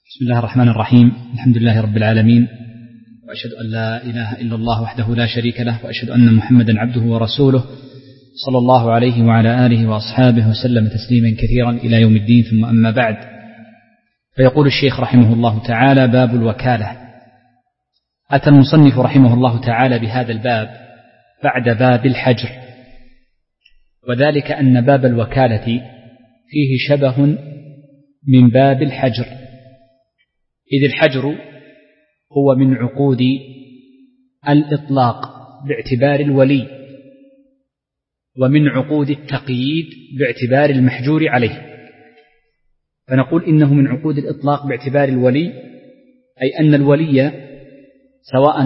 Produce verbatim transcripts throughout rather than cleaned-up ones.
بسم الله الرحمن الرحيم. الحمد لله رب العالمين، وأشهد أن لا إله إلا الله وحده لا شريك له، وأشهد أن محمدا عبده ورسوله صلى الله عليه وعلى آله وأصحابه وسلم تسليما كثيرا إلى يوم الدين. ثم أما بعد، فيقول الشيخ رحمه الله تعالى: باب الوكالة. أتى المصنف رحمه الله تعالى بهذا الباب بعد باب الحجر، وذلك أن باب الوكالة فيه شبه من باب الحجر، إذ الحجر هو من عقود الإطلاق باعتبار الولي، ومن عقود التقييد باعتبار المحجور عليه. فنقول إنه من عقود الإطلاق باعتبار الولي، أي أن الولي سواء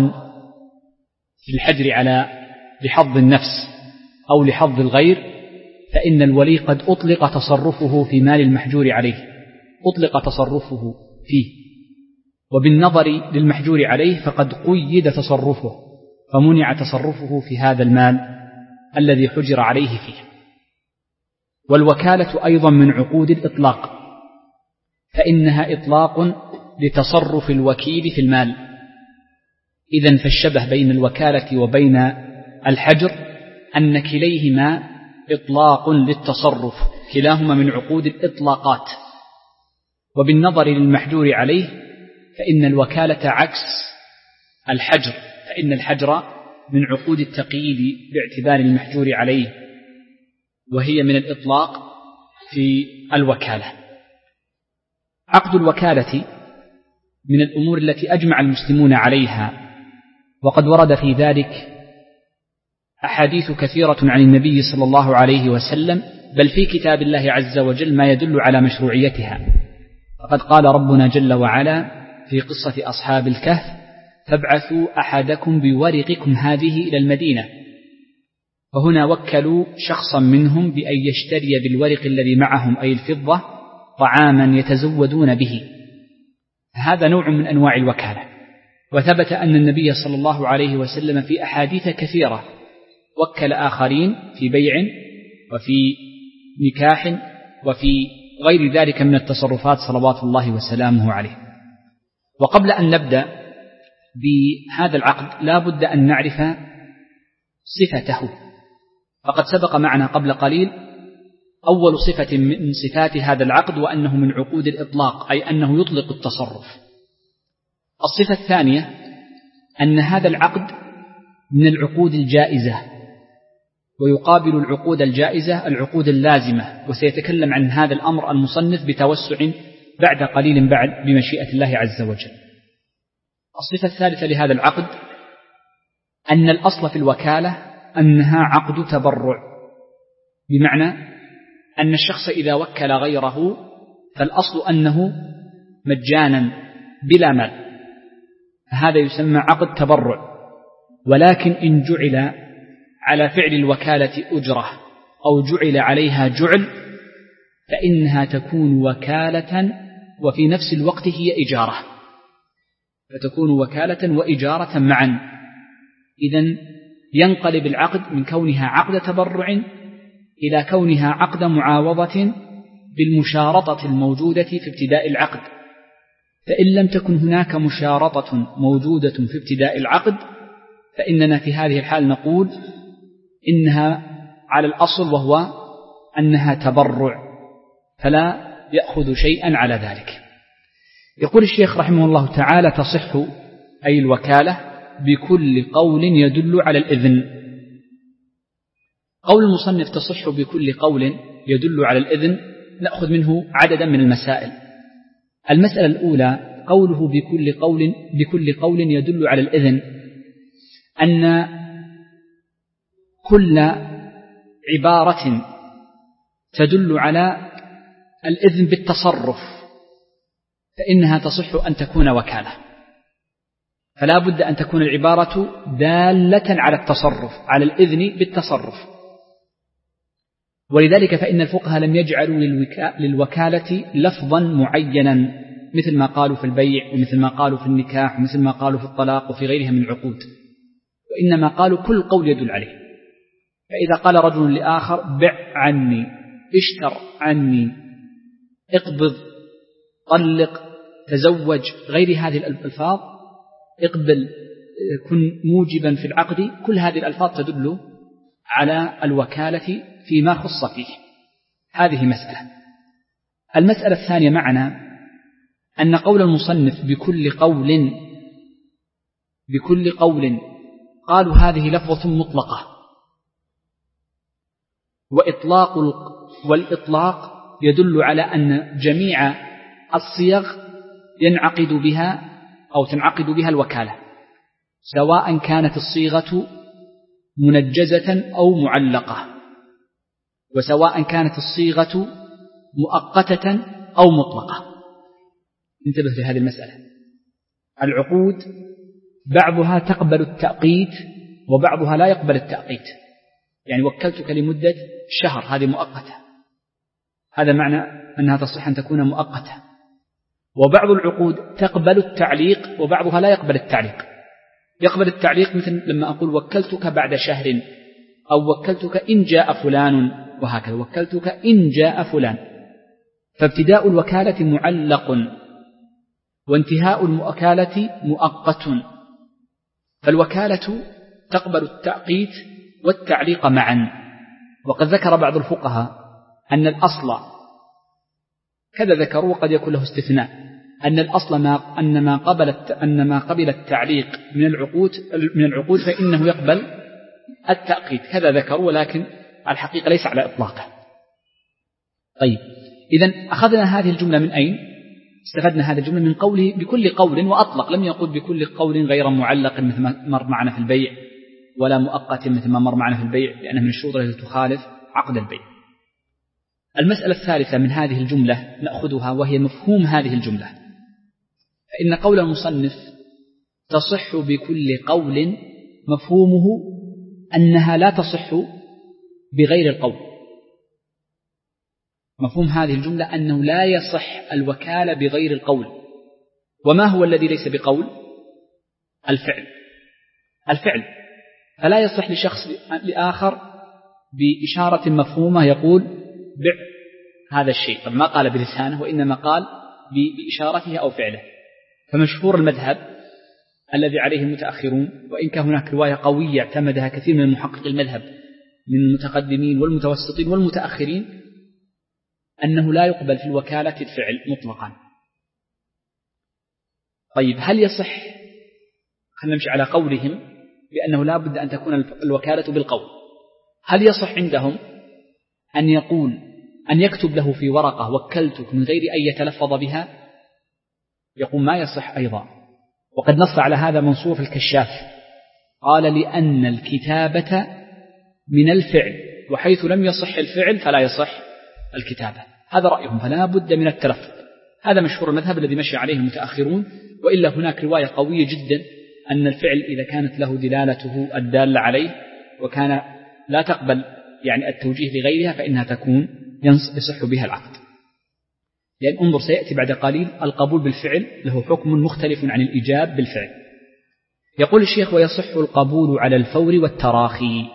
في الحجر على لحظ النفس أو لحظ الغير، فإن الولي قد أطلق تصرفه في مال المحجور عليه، أطلق تصرفه فيه، وبالنظر للمحجور عليه فقد قيد تصرفه، فمنع تصرفه في هذا المال الذي حجر عليه فيه. والوكالة أيضا من عقود الإطلاق، فإنها إطلاق لتصرف الوكيل في المال. إذن فالشبه بين الوكالة وبين الحجر أن كليهما إطلاق للتصرف، كلاهما من عقود الإطلاقات. وبالنظر للمحجور عليه فإن الوكالة عكس الحجر، فإن الحجر من عقود التقييد باعتبار المحجور عليه، وهي من الإطلاق في الوكالة. عقد الوكالة من الأمور التي أجمع المسلمون عليها، وقد ورد في ذلك أحاديث كثيرة عن النبي صلى الله عليه وسلم، بل في كتاب الله عز وجل ما يدل على مشروعيتها. فقد قال ربنا جل وعلا في قصة أصحاب الكهف: فابعثوا أحدكم بورقكم هذه إلى المدينة. فهنا وكلوا شخصا منهم بأن يشتري بالورق الذي معهم، أي الفضة، طعاما يتزودون به. هذا نوع من أنواع الوكالة. وثبت أن النبي صلى الله عليه وسلم في أحاديث كثيرة وكل آخرين في بيع وفي نكاح وفي غير ذلك من التصرفات صلوات الله وسلامه عليه. وقبل أن نبدأ بهذا العقد لا بد أن نعرف صفته، فقد سبق معنا قبل قليل أول صفة من صفات هذا العقد، وأنه من عقود الإطلاق، أي أنه يطلق التصرف. الصفة الثانية أن هذا العقد من العقود الجائزة، ويقابل العقود الجائزة العقود اللازمة، وسيتكلم عن هذا الأمر المصنف بتوسع بعد قليل بعد بمشيئة الله عز وجل. الصفة الثالثة لهذا العقد أن الأصل في الوكالة أنها عقد تبرع، بمعنى أن الشخص إذا وكل غيره فالأصل أنه مجانا بلا مال، هذا يسمى عقد تبرع. ولكن إن جعل على فعل الوكالة أجرة أو جعل عليها جعل فإنها تكون وكالة وفي نفس الوقت هي إجارة، فتكون وكالة وإجارة معا. إذن ينقلب العقد من كونها عقد تبرع إلى كونها عقد معاوضة بالمشارطة الموجودة في ابتداء العقد. فإن لم تكن هناك مشارطة موجودة في ابتداء العقد فإننا في هذه الحال نقول إنها على الأصل، وهو أنها تبرع، فلا يأخذ شيئا على ذلك. يقول الشيخ رحمه الله تعالى: تصح أي الوكالة بكل قول يدل على الإذن. قول المصنف تصح بكل قول يدل على الإذن نأخذ منه عددا من المسائل. المسألة الأولى: قوله بكل قول بكل قول يدل على الإذن، أن كل عبارة تدل على الإذن بالتصرف فإنها تصح أن تكون وكالة، فلا بد أن تكون العبارة دالة على التصرف، على الإذن بالتصرف. ولذلك فإن الفقهاء لم يجعلوا للوكالة لفظا معينا مثل ما قالوا في البيع ومثل ما قالوا في النكاح ومثل ما قالوا في الطلاق وفي غيرها من العقود، وإنما قالوا كل قول يدل عليه. فإذا قال رجل لآخر: بع عني، اشتر عني، اقبض، طلق، تزوج، غير هذه الألفاظ، اقبل، كن موجبا في العقد، كل هذه الألفاظ تدل على الوكالة فيما خص فيه. هذه مسألة. المسألة الثانية معنا أن قول المصنف بكل قول بكل قول قالوا هذه لفظة مطلقة، وإطلاق والإطلاق يدل على أن جميع الصيغ ينعقد بها أو تنعقد بها الوكالة، سواء كانت الصيغة منجزة أو معلقة، وسواء كانت الصيغة مؤقتة أو مطلقة. انتبه لهذه المسألة. العقود بعضها تقبل التأقيت وبعضها لا يقبل التأقيت، يعني وكلتك لمدة شهر، هذه مؤقتة، هذا معنى أنها تصح أن تكون مؤقتة. وبعض العقود تقبل التعليق وبعضها لا يقبل التعليق. يقبل التعليق مثل لما أقول وكلتك بعد شهر، أو وكلتك إن جاء فلان، وهكذا وكلتك إن جاء فلان. فابتداء الوكالة معلق وانتهاء الوكالة مؤقت، فالوكالة تقبل التأقيت والتعليق معا. وقد ذكر بعض الفقهاء أن الأصل كذا ذكروا، وقد يكون له استثناء، أن الأصل ما أن ما قبل أن ما قبل التعليق من العقود من العقود فإنه يقبل التأقيت، كذا ذكروا، ولكن الحقيقة ليس على إطلاقه. طيب، إذن أخذنا هذه الجملة من أين؟ استفدنا هذه الجملة من قوله بكل قول، وأطلق، لم يقل بكل قول غير معلق مثل ما مر معنا في البيع، ولا مؤقت مثل ما مر معنا في البيع، لأنه من الشروط التي تخالف عقد البيع. المسألة الثالثة من هذه الجملة نأخذها، وهي مفهوم هذه الجملة. فإن قول المصنف تصح بكل قول مفهومه أنها لا تصح بغير القول. مفهوم هذه الجملة أنه لا يصح الوكالة بغير القول. وما هو الذي ليس بقول؟ الفعل. الفعل فلا يصح لشخص لآخر بإشارة مفهومة يقول بع هذا الشيء، طب ما قال بلسانه وإنما قال بإشارته أو فعله. فمشهور المذهب الذي عليه المتأخرون، وإن كان هناك رواية قوية اعتمدها كثير من محققي المذهب من المتقدمين والمتوسطين والمتأخرين، أنه لا يقبل في الوكالة الفعل مطلقا. طيب، هل يصح، خلينا نمشي على قولهم بأنه لا بد أن تكون الوكالة بالقول، هل يصح عندهم أن يقول أن يكتب له في ورقة وكلتك من غير أن يتلفظ بها؟ يقول ما يصح أيضا. وقد نص على هذا منصور في الكشاف، قال لأن الكتابة من الفعل، وحيث لم يصح الفعل فلا يصح الكتابة. هذا رأيهم، فلا بد من التلفظ. هذا مشهور المذهب الذي مشي عليه المتأخرون. وإلا هناك رواية قوية جدا أن الفعل إذا كانت له دلالته الدالة عليه وكان لا تقبل يعني التوجيه لغيرها فإنها تكون يصح بها العقد. لأن انظر سيأتي بعد قليل القبول بالفعل له حكم مختلف عن الإيجاب بالفعل. يقول الشيخ ويصح القبول على الفور والتراخي.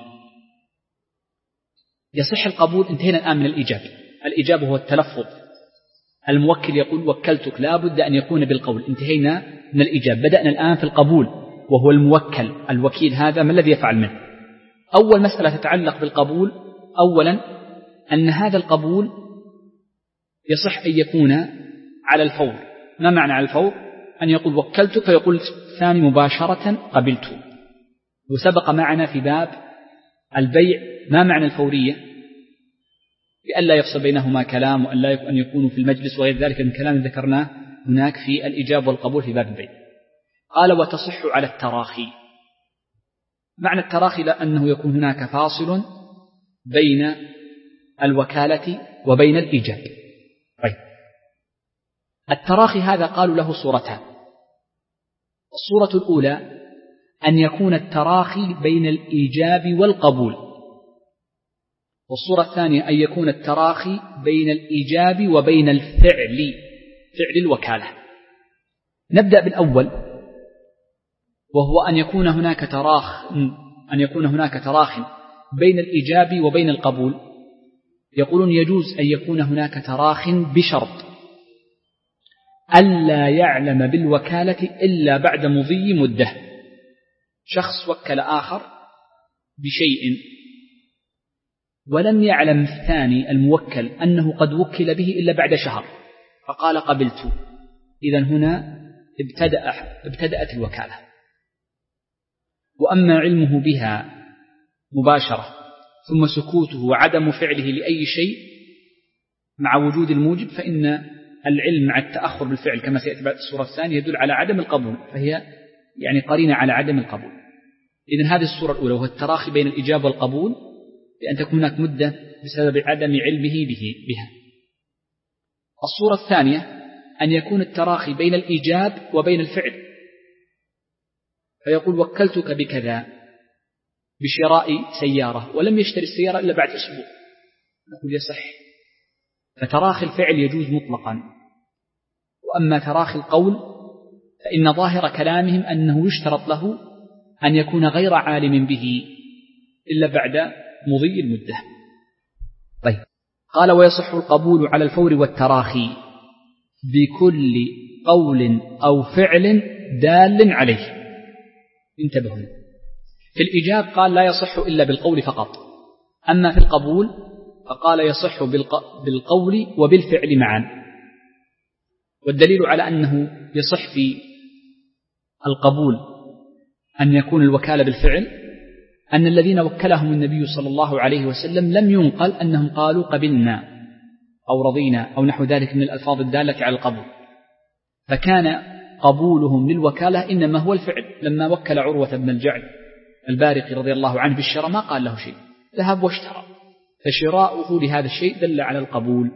يصح القبول، انتهينا الآن من الإيجاب. الإيجاب هو التلفظ، الموكل يقول وكلتك، لا بد أن يكون بالقول، انتهينا من الإيجاب. بدأنا الآن في القبول وهو الموكل، الوكيل هذا ما الذي يفعل منه؟ أول مسألة تتعلق بالقبول، أولا أن هذا القبول يصح أن يكون على الفور. ما معنى على الفور؟ أن يقول وكلتك فيقول الثاني مباشرة قبلت. وسبق معنا في باب البيع ما معنى الفورية، بأن لا يفصل بينهما كلام، وأن لا أن يكونوا في المجلس وغير ذلك من كلام ذكرناه هناك في الإجاب والقبول في باب البيع. قال وتصح على التراخي. معنى التراخي لأنه يكون هناك فاصل بين الوكالة وبين الإيجاب. طيب، التراخي هذا قالوا له صورتان. الصورة الأولى أن يكون التراخي بين الإيجاب والقبول، والصورة الثانية أن يكون التراخي بين الإيجاب وبين الفعل، فعل الوكالة. نبدأ بالأول، وهو أن يكون هناك تراخ أن يكون هناك تراخ بين الإيجاب وبين القبول. يقولون يجوز أن يكون هناك تراخ بشرط ألا يعلم بالوكالة إلا بعد مضي مدة. شخص وكل آخر بشيء ولم يعلم الثاني الموكل أنه قد وكل به إلا بعد شهر فقال قبلت، إذن هنا ابتدأ ابتدأت الوكالة. وأما علمه بها مباشرة ثم سكوته وعدم فعله لأي شيء مع وجود الموجب، فإن العلم مع التأخر بالفعل كما سيأتي بعد الصورة الثانية يدل على عدم القبول، فهي يعني قرينة على عدم القبول. إذن هذه الصورة الأولى وهو التراخي بين الإجابة والقبول لأن تكون هناك مدة بسبب عدم علمه به بها. الصورة الثانية أن يكون التراخي بين الإيجاب وبين الفعل، فيقول وكلتك بكذا بشراء سيارة ولم يشتري السيارة إلا بعد أسبوع، نقول يصح. فتراخي الفعل يجوز مطلقا. وأما تراخي القول فإن ظاهر كلامهم أنه يشترط له أن يكون غير عالم به إلا بعد مضي المدة. طيب، قال ويصح القبول على الفور والتراخي بكل قول أو فعل دال عليه. انتبهوا، في الإجاب قال لا يصح إلا بالقول فقط، أما في القبول فقال يصح بالقول وبالفعل معا. والدليل على أنه يصح في القبول أن يكون الوكالة بالفعل أن الذين وكلهم النبي صلى الله عليه وسلم لم ينقل أنهم قالوا قبلنا أو رضينا أو نحو ذلك من الألفاظ الدالة على القبول، فكان قبولهم للوكالة إنما هو الفعل. لما وكل عروة بن الجعد البارقي رضي الله عنه بالشراء ما قال له شيء، ذهب واشترى، فشراؤه لهذا الشيء دل على القبول.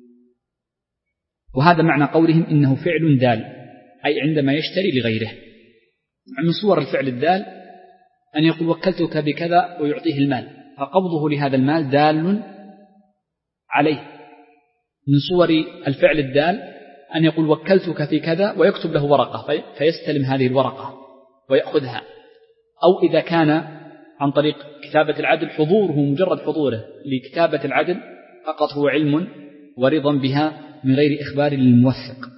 وهذا معنى قولهم إنه فعل دال، أي عندما يشتري لغيره. من صور الفعل الدال أن يقول وكلتك بكذا ويعطيه المال، فقبضه لهذا المال دال عليه. من صور الفعل الدال أن يقول وكلتك في كذا ويكتب له ورقة فيستلم هذه الورقة ويأخذها. أو إذا كان عن طريق كتابة العدل حضوره مجرد حضوره لكتابة العدل فقط هو علم ورضا بها من غير إخبار للموثق.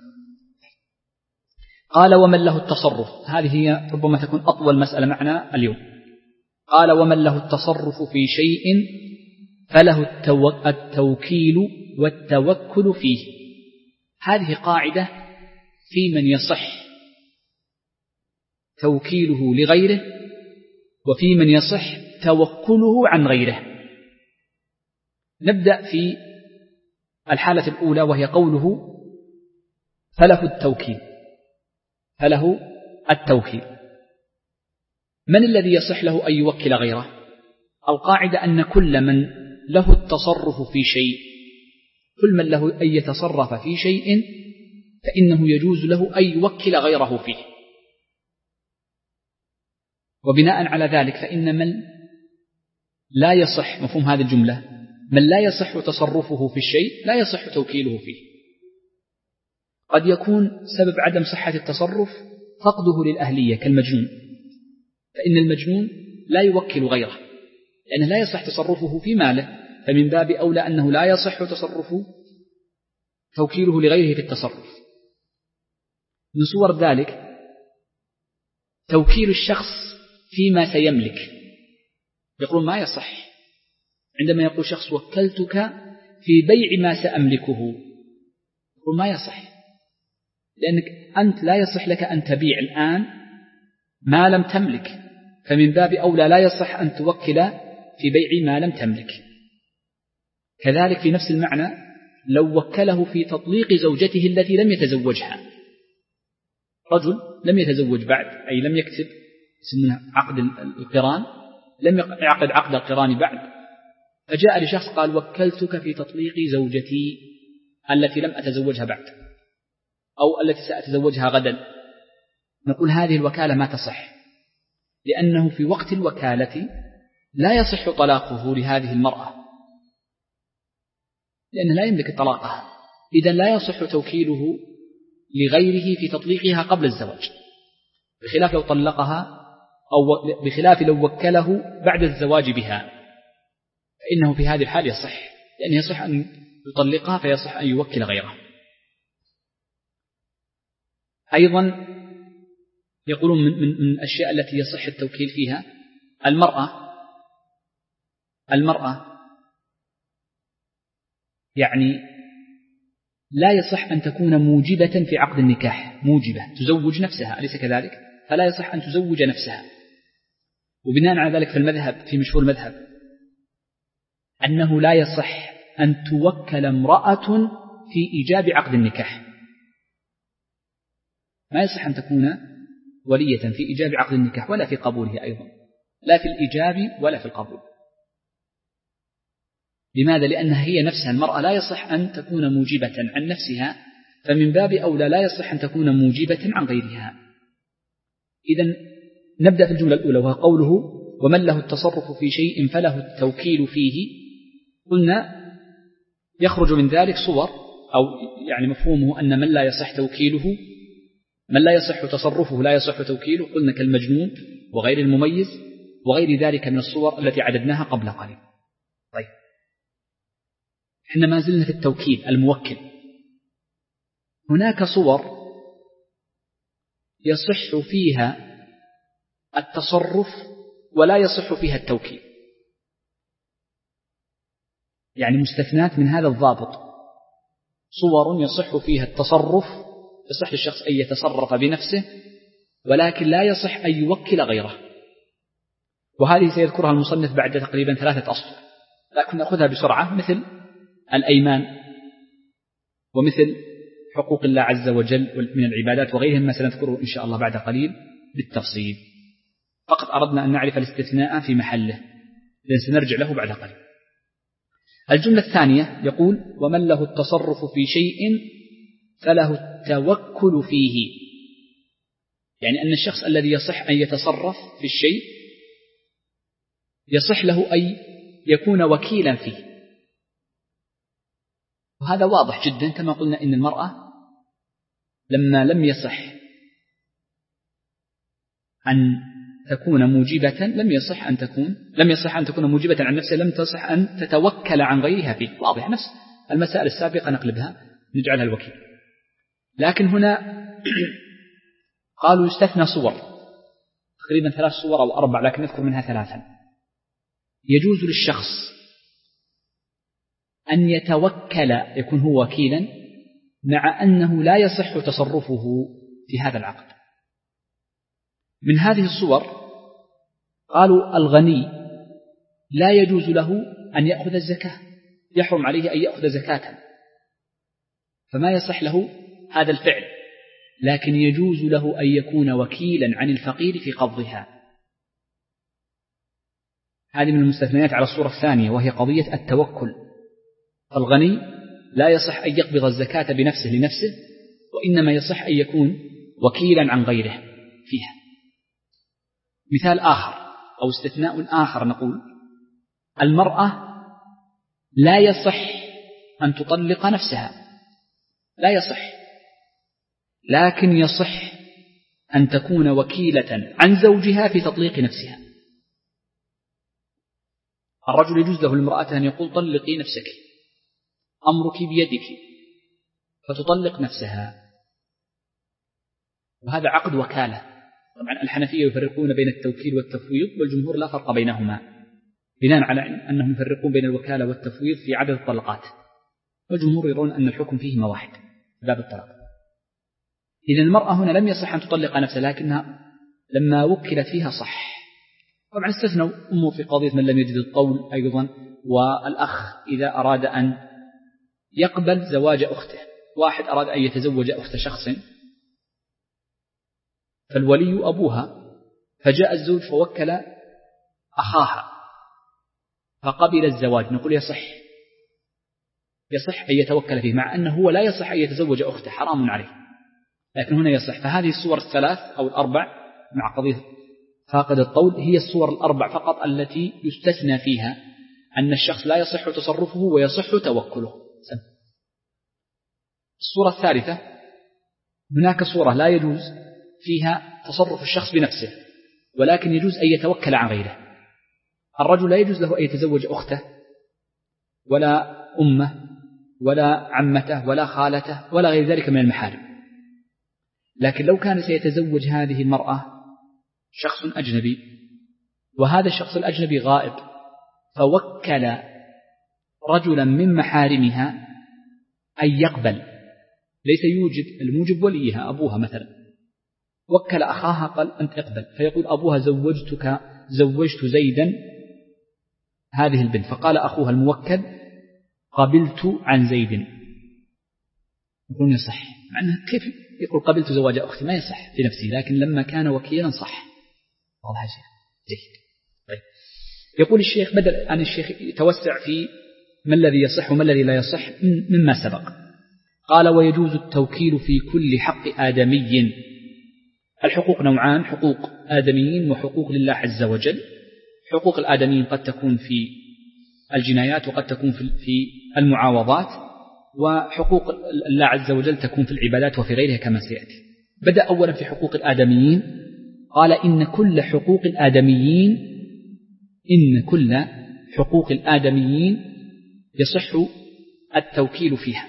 قال ومن له التصرف، هذه هي ربما تكون أطول مسألة معنا اليوم. قال ومن له التصرف في شيء فله التوكيل والتوكل فيه. هذه قاعدة في من يصح توكيله لغيره وفي من يصح توكله عن غيره. نبدأ في الحالة الأولى وهي قوله فله التوكيل. فله التوكيل، من الذي يصح له أن يوكل غيره؟ القاعدة أن كل من له التصرف في شيء، كل من له أن يتصرف في شيء فإنه يجوز له أن يوكل غيره فيه. وبناء على ذلك فإن من لا يصح، مفهوم هذه الجملة، من لا يصح تصرفه في الشيء لا يصح توكيله فيه. قد يكون سبب عدم صحة التصرف فقده للأهلية كالمجنون، فإن المجنون لا يوكل غيره لأنه لا يصح تصرفه في ماله، فمن باب أولى أنه لا يصح تصرفه توكيله لغيره في التصرف. من صور ذلك توكيل الشخص فيما سيملك، يقول ما يصح عندما يقول شخص وكلتك في بيع ما سأملكه، يقول ما يصح لأنك أنت لا يصح لك أن تبيع الآن ما لم تملك، فمن باب أولى لا يصح أن توكل في بيع ما لم تملك. كذلك في نفس المعنى لو وكله في تطليق زوجته التي لم يتزوجها، رجل لم يتزوج بعد أي لم يكتب اسمه عقد القران، لم يعقد عقد القران بعد، فجاء لشخص قال وكلتك في تطليق زوجتي التي لم أتزوجها بعد أو التي سأتزوجها غدا، نقول هذه الوكالة ما تصح، لأنه في وقت الوكالة لا يصح طلاقه لهذه المرأة لأنه لا يملك طلاقها، إذن لا يصح توكيله لغيره في تطليقها قبل الزواج، بخلاف لو طلقها أو بخلاف لو وكله بعد الزواج بها، فإنه في هذه الحال يصح، لأنه يصح أن يطلقها فيصح أن يوكل غيره. أيضا يقولون من, من, من الأشياء التي يصح التوكيل فيها المرأة المرأة يعني لا يصح أن تكون موجبة في عقد النكاح، موجبة تزوج نفسها، أليس كذلك؟ فلا يصح أن تزوج نفسها. وبناء على ذلك في المذهب، في مشهور المذهب، أنه لا يصح أن توكل امرأة في إيجاب عقد النكاح، ما يصح أن تكون ولية في إيجاب عقد النكاح ولا في قبوله أيضا، لا في الإيجاب ولا في القبول. لماذا؟ لأنها هي نفسها المرأة لا يصح أن تكون موجبة عن نفسها، فمن باب أولى لا يصح أن تكون موجبة عن غيرها. إذن نبدأ في الجملة الأولى، وهو قوله ومن له التصرف في شيء فله التوكيل فيه. قلنا يخرج من ذلك صور، أو يعني مفهومه أن من لا يصح توكيله، من لا يصح تصرفه لا يصح توكيله، قلنا كالمجنون وغير المميز وغير ذلك من الصور التي عددناها قبل قليل. طيب، احنا ما زلنا في التوكيل الموكل. هناك صور يصح فيها التصرف ولا يصح فيها التوكيل، يعني مستثنات من هذا الضابط. صور يصح فيها التصرف، يصح للشخص أن يتصرف بنفسه، ولكن لا يصح أن يوكل غيره، وهذه سيذكرها المصنف بعد تقريبا ثلاثة أسطر، لكن نأخذها بسرعة، مثل الأيمان، ومثل حقوق الله عز وجل من العبادات وغيرهم، ما سنذكره إن شاء الله بعد قليل بالتفصيل. فقط أردنا أن نعرف الاستثناء في محله، لأن سنرجع له بعد قليل. الجملة الثانية يقول ومن له التصرف في شيء فله التوكل فيه، يعني أن الشخص الذي يصح أن يتصرف في الشيء يصح له أن يكون وكيلا فيه، وهذا واضح جدا. كما قلنا إن المرأة لما لم يصح أن تكون موجبة لم يصح أن تكون لم يصح أن تكون موجبة عن نفسها، لم تصح أن تتوكل عن غيرها فيه، واضح. نفس المسائل السابقة نقلبها نجعلها الوكيل. لكن هنا قالوا يستثنى صور، تقريبا ثلاث صور أو أربع، لكن نذكر منها ثلاثا. يجوز للشخص أن يتوكل، يكون هو وكيلا، مع أنه لا يصح تصرفه في هذا العقد. من هذه الصور قالوا الغني لا يجوز له أن يأخذ الزكاة، يحرم عليه أن يأخذ زكاة، فما يصح له هذا الفعل، لكن يجوز له أن يكون وكيلا عن الفقير في قبضها. هذه من المستثنيات على الصورة الثانية، وهي قضية التوكل. الغني لا يصح أن يقبض الزكاة بنفسه لنفسه، وإنما يصح أن يكون وكيلا عن غيره فيها. مثال آخر أو استثناء آخر، نقول المرأة لا يصح أن تطلق نفسها، لا يصح، لكن يصح أن تكون وكيلة عن زوجها في تطليق نفسها. الرجل يجوز له المرأة أن يقول طلقي نفسك، أمرك بيدك، فتطلق نفسها، وهذا عقد وكالة. طبعا الحنفية يفرقون بين التوكيل والتفويض، والجمهور لا فرق بينهما، بناء على أنهم يفرقون بين الوكالة والتفويض في عدد الطلقات، والجمهور يرون أن الحكم فيهما واحد في باب الطلاق. إذن المرأة هنا لم يصح أن تطلق نفسها، لكنها لما وكلت فيها صح. طبعا استثنوا أمه في قضية من لم يجد الطول أيضا، والأخ إذا أراد أن يقبل زواج أخته، واحد أراد أن يتزوج أخت شخص فالولي أبوها، فجاء الزوج فوكل أخاها فقبل الزواج، نقول يصح يصح أن يتوكل فيه، مع أنه هو لا يصح أن يتزوج أخته، حرام عليه، لكن هنا يصح. فهذه الصور الثلاث أو الأربع مع قضية فاقد الطول هي الصور الأربع فقط التي يستثنى فيها أن الشخص لا يصح تصرفه ويصح توكله. الصورة الثالثة، هناك صورة لا يجوز فيها تصرف الشخص بنفسه، ولكن يجوز أن يتوكل عن غيره. الرجل لا يجوز له أن يتزوج أخته ولا أمه ولا عمته ولا خالته ولا غير ذلك من المحارم، لكن لو كان سيتزوج هذه المرأة شخص أجنبي وهذا الشخص الأجنبي غائب، فوكل رجلا من محارمها أن يقبل، ليس يوجد الموجب وليها أبوها مثلا، وكل أخاها قال أنت اقبل، فيقول أبوها زوجتك زوجت زيدا هذه البنت، فقال أخوها الموكل قبلت عن زيد، يقول يصح، مع أنه كيف يقول قبلت زواج أختي، ما يصح في نفسه، لكن لما كان وكيلا صح. واضح شيء جيد. طيب. يقول الشيخ بدل أن الشيخ يتوسع في ما الذي يصح وما الذي لا يصح مما سبق، قال ويجوز التوكيل في كل حق آدمي. الحقوق نوعان، حقوق آدميين وحقوق لله عز وجل. حقوق الآدميين قد تكون في الجنايات وقد تكون في المعاوضات، وحقوق الله عز وجل تكون في العبادات وفي غيرها كما سيأتي. بدأ أولا في حقوق الآدميين، قال إن كل حقوق الآدميين إن كل حقوق الآدميين يصح التوكيل فيها،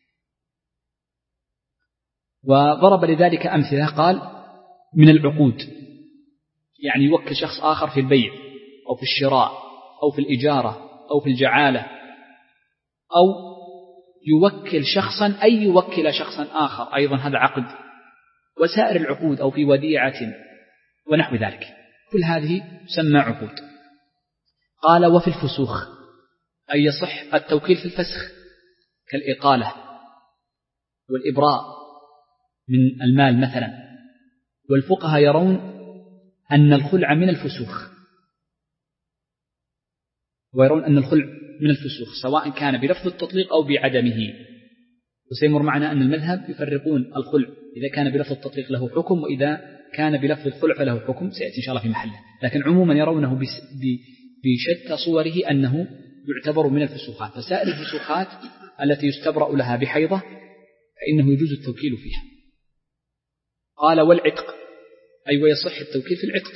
وضرب لذلك أمثلة، قال من العقود، يعني يوكل شخص آخر في البيع أو في الشراء أو في الإجارة أو في الجعالة، أو يوكل شخصا أي يوكل شخصا آخر أيضا هذا عقد، وسائر العقود أو في وديعة ونحو ذلك، كل هذه تسمى عقود. قال وفي الفسوخ أي يصح التوكيل في الفسخ كالإقالة والإبراء من المال مثلا، والفقهاء يرون أن الخلع من الفسوخ، ويرون أن الخلع من الفسوخ سواء كان بلفظ التطليق أو بعدمه. وسيمر معنا أن المذهب يفرقون الخلع إذا كان بلفظ التطليق له حكم، وإذا كان بلفظ الخلع فله حكم، سيأتي إن شاء الله في محله، لكن عموما يرونه بشتى صوره أنه يعتبر من الفسوخات. فسائر الفسوخات التي يستبرأ لها بحيضة فإنه يجوز التوكيل فيها. قال والعتق أي ويصح التوكيل في العتق،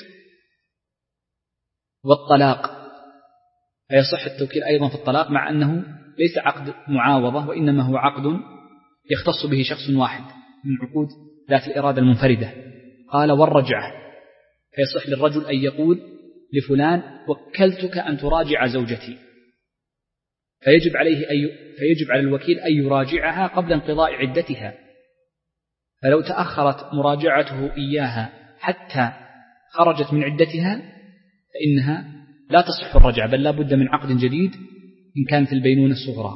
والطلاق فيصح التوكيل أيضا في الطلاق، مع أنه ليس عقد معاوضة وإنما هو عقد يختص به شخص واحد من عقود ذات الإرادة المنفردة. قال والرجعة فيصح للرجل أن يقول لفلان وكلتك أن تراجع زوجتي، فيجب عليه أي فيجب على الوكيل أن يراجعها قبل انقضاء عدتها، فلو تأخرت مراجعته إياها حتى خرجت من عدتها فإنها لا تصح الرجعة، بل لا بد من عقد جديد إن كانت البينونة الصغرى.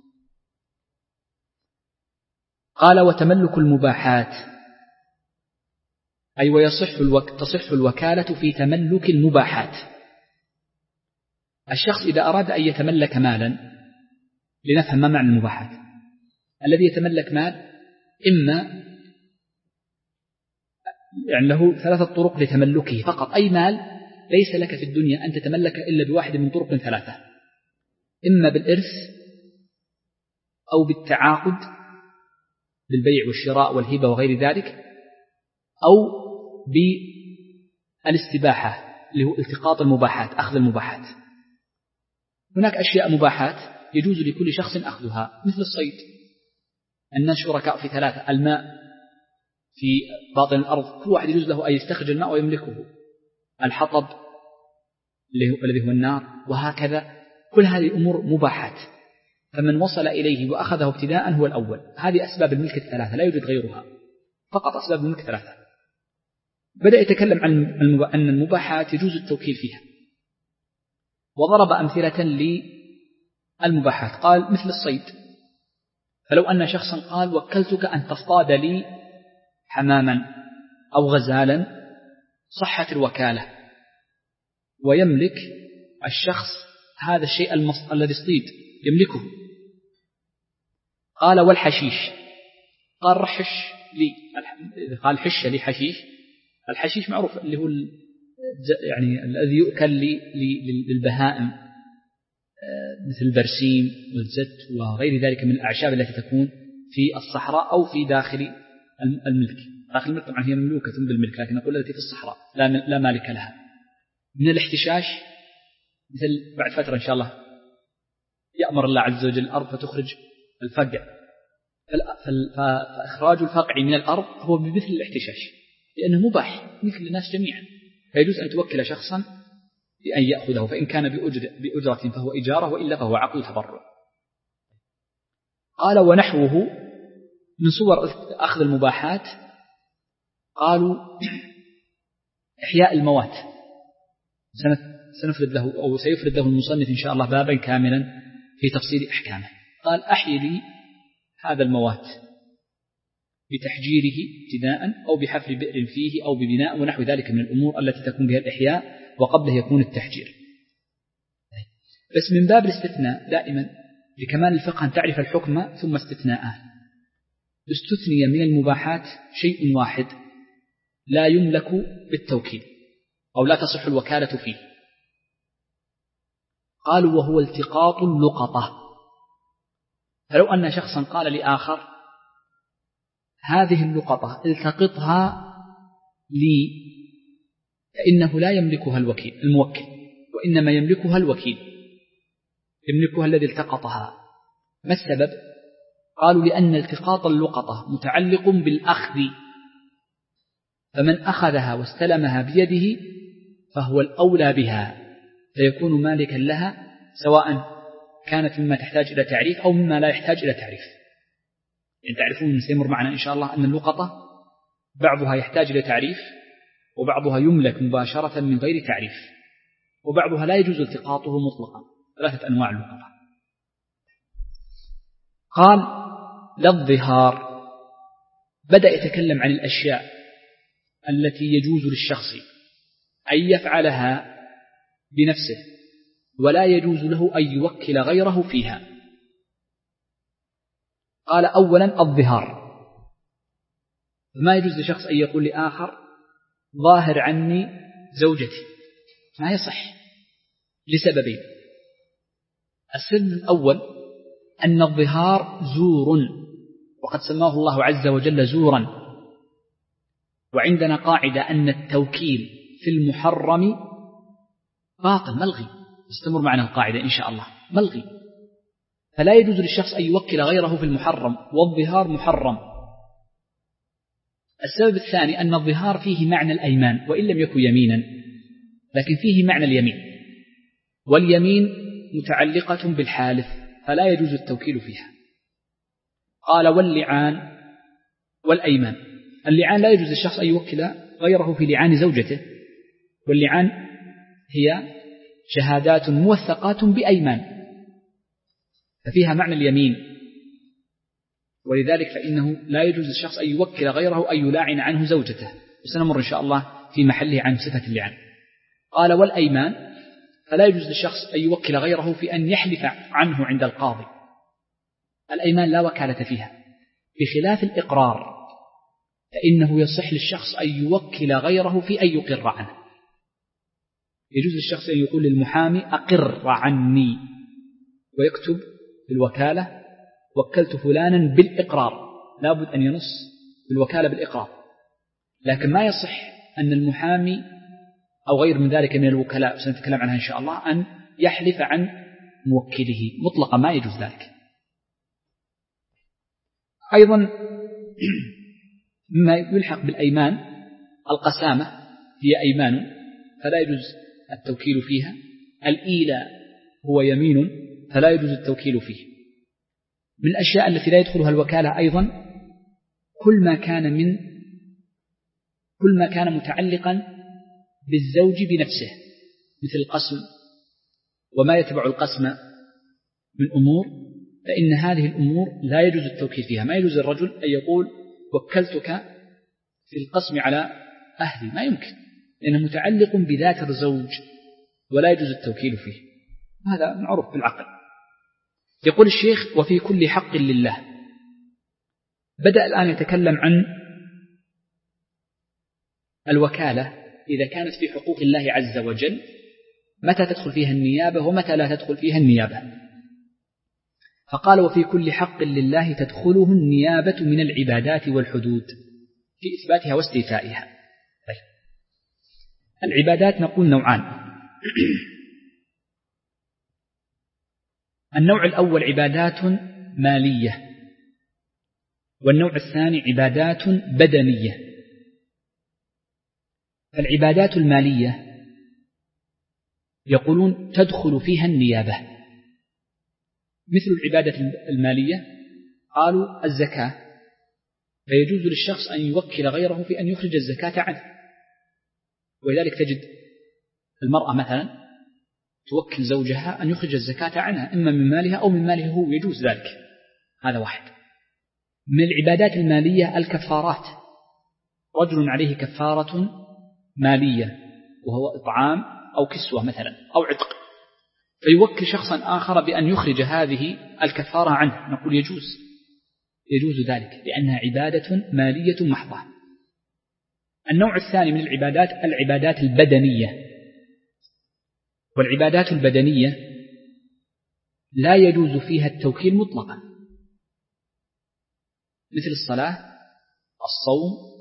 قال وتملك المباحات أي ويصح الوك... تصح الوكالة في تملك المباحات. الشخص إذا أراد أن يتملك مالا، لنفهم ما معنى المباحات. الذي يتملك مال إما يعني له ثلاثة طرق لتملكه فقط، أي مال ليس لك في الدنيا أن تتملك إلا بواحد من طرق ثلاثة، إما بالإرث أو بالتعاقد بالبيع والشراء والهبة وغير ذلك، أو بالاستباحة اللي هو التقاط المباحات، أخذ المباحات. هناك أشياء مباحات يجوز لكل شخص أخذها مثل الصيد، الناس شركاء في ثلاثة، الماء في باطن الأرض كل واحد يجوز له أن يستخرج الماء ويملكه، الحطب الذي هو النار، وهكذا كل هذه الأمور مباحات، فمن وصل إليه وأخذه ابتداء هو الأول. هذه أسباب الملك الثلاثة لا يوجد غيرها، فقط أسباب الملك الثلاثة. بدأ يتكلم عن أن المباحات يجوز التوكيل فيها، وضرب أمثلة للمباحات، قال مثل الصيد، فلو أن شخصا قال وكلتك أن تصطاد لي حماما أو غزالا صحت الوكالة، ويملك الشخص هذا الشيء المص... الذي اصطيد يملكه. قال والحشيش، قال رحش لي، قال حش لي حشيش. الحشيش معروف اللي هو يعني الذي يؤكل للبهائم مثل البرسيم والزت وغير ذلك من الأعشاب التي تكون في الصحراء أو في داخل الملك. داخل الملك طبعا هي مملوكة بالملك، لكن نقول التي في الصحراء لا مالك لها. من الاحتشاش مثل بعد فترة إن شاء الله يأمر الله عز وجل الأرض فتخرج الفقع، فإخراج الفقع من الأرض هو بمثل الاحتشاش، لأنه مباح مثل الناس جميعا، فيجوز أن توكل شخصا بأن يأخذه، فإن كان بأجرة فهو إجارة، وإلا فهو عقد تبرع. قال ونحوه من صور أخذ المباحات، قالوا إحياء الموات، سنفرد له أو سيفرد له المصنف إن شاء الله بابا كاملا في تفصيل أحكامه. قال أحيي لي هذا الموات بتحجيره ابتداء أو بحفر بئر فيه أو ببناء ونحو ذلك من الأمور التي تكون بها الإحياء وقبله يكون التحجير. بس من باب الاستثناء دائما لكمال الفقه أن تعرف الحكم ثم استثناءه. استثني من المباحات شيء واحد لا يملك بالتوكيد أو لا تصح الوكالة فيه، قالوا وهو التقاط اللقطة. فلو أن شخصا قال لآخر هذه اللقطة التقطها لي، فإنه لا يملكها الوكيل الموكل، وإنما يملكها الوكيل، يملكها الذي التقطها. ما السبب؟ قالوا لأن التقاط اللقطة متعلق بالأخذ، فمن أخذها واستلمها بيده فهو الأولى بها، فيكون مالكا لها، سواء كانت مما تحتاج إلى تعريف أو مما لا يحتاج إلى تعريف. يعني تعرفون سيمر معنا إن شاء الله أن اللقطة بعضها يحتاج إلى تعريف، وبعضها يملك مباشرة من غير تعريف، وبعضها لا يجوز التقاطه مطلقا. ثلاثة أنواع اللقطة. قال للظهار، بدأ يتكلم عن الأشياء التي يجوز للشخص أن يفعلها بنفسه ولا يجوز له أن يوكل غيره فيها. قال أولا الظهار، ما يجوز لشخص أن يقول لآخر ظاهر عني زوجتي، ما يصح لسببين. السبب الأول أن الظهار زور، وقد سماه الله عز وجل زورا، وعندنا قاعدة أن التوكيل في المحرم باطل ملغي، استمر معنا القاعدة إن شاء الله، ملغي، فلا يجوز للشخص أن يوكل غيره في المحرم، والظهار محرم. السبب الثاني أن الظهار فيه معنى الأيمان، وإن لم يكن يمينا لكن فيه معنى اليمين، واليمين متعلقة بالحالف فلا يجوز التوكيل فيها. قال واللعان والأيمان، اللعان لا يجوز للشخص أن يوكل غيره في لعان زوجته، واللعان هي شهادات موثقات بأيمان ففيها معنى اليمين، ولذلك فإنه لا يجوز للشخص أن يوكل غيره أن يلاعن عنه زوجته، وسنمر إن شاء الله في محله عن صفة اللعان. قال والأيمان، فلا يجوز للشخص أن يوكل غيره في أن يحلف عنه عند القاضي، الأيمان لا وكالة فيها، بخلاف الإقرار فإنه يصح للشخص أن يوكل غيره في أن يقر عنه. يجوز للشخص أن يقول للمحامي أقر عني، ويكتب في الوكالة وكلت فلانا بالإقرار، لابد أن ينص بالوكالة بالإقرار. لكن ما يصح أن المحامي أو غير من ذلك من الوكلاء سنتكلم عنها إن شاء الله أن يحلف عن موكله مطلقا، ما يجوز ذلك. أيضا مما يلحق بالأيمان القسامة، هي أيمان فلا يجوز التوكيل فيها. الإيلاء هو يمين فلا يجوز التوكيل فيه. من الأشياء التي لا يدخلها الوكالة أيضا كل ما كان من كل ما كان متعلقا بالزوج بنفسه، مثل القسم وما يتبع القسم من أمور، فإن هذه الأمور لا يجوز التوكيل فيها. ما يجوز الرجل أن يقول وكلتك في القسم على أهلي، ما يمكن، لأنه متعلق بذات الزوج ولا يجوز التوكيل فيه، هذا معروف بالعقل. يقول الشيخ وفي كل حق لله. بدأ الآن يتكلم عن الوكالة إذا كانت في حقوق الله عز وجل، متى تدخل فيها النيابة ومتى لا تدخل فيها النيابة. فقال وفي كل حق لله تدخله النيابة من العبادات والحدود في إثباتها واستيفائها. طيب. العبادات نقول نوعان. النوع الأول عبادات مالية، والنوع الثاني عبادات بدنية. فالعبادات المالية يقولون تدخل فيها النيابة، مثل العبادة المالية قالوا الزكاة، فيجوز للشخص أن يوكل غيره في أن يخرج الزكاة عنه، ولذلك تجد المرأة مثلا توكل زوجها أن يخرج الزكاة عنها إما من مالها أو من ماله هو، يجوز ذلك. هذا واحد. من العبادات المالية الكفارات، رجل عليه كفارة مالية وهو إطعام أو كسوة مثلا أو عتق، فيوكل شخصا آخر بأن يخرج هذه الكفارة عنه، نقول يجوز يجوز ذلك لأنها عبادة مالية محضة. النوع الثاني من العبادات العبادات البدنية، والعبادات البدنية لا يجوز فيها التوكيل مطلقا، مثل الصلاة، الصوم،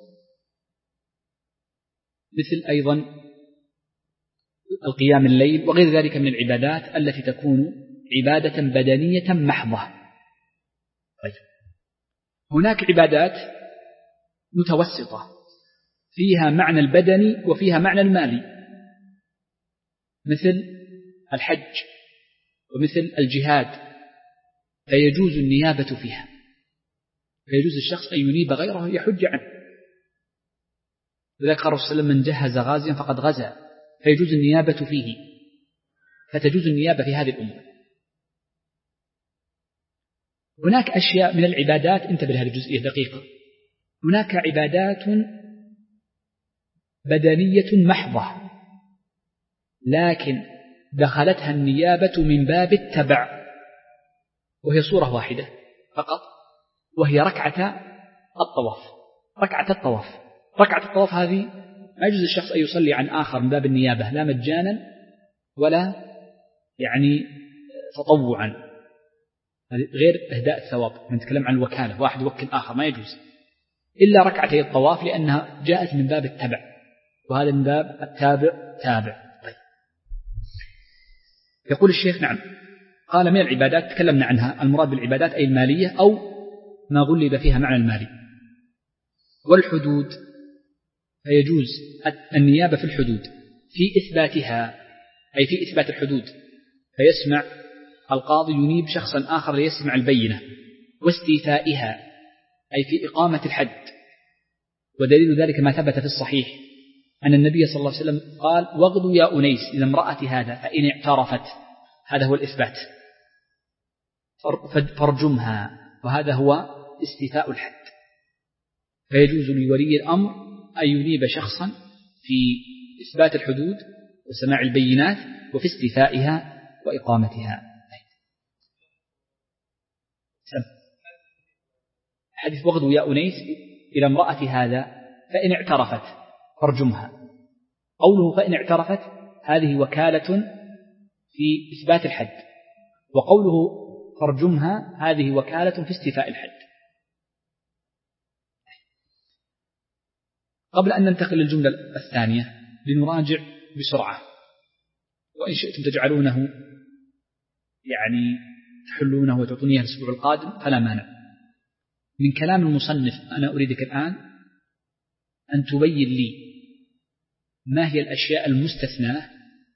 مثل أيضا القيام الليل وغير ذلك من العبادات التي تكون عبادة بدنية محضة. طيب. هناك عبادات متوسطة فيها معنى البدني وفيها معنى المالي، مثل الحج ومثل الجهاد، فيجوز النيابة فيها، فيجوز الشخص أن ينيب غيره يحج عنه. لذلك قال الرسول صلى الله عليه وسلم من جهز غازيا فقد غزا، فيجوز النيابة فيه، فتجوز النيابة في هذه الأمور. هناك أشياء من العبادات، انتبه لهذه الجزئية دقيقة، هناك عبادات بدنية محضة لكن دخلتها النيابة من باب التبع، وهي صورة واحدة فقط، وهي ركعة الطواف. ركعة الطواف ركعة الطواف هذه ما يجوز الشخص أن يصلي عن آخر من باب النيابة، لا مجانا ولا يعني تطوعا، غير إهداء الثواب. نتكلم عن الوكالة، واحد يوكل آخر ما يجوز إلا ركعتي الطواف لأنها جاءت من باب التبع، وهذا من باب التابع تابع. طيب. يقول الشيخ نعم، قال من العبادات تكلمنا عنها، المراد بالعبادات أي المالية أو ما غلب فيها معنى المالي. والحدود فيجوز النيابة في الحدود في إثباتها، أي في إثبات الحدود، فيسمع القاضي ينيب شخصا آخر ليسمع البينة، واستيفائها أي في إقامة الحد. ودليل ذلك ما ثبت في الصحيح أن النبي صلى الله عليه وسلم قال واغدوا يا أنيس إلى امرأة هذا فإن اعترفت، هذا هو الإثبات، فارجمها، وهذا هو استيفاء الحد. فيجوز لولي الأمر أن ينيب شخصا في إثبات الحدود وسماع البينات وفي استيفائها وإقامتها. حديث واغدوا يا أنيس إلى امرأة هذا فإن اعترفت فارجمها، قوله فإن اعترفت هذه وكالة في إثبات الحد، وقوله فارجمها هذه وكالة في استيفاء الحد. قبل أن ننتقل للجملة الثانية لنراجع بسرعة، وإن شئتم تجعلونه يعني تحلونه وتعطونيه الأسبوع القادم فلا مانع. من كلام المصنف أنا أريدك الآن أن تبين لي ما هي الأشياء المستثناة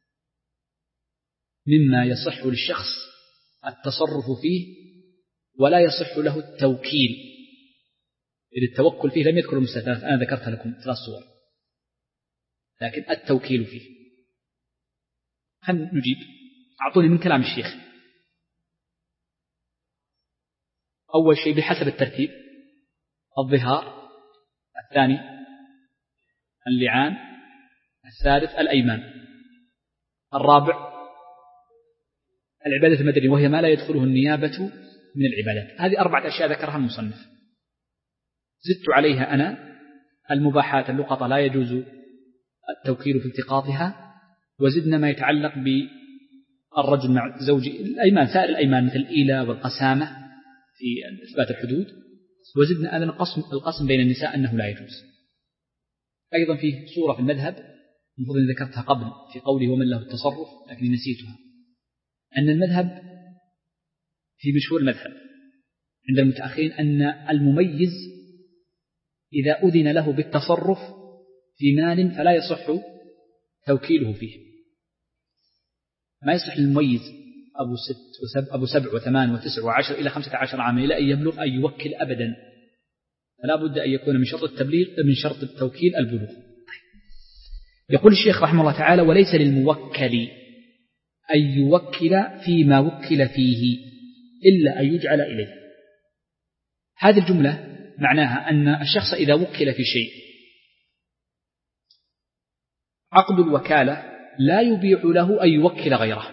مما يصح للشخص التصرف فيه ولا يصح له التوكيل، إذ التوكل فيه لم يذكر المستثنات، أنا ذكرت لكم ثلاث صور، لكن التوكيل فيه. خلينا نجيب، أعطوني من كلام الشيخ. أول شيء بحسب الترتيب: الظهار، الثاني اللعان، الثالث الأيمان، الرابع العبادة المدنية وهي ما لا يدخله النيابة من العبادات. هذه أربعة أشياء ذكرها المصنف، زدت عليها أنا المباحات اللقطة لا يجوز التوكيل في التقاطها، وزدنا ما يتعلق بالرجل مع زوجه، الأيمان، سائر الأيمان مثل الإيلاء والقسامة في إثبات الحدود، وزدنا أن القسم, القسم بين النساء أنه لا يجوز. أيضا فيه صورة في المذهب المفروض أن ذكرتها قبل في قوله ومن له التصرف لكن نسيتها، أن المذهب في مشهور المذهب عند المتأخرين أن المميز إذا أذن له بالتصرف في مال فلا يصح توكيله فيه. ما يصح للمميز أبو, ست وسب أبو سبع وثمان وتسع وعشر إلى خمسة عشر عاما إلى أن يبلغ أن يوكل أبدا، فلا بد أن يكون من شرط التبليغ من شرط التوكيل البلوغ. يقول الشيخ رحمه الله تعالى: وليس للموكل أن يوكل فيما وكل فيه إلا أن يجعل إليه. هذه الجملة معناها أن الشخص إذا وكل في شيء عقد الوكالة لا يبيح له أن يوكل غيره،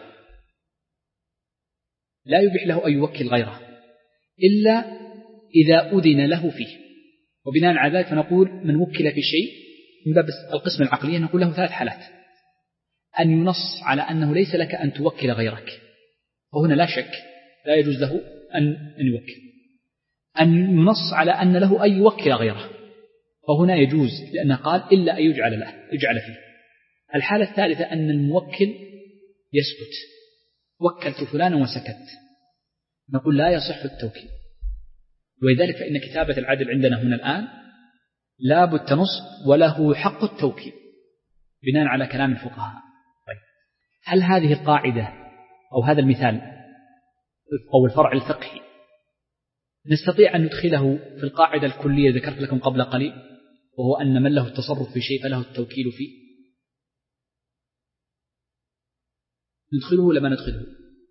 لا يبيح له أن يوكل غيره إلا إذا أذن له فيه. وبناء على ذلك فنقول من وكل في شيء من باب القسم العقلية نقول له ثلاث حالات: أن ينص على أنه ليس لك أن توكل غيرك، وهنا لا شك لا يجوز له أن يوكل. أن ينص على أن له أن يوكل غيره، وهنا يجوز لأنه قال إلا أن يجعل له يجعل فيه. الحالة الثالثة أن الموكل يسكت، وكلت فلانا وسكت، نقول لا يصح التوكيل. ولذلك فإن كتابة العدل عندنا هنا الآن لا بد نص وله حق التوكيل بناء على كلام الفقهاء. طيب، هل هذه القاعدة أو هذا المثال أو الفرع الفقهي نستطيع أن ندخله في القاعدة الكلية ذكرت لكم قبل قليل، وهو أن من له التصرف في شيء فله التوكيل فيه؟ ندخله ولا ما ندخله؟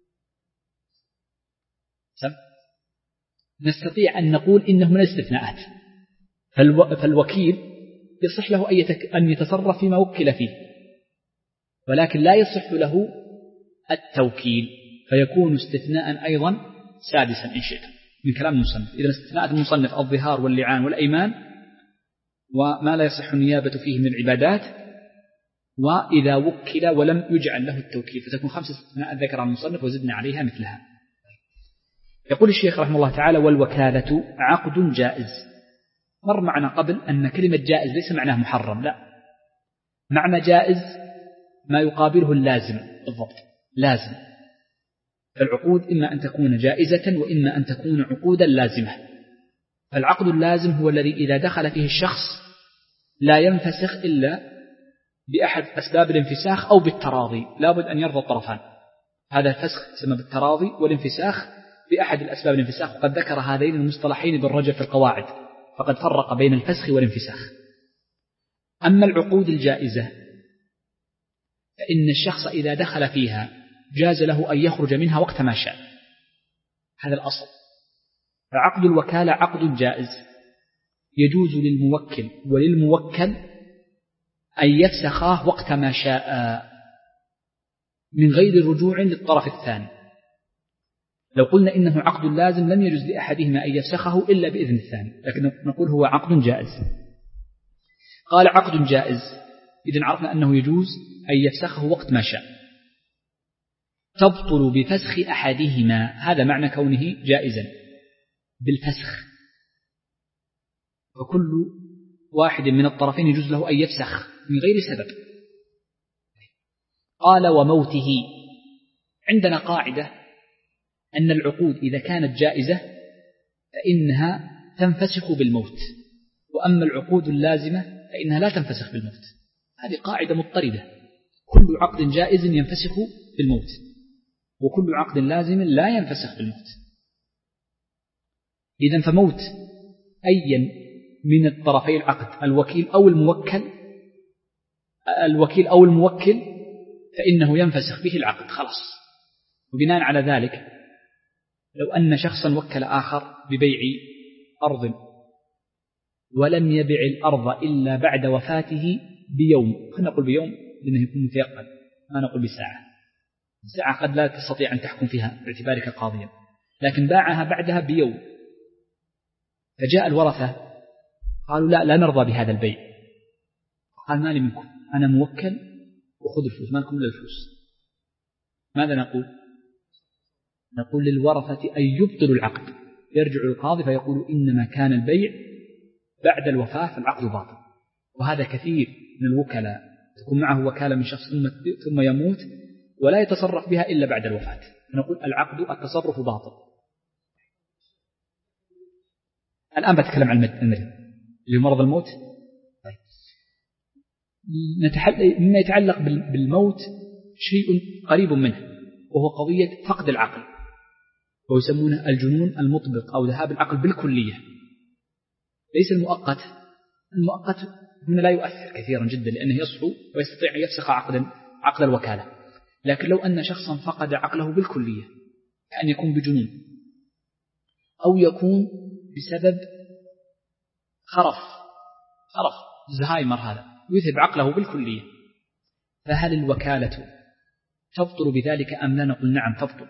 سم؟ نستطيع أن نقول إنه من الاستثناءات، فالو... فالوكيل يصح له أن يتصرف فيما وكل فيه، ولكن لا يصح له التوكيل، فيكون استثناء أيضا سادسا إن شئت من كلام المصنف. إذا استثناءات المصنف الظهار واللعان والأيمان وما لا يصح النيابة فيه من العبادات، وإذا وكل ولم يجعل له التوكيل، فتكون خمس استثناءات ذكر المصنف وزدنا عليها مثلها. يقول الشيخ رحمه الله تعالى: والوكالة عقد جائز. مر معنا قبل أن كلمة جائز ليس معناه محرم، لا، معنى جائز ما يقابله اللازم بالضبط، لازم. فالعقود إما أن تكون جائزة وإما أن تكون عقودا لازمة. فالعقد اللازم هو الذي إذا دخل فيه الشخص لا ينفسخ إلا بأحد أسباب الانفساخ أو بالتراضي، لا بد أن يرضى الطرفان. هذا الفسخ يسمى بالتراضي والانفساخ بأحد الأسباب الانفساخ، وقد ذكر هذين المصطلحين ابن رجب في القواعد، فقد فرق بين الفسخ والانفساخ. أما العقود الجائزة فإن الشخص إذا دخل فيها جاز له أن يخرج منها وقت ما شاء، هذا الأصل. فعقد الوكالة عقد جائز يجوز للموكل وللموكل أن يفسخاه وقت ما شاء من غير رجوع للطرف الثاني. لو قلنا إنه عقد لازم لم يجوز لأحدهما أن يفسخه إلا بإذن الثاني، لكن نقول هو عقد جائز. قال عقد جائز، إذن عرفنا أنه يجوز أن يفسخه وقت ما شاء. تبطل بفسخ أحدهما، هذا معنى كونه جائزا بالفسخ، فكل واحد من الطرفين يجوز له أن يفسخ من غير سبب. قال وموته. عندنا قاعدة أن العقود إذا كانت جائزة فإنها تنفسخ بالموت، وأما العقود اللازمة فإنها لا تنفسخ بالموت. هذه قاعدة مضطردة، كل عقد جائز ينفسخ بالموت، وكل عقد لازم لا ينفسخ بالموت. إذن فموت أي من الطرفي العقد، الوكيل أو الموكل، الوكيل أو الموكل، فإنه ينفسخ به العقد خلاص. وبناء على ذلك لو أن شخصا وكل آخر ببيع أرض ولم يبع الأرض إلا بعد وفاته بيوم، خلينا نقول بيوم لأنه يكون متيقن، ما نقول بساعة، ساعة قد لا تستطيع أن تحكم فيها باعتبارك قاضيا، لكن باعها بعدها بيوم. فجاء الورثة قالوا لا لا نرضى بهذا البيع، قال ما لي منكم، أنا موكل وخذوا الفلوس، ما لكم إلا الفلوس. ماذا نقول؟ نقول للورثة أن يبطلوا العقد، يرجع القاضي فيقول إنما كان البيع بعد الوفاة فالعقد باطل. وهذا كثير من الوكلاء تكون معه وكالة من شخص ثم يموت ولا يتصرف بها إلا بعد الوفاة، فنقول العقد التصرف باطل. الآن بتكلم عن المرض اللي هو مرض الموت. طيب. مما يتعلق بالموت شيء قريب منه، وهو قضية فقد العقل، ويسمونه الجنون المطبق أو ذهاب العقل بالكلية، ليس المؤقت. المؤقت هنا لا يؤثر كثيرا جدا لأنه يصحو ويستطيع أن يفسخ عقدا عقد الوكالة، لكن لو أن شخصا فقد عقله بالكلية كأن يكون بجنون أو يكون بسبب خرف خرف زهايمر هذا يذهب عقله بالكلية، فهل الوكالة تبطل بذلك أم لا؟ نقول نعم تبطل.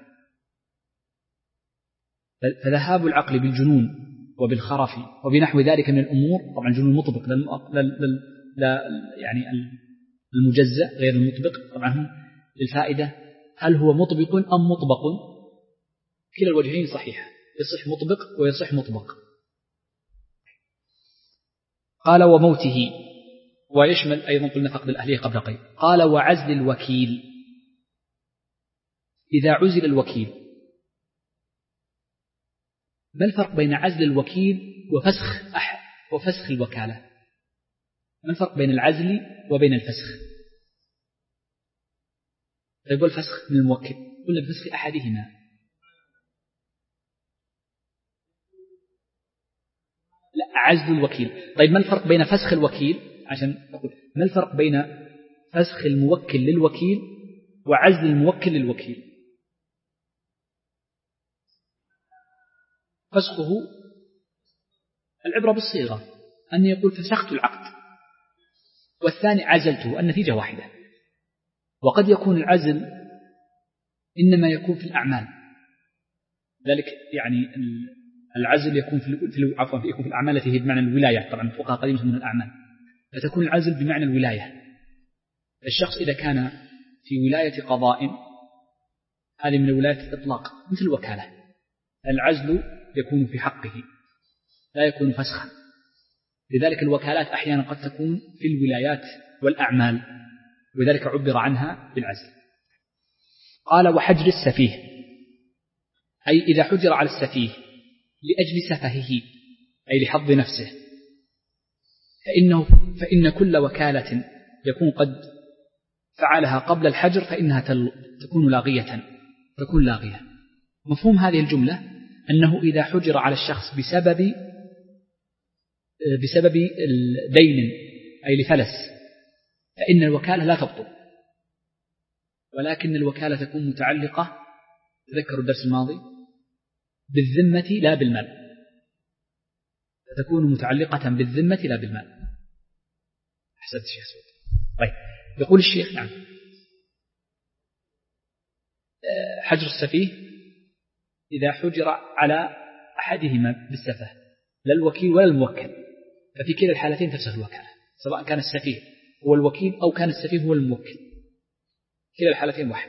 فذهاب العقل بالجنون وبالخرف وبنحو ذلك من الأمور، طبعا الجنون المطبق لا, لا يعني المجزأ غير المطبق طبعا للفائدة، هل هو مطبق أم مطبق؟ كلا الوجهين صحيح، يصح مطبق ويصح مطبق. قال وموته، ويشمل أيضا قلنا فقد الأهلية قبل قليل. قال وعزل الوكيل، إذا عزل الوكيل، ما الفرق بين عزل الوكيل وفسخ أحد وفسخ الوكالة؟ ما الفرق بين العزل وبين الفسخ؟ يقول فسخ من الموكل، قلنا بفسخ أحدهما. لا، عزل الوكيل. طيب ما الفرق بين فسخ الوكيل؟ عشان أقول ما الفرق بين فسخ الموكل للوكيل وعزل الموكل للوكيل؟ فسخه العبرة بالصيغة، أن يقول فسخت العقد، والثاني عزلته، النتيجة واحدة. وقد يكون العزل إنما يكون في الأعمال، ذلك يعني العزل يكون في عفوا يكون في الأعمال التي هي بمعنى الولاية، طبعا الفقهاء قد يسمون الأعمال، فتكون العزل بمعنى الولاية. الشخص إذا كان في ولاية قضاء، هذه من ولاية الإطلاق مثل الوكالة، العزل يكون في حقه لا يكون فسخا، لذلك الوكالات أحيانا قد تكون في الولايات والأعمال، وذلك عبر عنها بالعزل. قال وحجر السفيه، أي إذا حجر على السفيه لأجل سفهه أي لحظ نفسه، فإنه فإن كل وكالة يكون قد فعلها قبل الحجر فإنها تكون لاغية تكون لاغية. مفهوم هذه الجملة أنه إذا حجر على الشخص بسبب بسبب دين أي لفلس فإن الوكالة لا تبطل، ولكن الوكالة تكون متعلقة، تذكروا الدرس الماضي، بالذمة لا بالمال، تكون متعلقة بالذمة لا بالمال. أحسنت الشيخ سعود. طيب يقول الشيخ نعم حجر السفيه إذا حجر على أحدهما بالسفه لا الوكيل ولا الموكل، ففي كلا الحالتين تفسخ الوكالة، سواء كان السفيه هو الوكيل أو كان السفيه هو الموكل، كلا الحالتين واحد.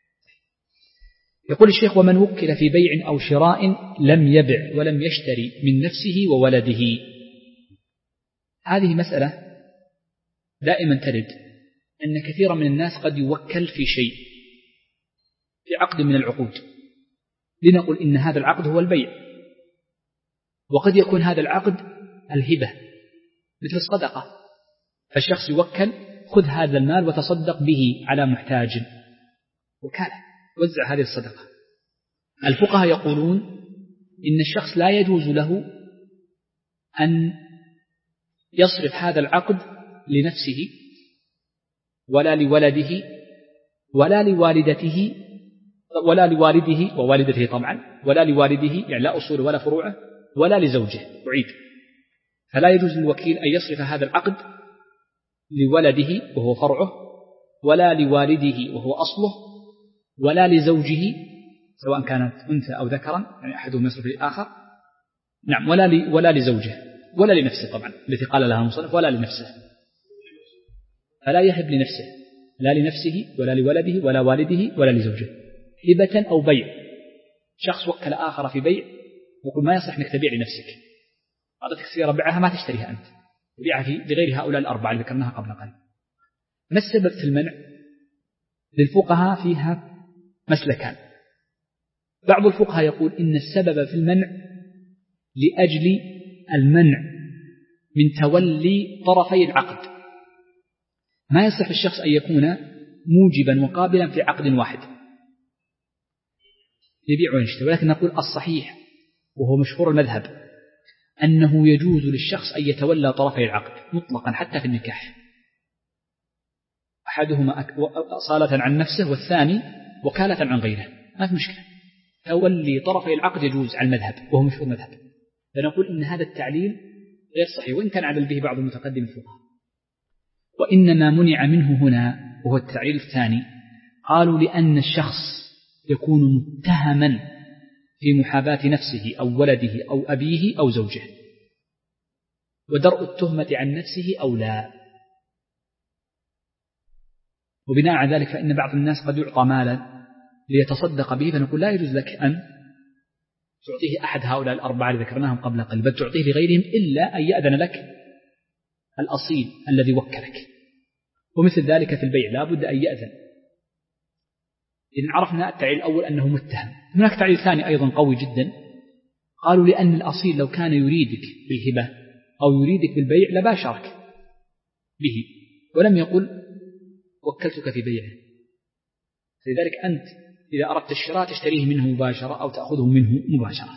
يقول الشيخ ومن وكل في بيع أو شراء لم يبع ولم يشتري من نفسه وولده. هذه مسألة دائما ترد، أن كثيرا من الناس قد يوكل في شيء في عقد من العقود، لنقل إن هذا العقد هو البيع، وقد يكون هذا العقد الهبة مثل الصدقة، فالشخص يوكل خذ هذا المال وتصدق به على محتاج، وكالة وزع هذه الصدقة. الفقهاء يقولون إن الشخص لا يجوز له أن يصرف هذا العقد لنفسه ولا لولده ولا لوالدته ولا لوالده ووالدته طبعا ولا لوالده، يعني لا أصول ولا فروعه، ولا لزوجه، أعيد، فلا يجوز للوكيل أن يصرف هذا العقد لولده وهو فرعه، ولا لوالده وهو أصله، ولا لزوجه سواء كانت أنثى أو ذكرا، يعني أحدهم يصرف للآخر، نعم، ولا ل... ولا لزوجه ولا لنفسه طبعا التي قال لها المصنف، ولا لنفسه، فلا يهب لنفسه لا لنفسه ولا لولده ولا والده ولا لزوجه، هبة أو بيع. شخص وكل آخر في بيع يقول ما يصح أنك تبيع لنفسك، أعطتك سيارة بيعها ما تشتريها أنت، تبيعها في لغير هؤلاء الأربعة اللي ذكرناها قبل قليل. ما السبب في المنع؟ للفقهاء فيها مسلكان. بعض الفقهاء يقول إن السبب في المنع لأجل المنع من تولي طرفي العقد. ما يصح الشخص أن يكون موجبا وقابلا في عقد واحد يبيع ويشتري، ولكن نقول الصحيح وهو مشهور المذهب أنه يجوز للشخص أن يتولى طرفي العقد مطلقا حتى في النكاح، أحدهما أصالة عن نفسه والثاني وكالة عن غيره، ما في مشكلة. تولي طرفي العقد يجوز على المذهب وهو مشهور المذهب، فنقول إن هذا التعليل غير صحيح وإن كان عدل به بعض المتقدم الفقهاء. وإنما منع منه هنا وهو التعليل الثاني، قالوا لأن الشخص يكون متهما في محاباة نفسه أو ولده أو أبيه أو زوجه، ودرء التهمة عن نفسه أو لا. وبناء على ذلك فإن بعض الناس قد يعطى مالا ليتصدق به، فنقول لا يجوز لك أن تعطيه أحد هؤلاء الأربعة الذي ذكرناهم قبل قليل، بل تعطيه لغيرهم إلا أن يأذن لك الأصيل الذي وكلك. ومثل ذلك في البيع لا بد أن يأذن. إذن عرفنا التعليل الأول أنه متهم. هناك تعليل ثاني أيضا قوي جدا، قالوا لأن الأصيل لو كان يريدك بالهبة أو يريدك بالبيع لباشرك به ولم يقل وكلتك في بيعه، لذلك أنت إذا أردت الشراء تشتريه منه مباشرة أو تأخذه منه مباشرة.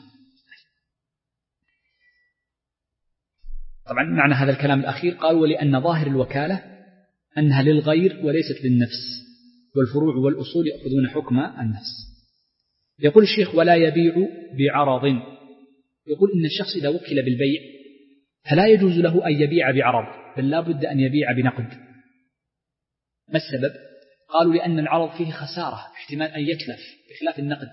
طبعا معنى هذا الكلام الأخير قالوا ولأن ظاهر الوكالة أنها للغير وليست للنفس، والفروع والأصول يأخذون حكم النفس. يقول الشيخ ولا يبيع بعرض، يقول إن الشخص إذا وكل بالبيع فلا يجوز له أن يبيع بعرض، بل لا بد أن يبيع بنقد. ما السبب؟ قالوا لأن العرض فيه خسارة، احتمال أن يتلف بخلاف النقد،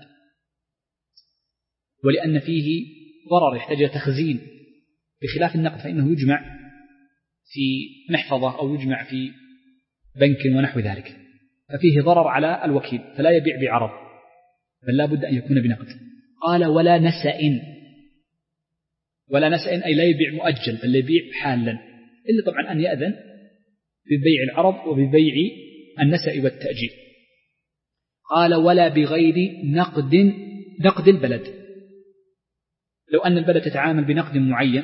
ولأن فيه ضرر يحتاج إلى تخزين بخلاف النقد فإنه يجمع في محفظة أو يجمع في بنك ونحو ذلك، ففيه ضرر على الوكيل، فلا يبيع بعرض بل لا بد أن يكون بنقد. قال ولا نسأ، ولا نسأ أي لا يبيع مؤجل بل يبيع حالا، إلا طبعا أن يأذن ببيع العرض وببيع النسأ والتأجيل. قال ولا بغير نقد، نقد البلد، لو أن البلد تتعامل بنقد معين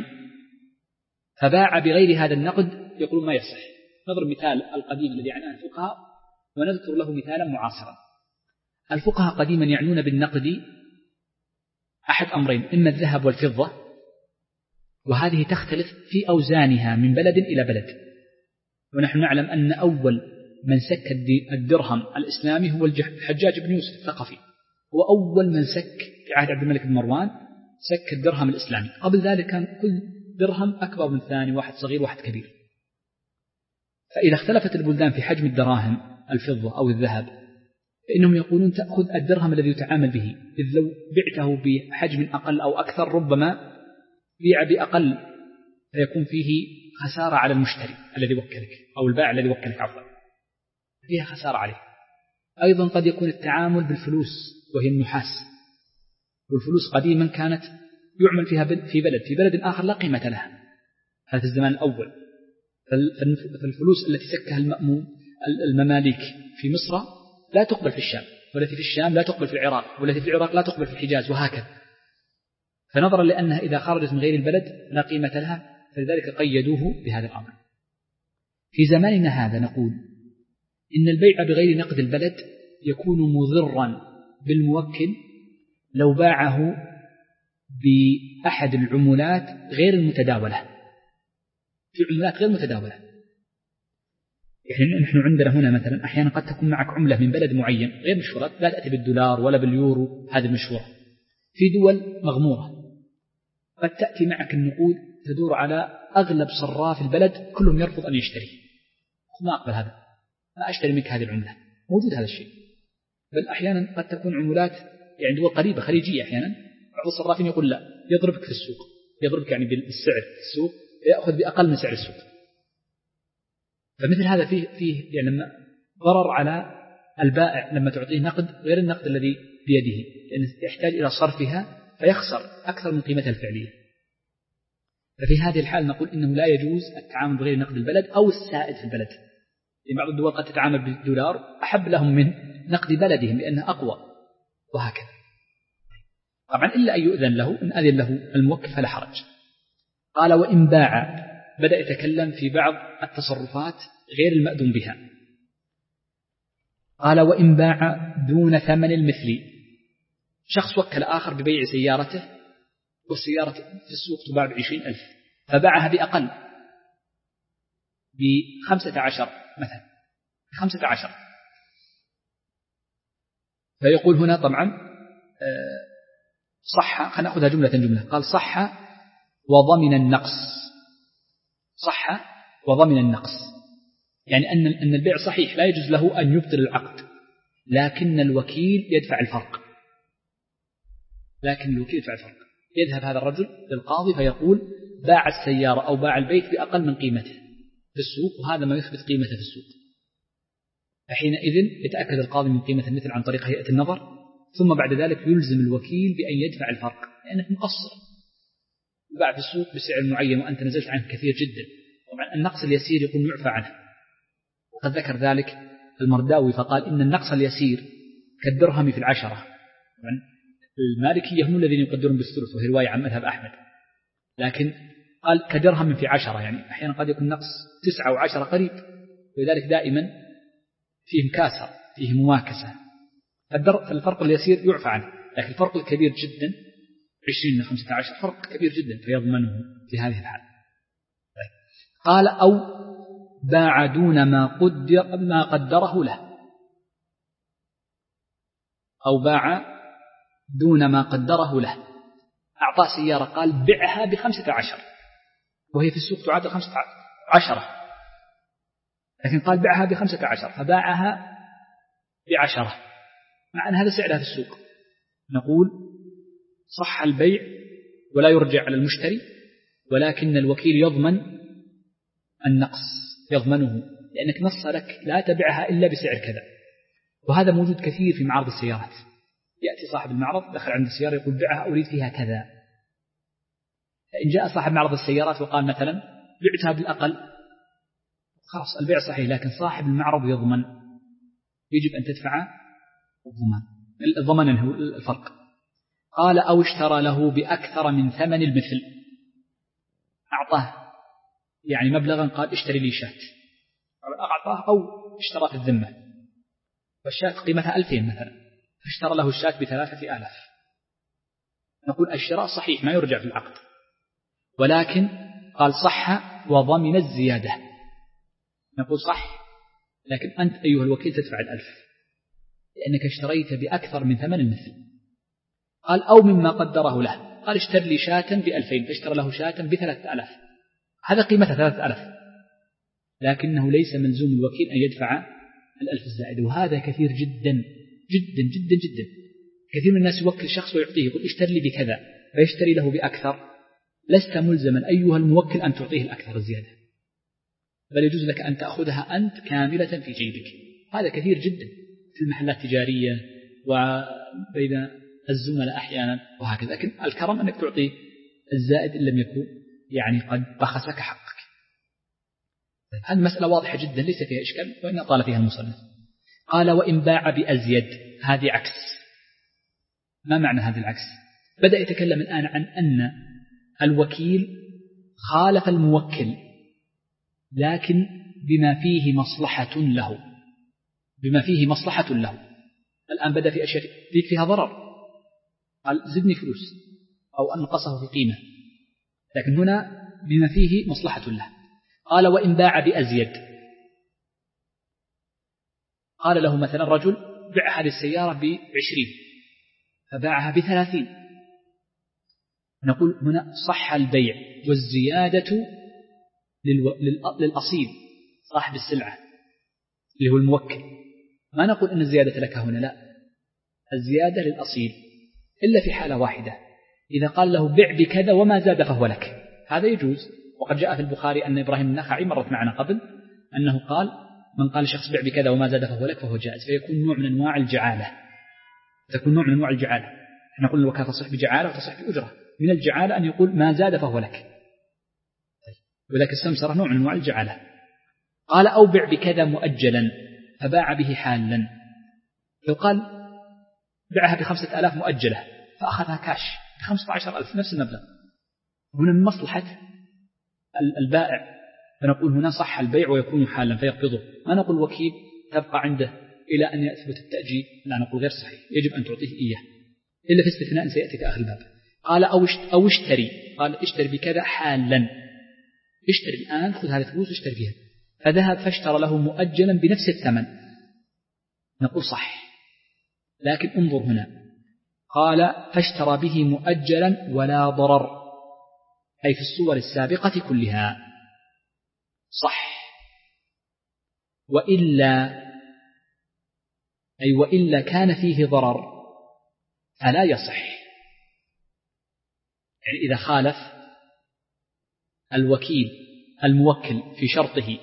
فباع بغير هذا النقد يقول ما يصح. نضرب مثال القديم الذي عناه الفقهاء ونذكر له مثالا معاصرا. الفقهاء قديما يعنون بالنقد أحد أمرين، إما الذهب والفضة، وهذه تختلف في أوزانها من بلد إلى بلد، ونحن نعلم أن أول من سك الدرهم الإسلامي هو الحجاج بن يوسف الثقفي، هو أول من سك في عهد عبد الملك بن مروان سك الدرهم الإسلامي. قبل ذلك كان كل درهم أكبر من ثاني، واحد صغير واحد كبير. فإذا اختلفت البلدان في حجم الدراهم الفضة أو الذهب فإنهم يقولون تأخذ الدرهم الذي يتعامل به، إذ لو بعته بحجم أقل أو أكثر ربما بيع بأقل فيكون فيه خسارة على المشتري الذي وكلك أو البائع الذي وكلك عفوا، فيها خسارة عليه. أيضا قد يكون التعامل بالفلوس وهي النحاس، والفلوس قديما كانت يعمل فيها في بلد في بلد آخر لا قيمة لها، هذا الزمان الأول. فالفلوس التي سكها المأمون المماليك في مصر لا تقبل في الشام، والتي في الشام لا تقبل في العراق، والتي في العراق لا تقبل في الحجاز، وهكذا. فنظرا لأنها إذا خرجت من غير البلد لا قيمة لها، فلذلك قيدوه بهذا الأمر. في زماننا هذا نقول إن البيع بغير نقد البلد يكون مضرا بالموكل لو باعه بأحد العملات غير المتداولة، في عملات غير متداولة. يعني نحن عندنا هنا مثلا أحيانا قد تكون معك عملة من بلد معين غير مشهورة، لا تأتي بالدولار ولا باليورو هذه المشهورة، في دول مغمورة قد تأتي معك النقود تدور على أغلب صراف البلد كلهم يرفض أن يشتري، ما أقبل هذا، ما أشتري منك هذه العملة، موجود هذا الشيء. بل أحيانا قد تكون عملات يعني دول قريبة خليجية، أحيانا بعض الصرافين يقول لا، يضربك في السوق، يضربك يعني بالسعر في السوق، يأخذ بأقل من سعر السوق. فمثل هذا فيه فيه يعني لما ضرر على البائع لما تعطيه نقد غير النقد الذي بيده، لأنه يحتاج إلى صرفها فيخسر أكثر من قيمتها الفعلية. ففي هذه الحال نقول إنه لا يجوز التعامل بغير نقد البلد أو السائد في البلد. يعني بعض الدول قد تتعامل بالدولار أحب لهم من نقد بلدهم لأنه أقوى، وهكذا. طبعا إلا أن يؤذن له، إن أذن له الموكل فلا حرج. قال وإن باع، بدأ يتكلم في بعض التصرفات غير المأذون بها. قال وإن باع دون ثمن المثل، شخص وكل آخر ببيع سيارته والسيارة في السوق تباع بعشرين ألف، فباعها بأقل بخمسة عشر مثلا، بخمسة عشر، فيقول هنا طبعا صح، خلينا نأخذها جملة جملة. قال صح وضمن النقص، صح وضمن النقص، يعني أن أن البيع صحيح لا يجوز له أن يبطل العقد، لكن الوكيل يدفع الفرق، لكن الوكيل يدفع الفرق. يذهب هذا الرجل للقاضي فيقول باع السيارة أو باع البيت بأقل من قيمته في السوق، وهذا ما يثبت قيمته في السوق. فحينئذ يتأكد القاضي من قيمة المثل عن طريق هيئة النظر، ثم بعد ذلك يلزم الوكيل بأن يدفع الفرق، لأنك مقصر، باع في السوق بسعر معين وأنت نزلت عنه كثير جدا. طبعا النقص اليسير يكون يعفى عنه، وقد ذكر ذلك المرداوي فقال إن النقص اليسير كالدرهم في العشرة. طبعا المالكية هم الذين يقدرون بالثلث، وهي رواية عن مذهب أحمد، لكن قال كدرهم في عشرة، يعني أحيانا قد يكون نقص تسعة وعشرة قريب، ولذلك دائما فيه مكاسر، فيه مواكسة. فالفرق اليسير يعفى عنه، لكن الفرق الكبير جدا عشرين من خمسة عشر فرق كبير جدا فيضمنه في هذه الحال. قال أو باع دون ما قدر ما قدره له، أو باع دون ما قدره له، أعطاه سيارة قال بعها بخمسة عشر وهي في السوق تعادل خمسة عشرة، لكن قال بعها بخمسة عشر فباعها بعشرة، مع أن هذا سعرها في السوق. نقول صح البيع ولا يرجع على المشتري، ولكن الوكيل يضمن النقص، يضمنه، لأنك نص لك لا تبعها إلا بسعر كذا. وهذا موجود كثير في معرض السيارات، يأتي صاحب المعرض دخل عند السيارة يقول بعها أريد فيها كذا، فإن جاء صاحب معرض السيارات وقال مثلا بعتها بالأقل، خلاص البيع صحيح، لكن صاحب المعرض يضمن، يجب أن تدفع الضمان، الضمان هو الفرق. قال أو اشترى له بأكثر من ثمن المثل، أعطاه يعني مبلغا قال اشتري لي شاة، أعطاه أو اشترى في الذمة، والشاة قيمتها ألفين مثلا، فاشترى له الشاة بثلاثة آلاف، نقول الشراء صحيح ما يرجع في العقد، ولكن قال صح وضمن الزيادة، نقول صح، لكن أنت أيها الوكيل تدفع الألف لأنك اشتريت بأكثر من ثمن المثل. قال أو مما قدره له، قال اشتر لي شاة بألفين فاشترى له شاة بثلاثة آلاف، هذا قيمتها ثلاثة آلاف، لكنه ليس ملزوم الوكيل أن يدفع الألف الزائد. وهذا كثير جدا جدا جدا جدا، كثير من الناس يوكل شخص ويعطيه يقول اشتر لي بكذا فيشتري له بأكثر، لست ملزما أيها الموكل أن تعطيه الأكثر الزيادة، بل يجوز لك أن تأخذها أنت كاملة في جيبك. هذا كثير جدا في المحلات التجارية وبين الزملاء أحيانا وهكذا، لكن الكرم أنك تعطي الزائد إن لم يكن يعني قد بخسك حقك. هذه مسألة واضحة جدا ليس فيها إشكال، وإن أطال فيها المصنف. قال وإن باع بأزيد، هذه عكس. ما معنى هذا العكس؟ بدأ يتكلم الآن عن أن الوكيل خالف الموكل لكن بما فيه مصلحة له، بما فيه مصلحة له. الآن بدأ في أشياء فيك فيها ضرر، قال زدني فلوس أو أنقصه في قيمة، لكن هنا بما فيه مصلحة له. قال وإن باع بأزيد، قال له مثلا رجل باع هذه السيارة بعشرين فباعها بثلاثين، نقول هنا صح البيع والزيادة للأصيل صاحب السلعة اللي هو الموكل، ما نقول أن الزيادة لك هنا، لا، الزيادة للأصيل إلا في حالة واحدة، إذا قال له بيع بكذا وما زاد فهو لك، هذا يجوز. وقد جاء في البخاري أن إبراهيم النخعي مرت معنا قبل أنه قال من قال شخص بيع بكذا وما زاد فهو لك فهو جائز، فيكون نوع من أنواع الجعالة، تكون نوع من أنواع الجعالة. نقول الوكالة تصح بجعالة وتصح بأجرة، من الجعالة أن يقول ما زاد فهو لك، ولكن السمسرة نوع من أنواع الجعالة. قال أو بيع بكذا مؤجلا فباع به حالا، لو قال بيعها بخمسة آلاف مؤجلة فأخذها كاش بخمسة عشر ألف نفس المبلغ، هنا من مصلحة البائع، فنقول هنا صح البيع ويكون حالا فيقبضه. ما نقول وكيل تبقى عنده إلى أن يثبت التأجيل، لا، نقول غير صحيح، يجب أن تعطيه إياه إلا في استثناء سيأتي في آخر الباب. قال أو اشتري، قال اشتري بكذا حالا، اشتري الآن، خذ هذه الفلوس اشتري فيها. فذهب فاشترى له مؤجلا بنفس الثمن، نقول صح. لكن انظر هنا، قال فاشترى به مؤجلا ولا ضرر، أي في الصور السابقة كلها صح. وإلا أي وإلا كان فيه ضرر فلا يصح. يعني إذا خالف الوكيل الموكل في شرطه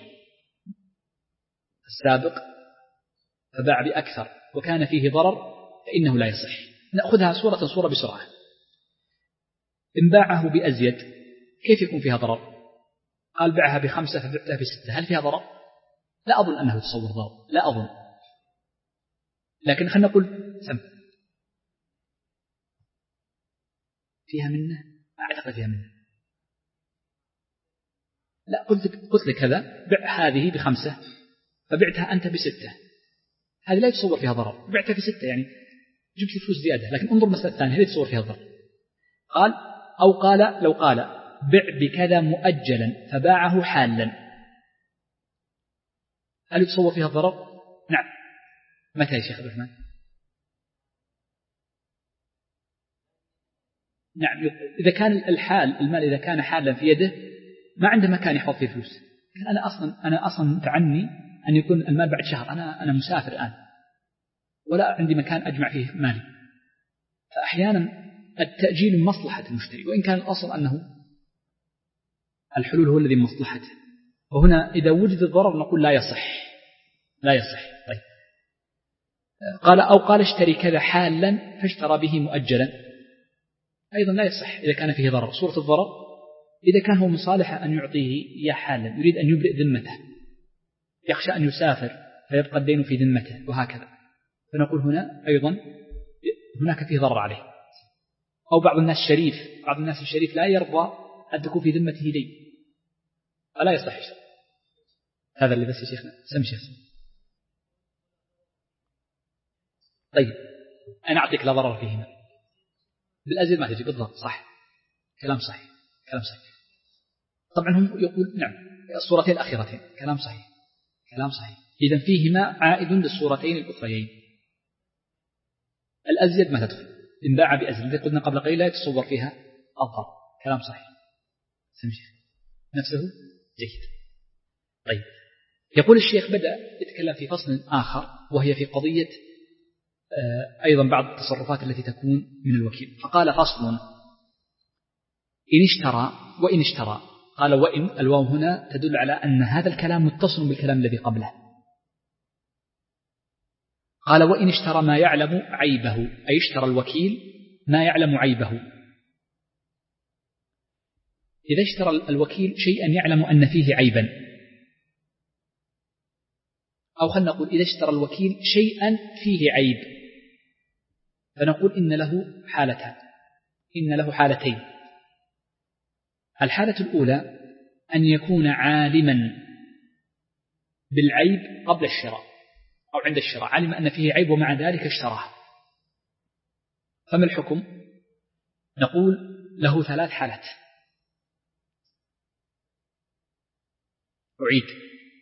السابق فباع بأكثر وكان فيه ضرر فإنه لا يصح. نأخذها صورة صورة بسرعة. إن باعه بأزيد كيف يكون فيها ضرر؟ قال بعها بخمسة فبعتها بستة، هل فيها ضرر؟ لا أظن أنه يتصور ضرر، لا أظن. لكن خلنا نقول سم فيها منه، ما أعتقد فيها منه. لا، قلت لك قلت لك هذا بع هذه بخمسة فبعتها أنت بستة، هذه لا يتصور فيها ضرر. بعتها بستة يعني جبت فلوس زيادة، لكن انظر المسألة الثانية هل يتصور فيها ضرر؟ قال أو قال لو قال بع بكذا مؤجلا فباعه حالا، هل يتصور فيها الضرر؟ نعم. متى يا شيخ عبد الرحمن؟ نعم، إذا كان الحال المال إذا كان حالا في يده ما عنده مكان يحفظ فيه فلوس. أنا أصلا أنا أصلا تعني أن يكون المال بعد شهر، أنا أنا مسافر الآن ولا عندي مكان أجمع فيه مالي، فأحيانا التأجيل من مصلحة المشتري، وإن كان الأصل أنه الحلول هو الذي من مصلحته. وهنا إذا وجد الضرر نقول لا يصح، لا يصح. طيب قال أو قال اشتري كذا حالا فاشترى به مؤجلا، أيضا لا يصح إذا كان فيه ضرر. صورة الضرر إذا كان هو مصالحة أن يعطيه إياه حالا، يريد أن يبرئ ذمته، يخشى أن يسافر فيبقى الدين في ذمته وهكذا، فنقول هنا أيضا هناك فيه ضرر عليه. أو بعض الناس شريف، بعض الناس الشريف لا يرضى أن تكون في ذمته دين، فلا يصح شيء. هذا اللي بس يا شيخنا سم شيخ. طيب أنا أعطيك لا ضرر فيهما، بالأزل ما تجي بالضبط، صح، كلام صحيح، كلام صحيح. طبعا هم يقول نعم الصورتين الأخيرتين كلام صحيح، كلام صحيح. إذن فيهما عائد للصورتين الأخريين. الأزيد ما تدخل، إن باع بأزيد الذي قلنا قبل قليل لا يتصور فيها الضرر، كلام صحيح. سمشي نفسه جيد. طيب يقول الشيخ بدأ يتكلم في فصل آخر وهي في قضية أيضا بعض التصرفات التي تكون من الوكيل. فقال فصل إن اشترى وإن اشترى. قال وإن، الواو هنا تدل على أن هذا الكلام متصل بالكلام الذي قبله. قال وإن اشترى ما يعلم عيبه، أي اشترى الوكيل ما يعلم عيبه. إذا اشترى الوكيل شيئا يعلم أن فيه عيبا، أو خلنا نقول إذا اشترى الوكيل شيئا فيه عيب، فنقول إن له حالتان، إن له حالتين. الحالة الأولى أن يكون عالما بالعيب قبل الشراء أو عند الشراء، علم أن فيه عيب ومع ذلك اشتراه، فما الحكم؟ نقول له ثلاث حالات. أعيد: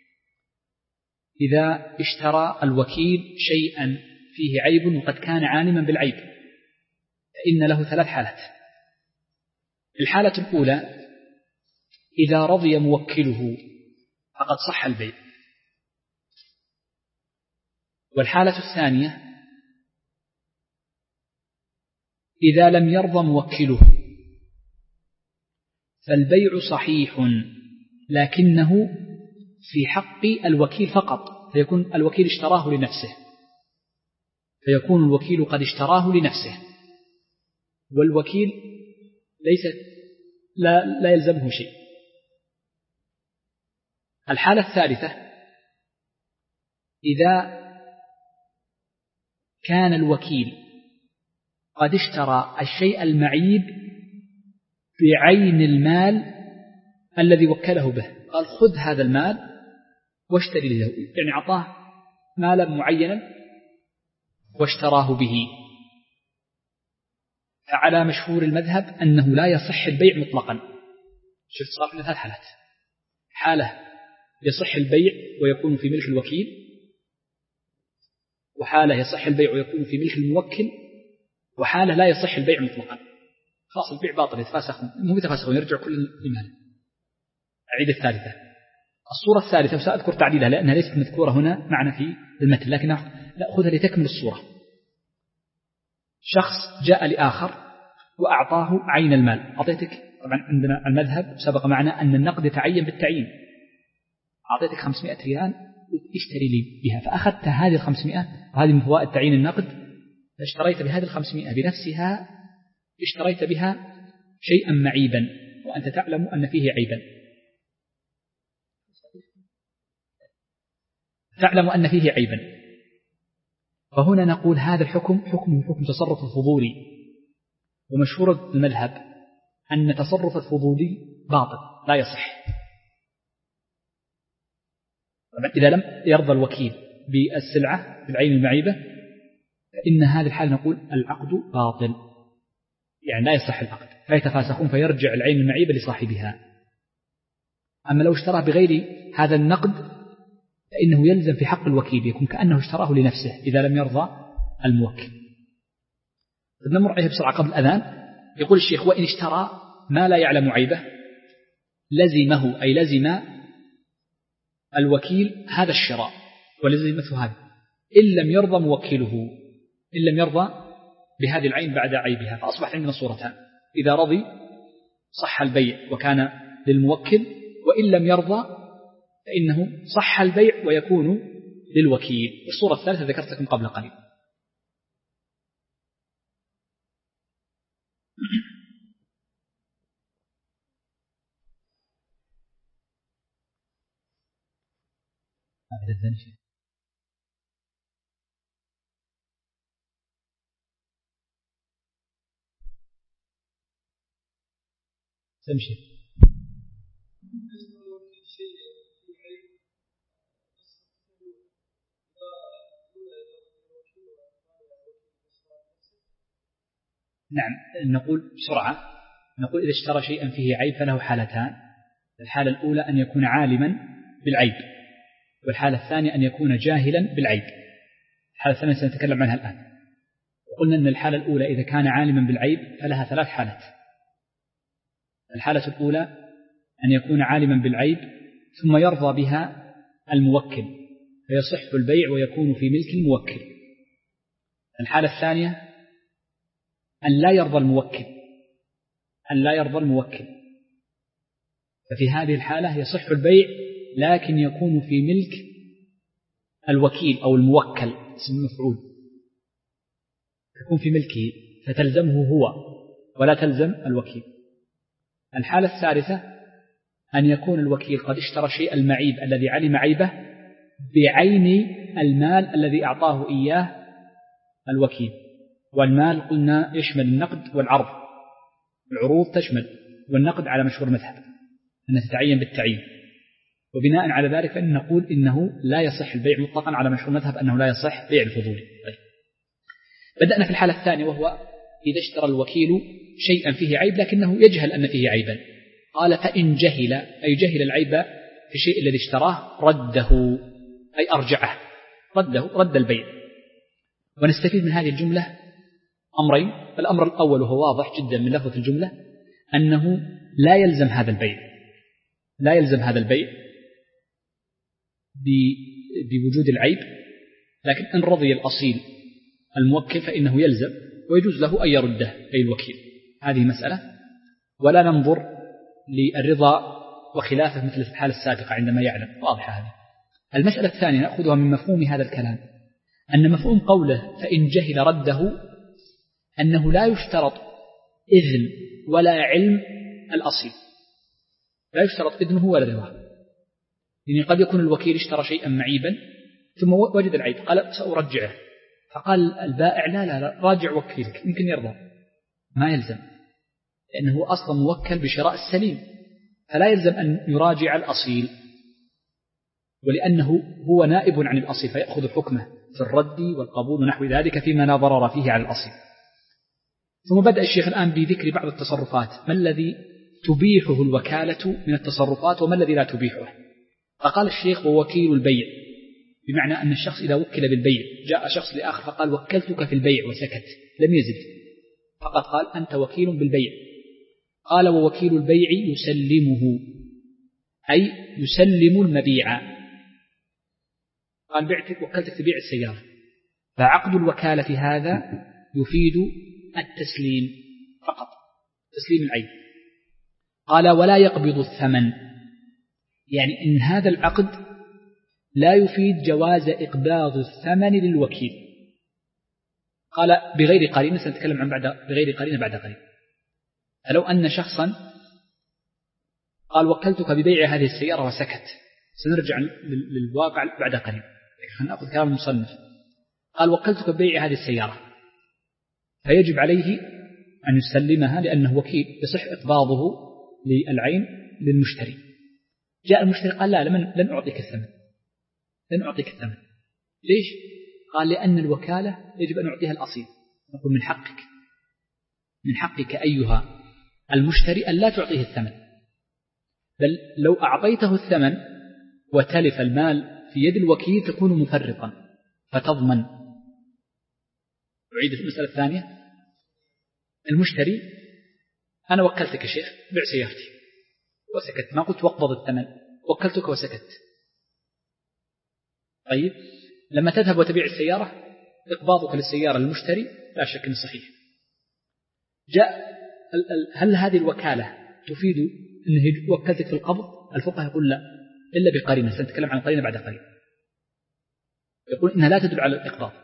إذا اشترى الوكيل شيئا فيه عيب وقد كان عالما بالعيب فإن له ثلاث حالات. الحالة الأولى إذا رضي موكله فقد صح البيع. والحالة الثانية إذا لم يرضى موكله فالبيع صحيح لكنه في حق الوكيل فقط، فيكون الوكيل اشتراه لنفسه، فيكون الوكيل قد اشتراه لنفسه والوكيل ليس لا, لا يلزمه شيء. الحالة الثالثة إذا كان الوكيل قد اشترى الشيء المعيب بعين المال الذي وكله به، قال خذ هذا المال واشتري له، يعني أعطاه مالا معينا واشتراه به. فعلى مشهور المذهب أنه لا يصح البيع مطلقا. شفت صار لنا ثلاث حالات: حالة يصح البيع ويكون في ملك الوكيل، وحالة يصح البيع ويكون في ملك الموكل، وحالة لا يصح البيع مطلقا. خلاص البيع باطل، يتفاسخون، مو يتفاسخون، يرجع كل المال. أعيد الثالثة. الصورة الثالثة وسأذكر تعديلها لأنها ليست مذكورة هنا معنا في المتن، لكن نأخذها لتكمل الصورة. شخص جاء لآخر وأعطاه عين المال، أعطيتك، طبعا عندنا المذهب سبق معنا أن النقد يتعين بالتعيين، أعطيتك خمسمائة ريال اشتري لي بها، فأخذت هذه الخمسمائة، وهذه من فوائد تعيين النقد، فاشتريت بهذه الخمسمائة بنفسها، اشتريت بها شيئا معيبا وأنت تعلم أن فيه عيبا، تعلم أن فيه عيبا. فهنا نقول هذا الحكم حكم حكم تصرف الفضولي، ومشهور المذهب أن تصرف الفضولي باطل لا يصح. إذا لم يرضى الوكيل بالسلعة بالعين المعيبة فإن هذه الحال نقول العقد باطل، يعني لا يصح العقد، فيتفاسخون فيرجع العين المعيبة لصاحبها. أما لو اشتراه بغير هذا النقد فإنه يلزم في حق الوكيل، يكون كأنه اشتراه لنفسه إذا لم يرضى الموكل. نمر عليه بسرعة قبل الأذان. يقول الشيخ: وإن اشترى ما لا يعلم عيبه لزمه، أي لزم الوكيل هذا الشراء ولزمته هذا إن لم يرضى موكله، إن لم يرضى بهذه العين بعد عيبها. فأصبح عندنا صورتان: إذا رضي صح البيع وكان للموكل، وإن لم يرضى فإنه صح البيع ويكون للوكيل. الصورة الثالثة ذكرت لكم قبل قليل. سمشي نعم، نقول بسرعة، نقول إذا اشترى شيئا فيه عيب فله حالتان: الحالة الأولى أن يكون عالما بالعيب، والحالة الثانية أن يكون جاهلا بالعيب. الحالة الثانية سنتكلم عنها الآن. وقلنا أن الحالة الأولى إذا كان عالما بالعيب فلها ثلاث حالات. الحالة الأولى أن يكون عالما بالعيب ثم يرضى بها الموكل فيصح البيع ويكون في ملك الموكل. الحالة الثانية أن لا يرضى الموكل أن لا يرضى الموكل ففي هذه الحالة يصح البيع لكن يكون في ملك الوكيل أو الموكل، اسم المفعول، يكون في ملكه فتلزمه هو ولا تلزم الوكيل. الحالة الثالثة أن يكون الوكيل قد اشترى شيء المعيب الذي علم عيبه بعين المال الذي أعطاه إياه الوكيل. والمال قلنا يشمل النقد والعرض، العروض تشمل، والنقد على مشهور مذهب أنها تتعين بالتعيين. وبناء على ذلك فإن نقول إنه لا يصح البيع مطلقا على مشهور مذهب أنه لا يصح بيع الفضولي. طيب. بدأنا في الحالة الثانية، وهو إذا اشترى الوكيل شيئا فيه عيب لكنه يجهل أن فيه عيبا. قال: فإن جهل، أي جهل العيب في الشيء الذي اشتراه، رده، أي أرجعه، رده، رد البيع. ونستفيد من هذه الجملة أمرين. الأمر الأول وهو واضح جدا من لفظة الجملة أنه لا يلزم هذا البيع لا يلزم هذا البيع بوجود العيب، لكن إن رضي الأصيل الموكل فإنه يلزم ويجوز له أن يرده أي الوكيل. هذه مسألة، ولا ننظر للرضا وخلافه مثل الحالة السابقة عندما يعلم، واضحة هذه. المسألة الثانية نأخذها من مفهوم هذا الكلام، أن مفهوم قوله فإن جهل رده أنه لا يشترط إذن ولا علم الأصيل، لا يشترط إذنه ولا رضاه. يعني قد يكون الوكيل اشترى شيئا معيبا ثم وجد العيب قال سأرجعه، فقال البائع لا لا لا راجع وكيلك يمكن يرضى، ما يلزم، لأنه أصلا موكل بشراء السليم، فلا يلزم أن يراجع الأصيل، ولأنه هو نائب عن الأصيل فيأخذ حكمه في الرد والقبول ونحو ذلك فيما لا ضرر فيه على الأصيل. ثم بدأ الشيخ الآن بذكر بعض التصرفات، ما الذي تبيحه الوكالة من التصرفات وما الذي لا تبيحه. فقال الشيخ ووكيل البيع، بمعنى أن الشخص إذا وكل بالبيع جاء شخص لآخر فقال وكلتك في البيع وسكت لم يزد، فقد قال أنت وكيل بالبيع. قال ووكيل البيع يسلمه، أي يسلم المبيع. قال بعتك وكلتك في بيع السيارة، فعقد الوكالة هذا يفيد التسليم فقط، تسليم العين. قال ولا يقبض الثمن، يعني إن هذا العقد لا يفيد جواز إقباض الثمن للوكيل. قال بغير قرينة، سنتكلم عن بعد بغير قرينة بعد قليل. فلو أن شخصا قال وكلتك ببيع هذه السيارة وسكت، سنرجع للواقع بعد قليل، خلينا نأخذ كلام المصنف. قال وكلتك ببيع هذه السيارة، فيجب عليه أن يسلمها لأنه وكيل، يصح إقباضه للعين للمشتري. جاء المشتري قال لا لمن لن أعطيك الثمن، لن أعطيك الثمن. ليش؟ قال لأن الوكالة يجب أن أعطيها الأصيل. نقول من حقك من حقك أيها المشتري أن لا تعطيه الثمن، بل لو أعطيته الثمن وتلف المال في يد الوكيل تكون مفرطا فتضمن. أعيد المسألة الثانية، المشتري أنا وكلتك يا شيخ بيع سيارتي وسكت، ما قلت واقبض الثمن، وكلتك وسكت. طيب لما تذهب وتبيع السيارة إقباضك للسيارة للمشتري لا شك أنه صحيح. جاء هل هذه الوكالة تفيد أنه وكلتك في القبض؟ الفقهاء يقول لا إلا بقرينة، سنتكلم عن قرينة بعد قليل. يقول إنها لا تدل على الإقباض.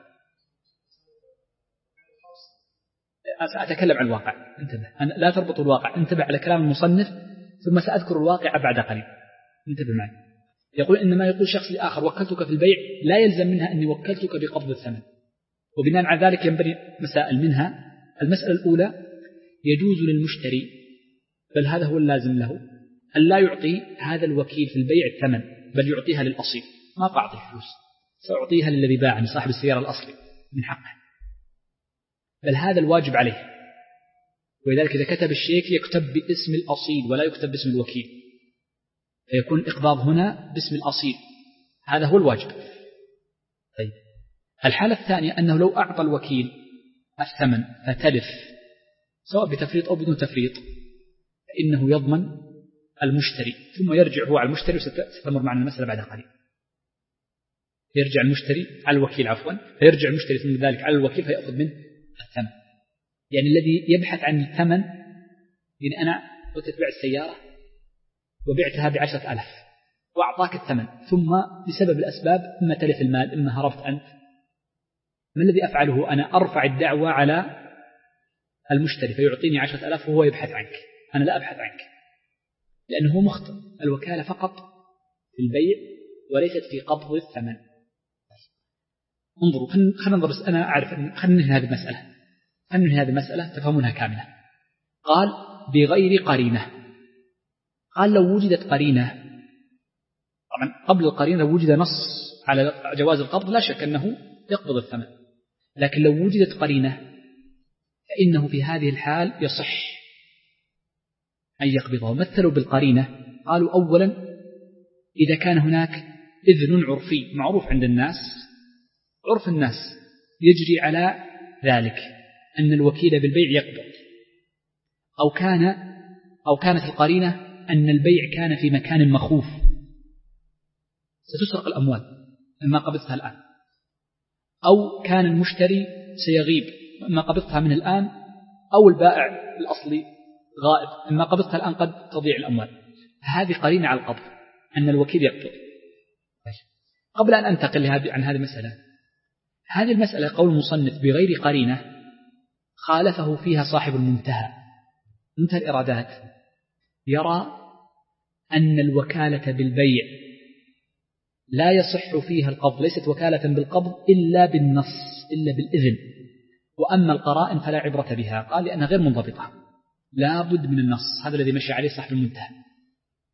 سأتكلم عن الواقع، انتبه، أنا لا تربط الواقع، انتبه على كلام المصنف ثم سأذكر الواقع بعد قليل، انتبه معي. يقول إنما يقول شخص لآخر وكلتك في البيع، لا يلزم منها أني وكلتك بقبض الثمن. وبناء على ذلك ينبني مسائل، منها المسألة الأولى يجوز للمشتري، بل هذا هو اللازم له، أن لا يعطي هذا الوكيل في البيع الثمن، بل يعطيها للأصيل. ما أعطي الفلوس، سأعطيها للذي باعني صاحب السيارة الأصلي من حقه، بل هذا الواجب عليه. ولذلك إذا كتب الشيك يكتب باسم الأصيل ولا يكتب باسم الوكيل، فيكون الإقباض هنا باسم الأصيل، هذا هو الواجب. طيب الحالة الثانية أنه لو أعطى الوكيل الثمن فتلف سواء بتفريط أو بدون تفريط، فإنه يضمن المشتري، ثم يرجع هو على المشتري، وستمر معنا المسألة بعد قليل. يرجع المشتري على الوكيل عفوا فيرجع المشتري ثم ذلك على الوكيل فيأخذ منه الثمن. يعني الذي يبحث عن الثمن، يعني أنا قلت تبيع السيارة وبعتها بعشرة ألف وأعطاك الثمن، ثم بسبب الأسباب إما تلف المال إما هربت أنت، ما الذي أفعله؟ أنا أرفع الدعوة على المشتري فيعطيني عشرة ألاف وهو يبحث عنك، أنا لا أبحث عنك، لأنه مخطئ. الوكالة فقط في البيع وليست في قبض الثمن. انظروا خلينا ننظر، بس أنا أعرف أن خلينا ننهي هذه المسألة، خلينا ننهي هذه المسألة تفهمونها كاملة. قال بغير قرينة. قال لو وجدت قرينة، طبعا قبل القرينة لو وجد نص على جواز القبض لا شك أنه يقبض الثمن، لكن لو وجدت قرينة فإنه في هذه الحال يصح أن يقبضه. مثلوا بالقرينة، قالوا أولا إذا كان هناك إذن عرفي معروف عند الناس، عرف الناس يجري على ذلك أن الوكيل بالبيع يقبض، أو كان أو كانت القرينة أن البيع كان في مكان مخوف ستسرق الأموال إما قبضتها الآن، أو كان المشتري سيغيب إما قبضتها من الآن، أو البائع الأصلي غائب إما قبضتها الآن قد تضيع الأموال. هذه قرينة على القبض أن الوكيل يقبض. قبل أن أنتقل عن هذه المسألة، هذه المسألة قول المصنف بغير قرينة خالفه فيها صاحب المنتهى، منتهى الإرادات، يرى أن الوكالة بالبيع لا يصح فيها القبض، ليست وكالة بالقبض إلا بالنص إلا بالإذن، وأما القرائن فلا عبرة بها. قال لأنها غير منضبطة، لا بد من النص، هذا الذي مشى عليه صاحب المنتهى.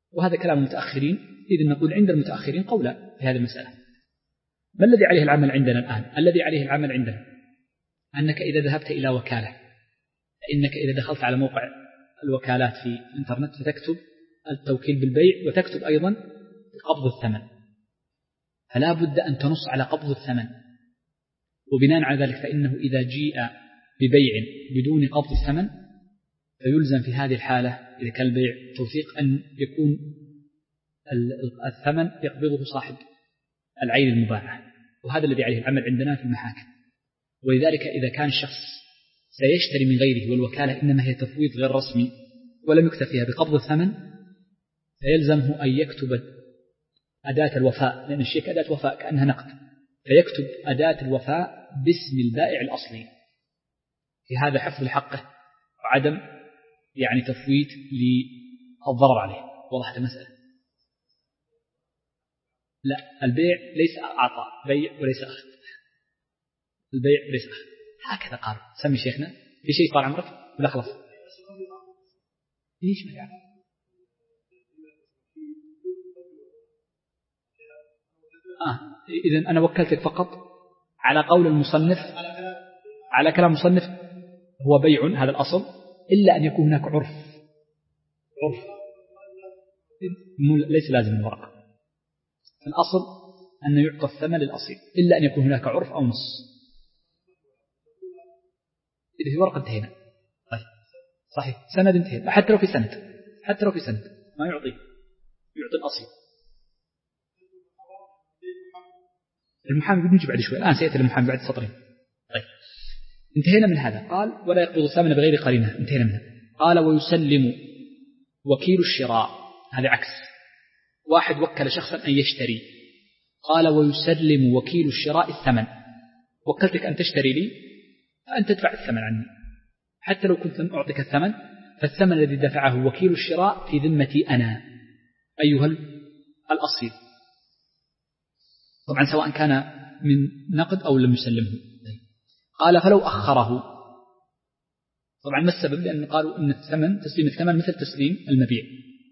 وهذا كلام المتأخرين. إذن نقول عند المتأخرين قولا في هذه المسألة. ما الذي عليه العمل عندنا الآن؟ الذي عليه العمل عندنا أنك إذا ذهبت إلى وكالة، فإنك إذا دخلت على موقع الوكالات في الإنترنت فتكتب التوكيل بالبيع وتكتب أيضا قبض الثمن، فلا بد أن تنص على قبض الثمن. وبناء على ذلك فإنه إذا جيء ببيع بدون قبض الثمن فيلزم في هذه الحالة إذا كان البيع توثيق أن يكون الثمن يقبضه صاحب العين المباعة، وهذا الذي عليه العمل عندنا في المحاكم. ولذلك إذا كان الشخص سيشتري من غيره والوكالة إنما هي تفويض غير رسمي ولم يكتفيها بقبض الثمن فيلزمه أن يكتب أداة الوفاء، لأن الشيك أداة وفاء كأنها نقد، فيكتب أداة الوفاء باسم البائع الأصلي، في هذا حفظ لحقه وعدم يعني تفويت للضرر عليه. وضحت المسألة؟ لا، البيع ليس أعطاء، بيع وليس أخذ، البيع وليس أخذ، هكذا قال. سمي شيخنا في شيء قال عمرك ولا خلاص؟ ليش ما يعرف؟ آه إذن أنا وكلتك فقط على قول المصنف، على كلام المصنف هو بيع هذا الأصل، إلا أن يكون هناك عرف، عرف ليس لازم الورقة. الأصل أن يعطى الثمن للأصيل إلا أن يكون هناك عرف أو نص. إذا في ورقة انتهينا. طيب صحيح، سند انتهينا، حتى لو في سند، حتى لو في سند ما يعطيه، يعطي الأصل. المحامي بنجي بعد شوي، الآن سيأتي المحامي بعد سطرين. طيب انتهينا من هذا. قال ولا يقبض الثمن بغير قرينة، انتهينا منها. قال ويسلم وكيل الشراء، هذا عكس، واحد وكل شخصا أن يشتري، قال ويسلم وكيل الشراء الثمن، وكلتك أن تشتري لي فأن تدفع الثمن عني، حتى لو كنت لم أعطيك الثمن فالثمن الذي دفعه وكيل الشراء في ذمتي أنا أيها الأصيل، طبعا سواء كان من نقد أو لم يسلمه. قال فلو أخره، طبعا ما السبب؟ لأن قالوا أن الثمن تسليم الثمن مثل تسليم المبيع.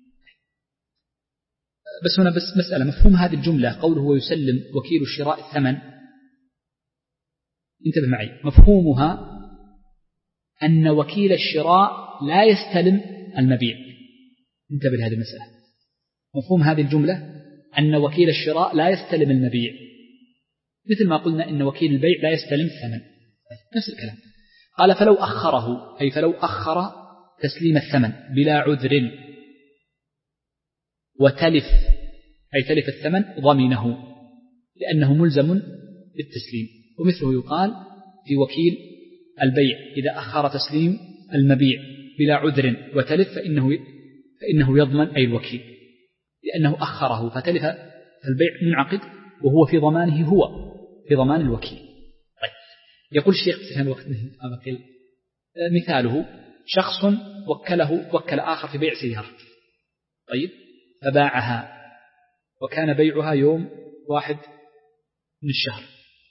بس هنا بس مسألة، مفهوم هذه الجملة قوله ويسلم وكيل الشراء الثمن، انتبه معي، مفهومها أن وكيل الشراء لا يستلم المبيع. انتبه لهذه المسألة، مفهوم هذه الجملة أن وكيل الشراء لا يستلم المبيع، مثل ما قلنا أن وكيل البيع لا يستلم الثمن، نفس الكلام. قال فلو أخره، أي فلو أخر تسليم الثمن بلا عذر وتلف، أي تلف الثمن، ضمنه لأنه ملزم بالتسليم. ومثله يقال في وكيل البيع إذا أخر تسليم المبيع بلا عذر وتلف فإنه, فإنه يضمن أي الوكيل، لأنه أخره فتلف البيع منعقد وهو في ضمانه، هو في ضمان الوكيل. طيب يقول الشيخ مثاله شخص وكله وكل آخر في بيع سيارة، طيب فباعها وكان بيعها يوم واحد من الشهر،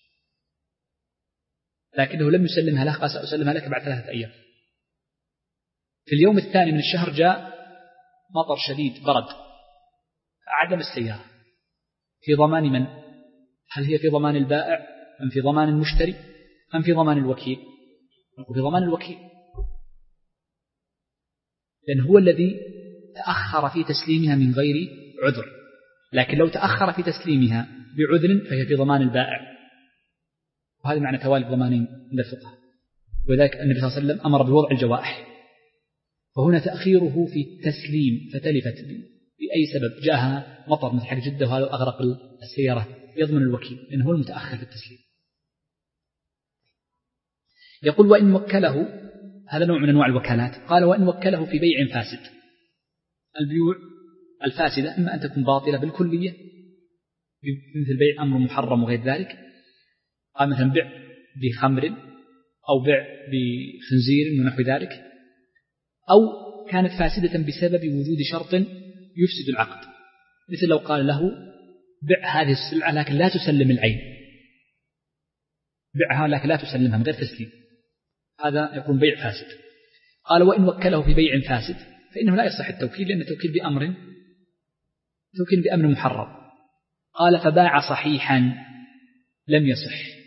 لكنه لم يسلمها له، قال سأسلمها لك بعد ثلاثة أيام. في اليوم الثاني من الشهر جاء مطر شديد برد فعدم السيارة، في ضمان من؟ هل هي في ضمان البائع أم في ضمان المشتري أم في ضمان الوكيل؟ في ضمان الوكيل، لأن هو الذي تأخر في تسليمها من غير عذر، لكن لو تأخر في تسليمها بعذر فهي في ضمان البائع، وهذا معنى توالي الضمانين عند الفقهاء. وذلك النبي صلى الله عليه وسلم أمر بوضع الجوائح، فهنا تأخيره في التسليم فتلفت بأي سبب، جاءها مطر من حق جدة وهذا أغرق السيارة، يضمن الوكيل لأنه هو المتأخر في التسليم. يقول وإن وكله، هذا نوع من أنواع الوكالات، قال وإن وكله في بيع فاسد، البيوع الفاسدة إما أن تكون باطلة بالكلية مثل بيع أمر محرم وغير ذلك، قال مثلا بيع بخمر أو بيع بخنزير ونحو ذلك، أو كانت فاسدة بسبب وجود شرط يفسد العقد، مثل لو قال له بيع هذه السلعة لكن لا تسلم العين، بيعها لكن لا تسلمها من غير تسليم، هذا يكون بيع فاسد. قال وإن وكله في بيع فاسد فإنه لا يصح التوكيل، لأن التوكيل بأمر توكيل بأمر محرم. قال فباع صحيحا لم يصح.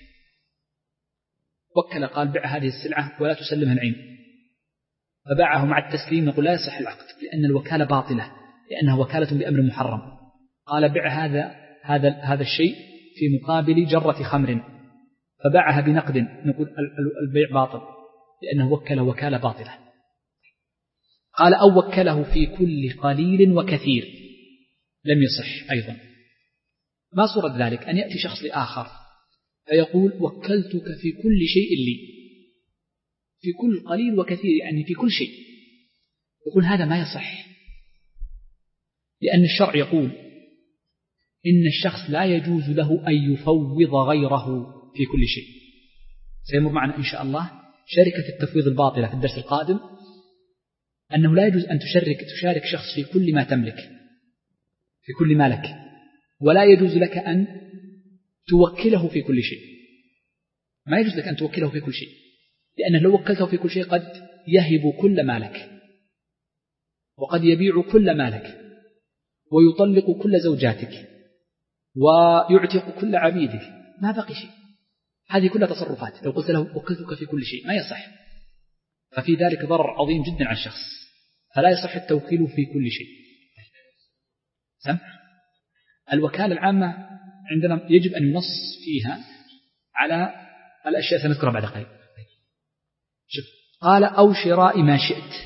وكل قال بع هذه السلعة ولا تسلمها العين، فباعه مع التسليم، نقول لا يصح العقد لأن الوكالة باطلة لأنها وكالة بأمر محرم. قال بع هذا هذا هذا الشيء في مقابل جرة خمر، فباعها بنقد، نقول البيع باطل لأنه وكل وكالة باطلة. قال أو وكله في كل قليل وكثير لم يصح أيضا. ما صورة ذلك؟ أن يأتي شخص لآخر فيقول وكلتك في كل شيء لي، في كل قليل وكثير يعني في كل شيء، يقول هذا ما يصح، لأن الشرع يقول إن الشخص لا يجوز له أن يفوض غيره في كل شيء. سيمر معنا إن شاء الله شركة التفويض الباطلة في الدرس القادم، أنه لا يجوز أن تشارك تشارك شخص في كل ما تملك، في كل ما لك، ولا يجوز لك أن توكله في كل شيء. ما يجوز لك أن توكله في كل شيء، لأنه لو وكلته في كل شيء قد يهب كل ما لك، وقد يبيع كل ما لك، ويطلق كل زوجاتك، ويعتق كل عبيدك، ما بقي شيء. هذه كلها تصرفات لو قلت له وكلتك في كل شيء ما يصح، ففي ذلك ضرر عظيم جدا على الشخص، فلا يصح التوكيل في كل شيء. سمع الوكالة العامة عندنا يجب أن ينص فيها على الأشياء سنذكرها بعد قليل. شوف قال أو شراء ما شئت،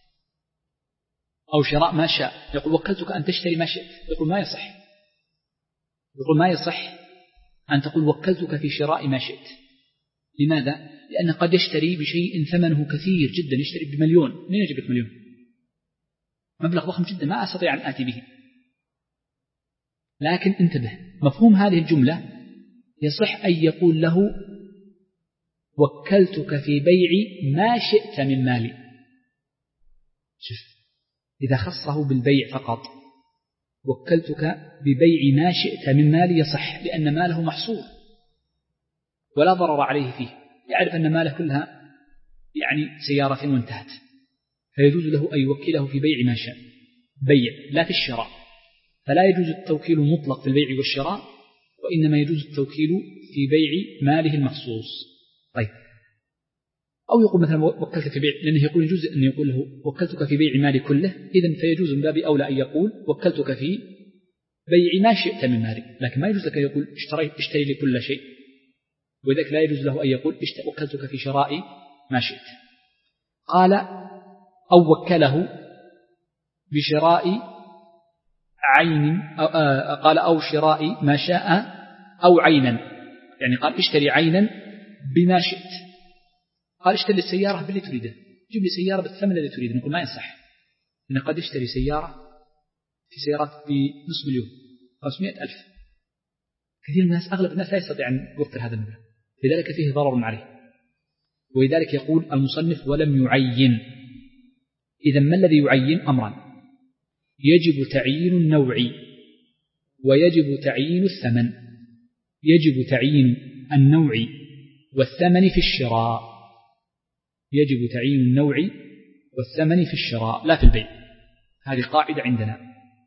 أو شراء ما شاء، يقول وكلتك أن تشتري ما شئت، يقول ما يصح، يقول ما يصح أن تقول وكلتك في شراء ما شئت. لماذا؟ لأن قد يشتري بشيء ثمنه كثير جدا، يشتري بمليون، من يجيب لك مليون؟ مبلغ ضخم جدا ما أستطيع أن آتي به. لكن انتبه، مفهوم هذه الجملة يصح أن يقول له وكلتك في بيع ما شئت من مالي. شوف إذا خصه بالبيع فقط، وكلتك ببيع ما شئت من مالي يصح، لأن ماله محصور ولا ضرر عليه فيه، يعرف أن ماله كلها يعني سيارة وانتهت، فيجوز له أن يوكله في بيع ما شاء، بيع لا في الشراء، فلا يجوز التوكيل مطلق في البيع والشراء، وإنما يجوز التوكيل في بيع ماله المخصوص. طيب أو يقول مثلا وكلتك في بيع، لأنه يقول يجوز أن يقول له وكلتك في بيع مالي كله، إذن فيجوز من باب أولى أن يقول وكلتك في بيع ما شئت من مالي، لكن ما يجوز لك أن يقول اشتري, اشتري لي كل شيء، وذلك لا يجوز له أن يقول وكلتك في شراء ما شئت. قال أو وكله بشراء عين، أو قال أو شراء ما شاء أو عينا، يعني قال اشتري عينا بما شئت. قال اشتري السيارة باللي تريده، جيب لي سيارة بالثمن الذي تريده، نقول ما يصح، إن قد يشتري سيارة في سيارات بنصف مليون خمسمائة ألف، كثير من الناس أغلب الناس لا يستطيع أن يوفر هذا المبلغ، لذلك فيه ضرر عليه. ولذلك يقول المصنف ولم يعين. إذا ما الذي يعين؟ أمران، يجب تعيين النوع ويجب تعيين الثمن. يجب تعيين النوع والثمن في الشراء، يجب تعيين النوع والثمن في الشراء لا في البيع، هذه قاعدة عندنا.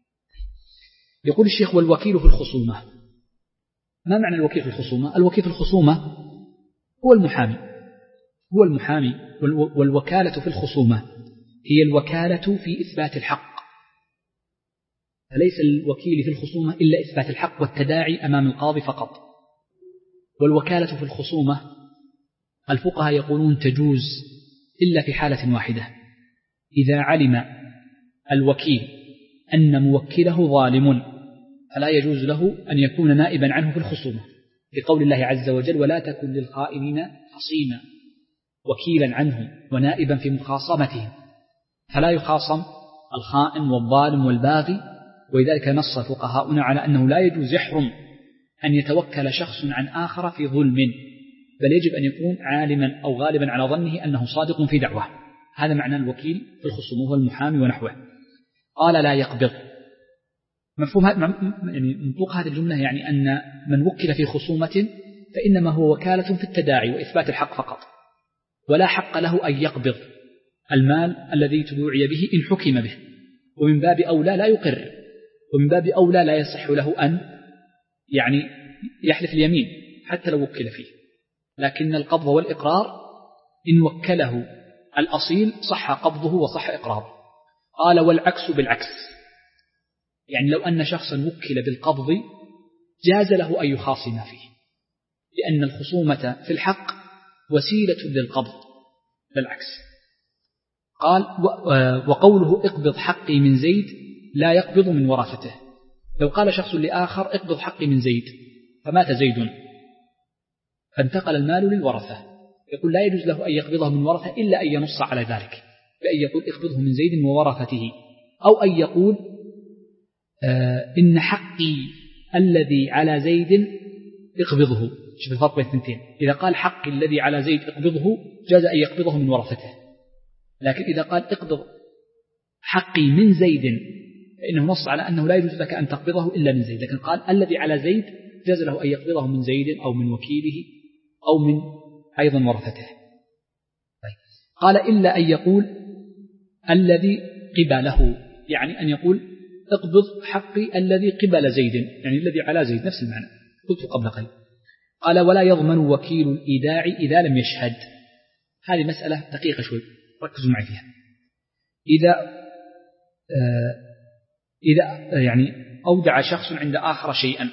يقول الشيخ والوكيل في الخصومة. ما معنى الوكيل في الخصومة؟ الوكيل في الخصومة هو المحامي، هو المحامي. والوكالة في الخصومة هي الوكالة في إثبات الحق، فليس الوكيل في الخصومة إلا إثبات الحق والتداعي أمام القاضي فقط. والوكالة في الخصومة الفقهاء يقولون تجوز إلا في حالة واحدة، إذا علم الوكيل أن موكله ظالم فلا يجوز له أن يكون نائبا عنه في الخصومة، لقول الله عز وجل ولا تكن للخائنين خصيما، وكيلا عنهم ونائبا في مخاصمتهم، فلا يخاصم الخائن والظالم والباغي. ولذلك نص فقهاؤنا على أنه لا يجوز يحرم أن يتوكل شخص عن آخر في ظلم، بل يجب أن يكون عالما أو غالبا على ظنه أنه صادق في دعوة. هذا معنى الوكيل في الخصوم، هو المحامي ونحوه. قال لا يقبض. مفهوم يعني منطوق هذه الجملة يعني أن من وكل في خصومة فإنما هو وكالة في التداعي وإثبات الحق فقط، ولا حق له أن يقبض المال الذي تدوعي به إن حكم به، ومن باب أولى لا يقر، ومن باب أولى لا يصح له أن يعني يحلف اليمين حتى لو وكل فيه، لكن القبض والإقرار إن وكله الأصيل صح قبضه وصح إقراره. قال والعكس بالعكس، يعني لو أن شخصا وكل بالقبض جاز له أن يخاصم فيه، لأن الخصومة في الحق وسيلة للقبض بالعكس. قال وقوله اقبض حقي من زيد لا يقبض من ورثته. لو قال شخص لآخر اقبض حقي من زيد فمات زيد فانتقل المال للورثة، يقول لا يجوز له أن يقبضه من ورثة إلا أن ينص على ذلك، بأن يقول اقبضه من زيد وورثته، أو أن يقول آه إن حقي الذي على زيد اقبضه. شوف الفرق بين الثنتين، إذا قال حقي الذي على زيد اقبضه جاز أن يقبضه من ورثته، لكن إذا قال اقبض حقي من زيد فإنه نص على أنه لا يجوز لك أن تقبضه إلا من زيد، لكن قال الذي على زيد جاز له أن يقبضه من زيد أو من وكيله أو من أيضا ورثته. طيب. قال إلا أن يقول الذي قبله، يعني أن يقول اقبض حقي الذي قبل زيد، يعني الذي على زيد، نفس المعنى قلت قبل قليل. قال ولا يضمن وكيل الإيداع إذا لم يشهد. هذه مسألة دقيقة شوي، ركزوا معي فيها. إذا آه إذا يعني أودع شخص عند آخر شيئا،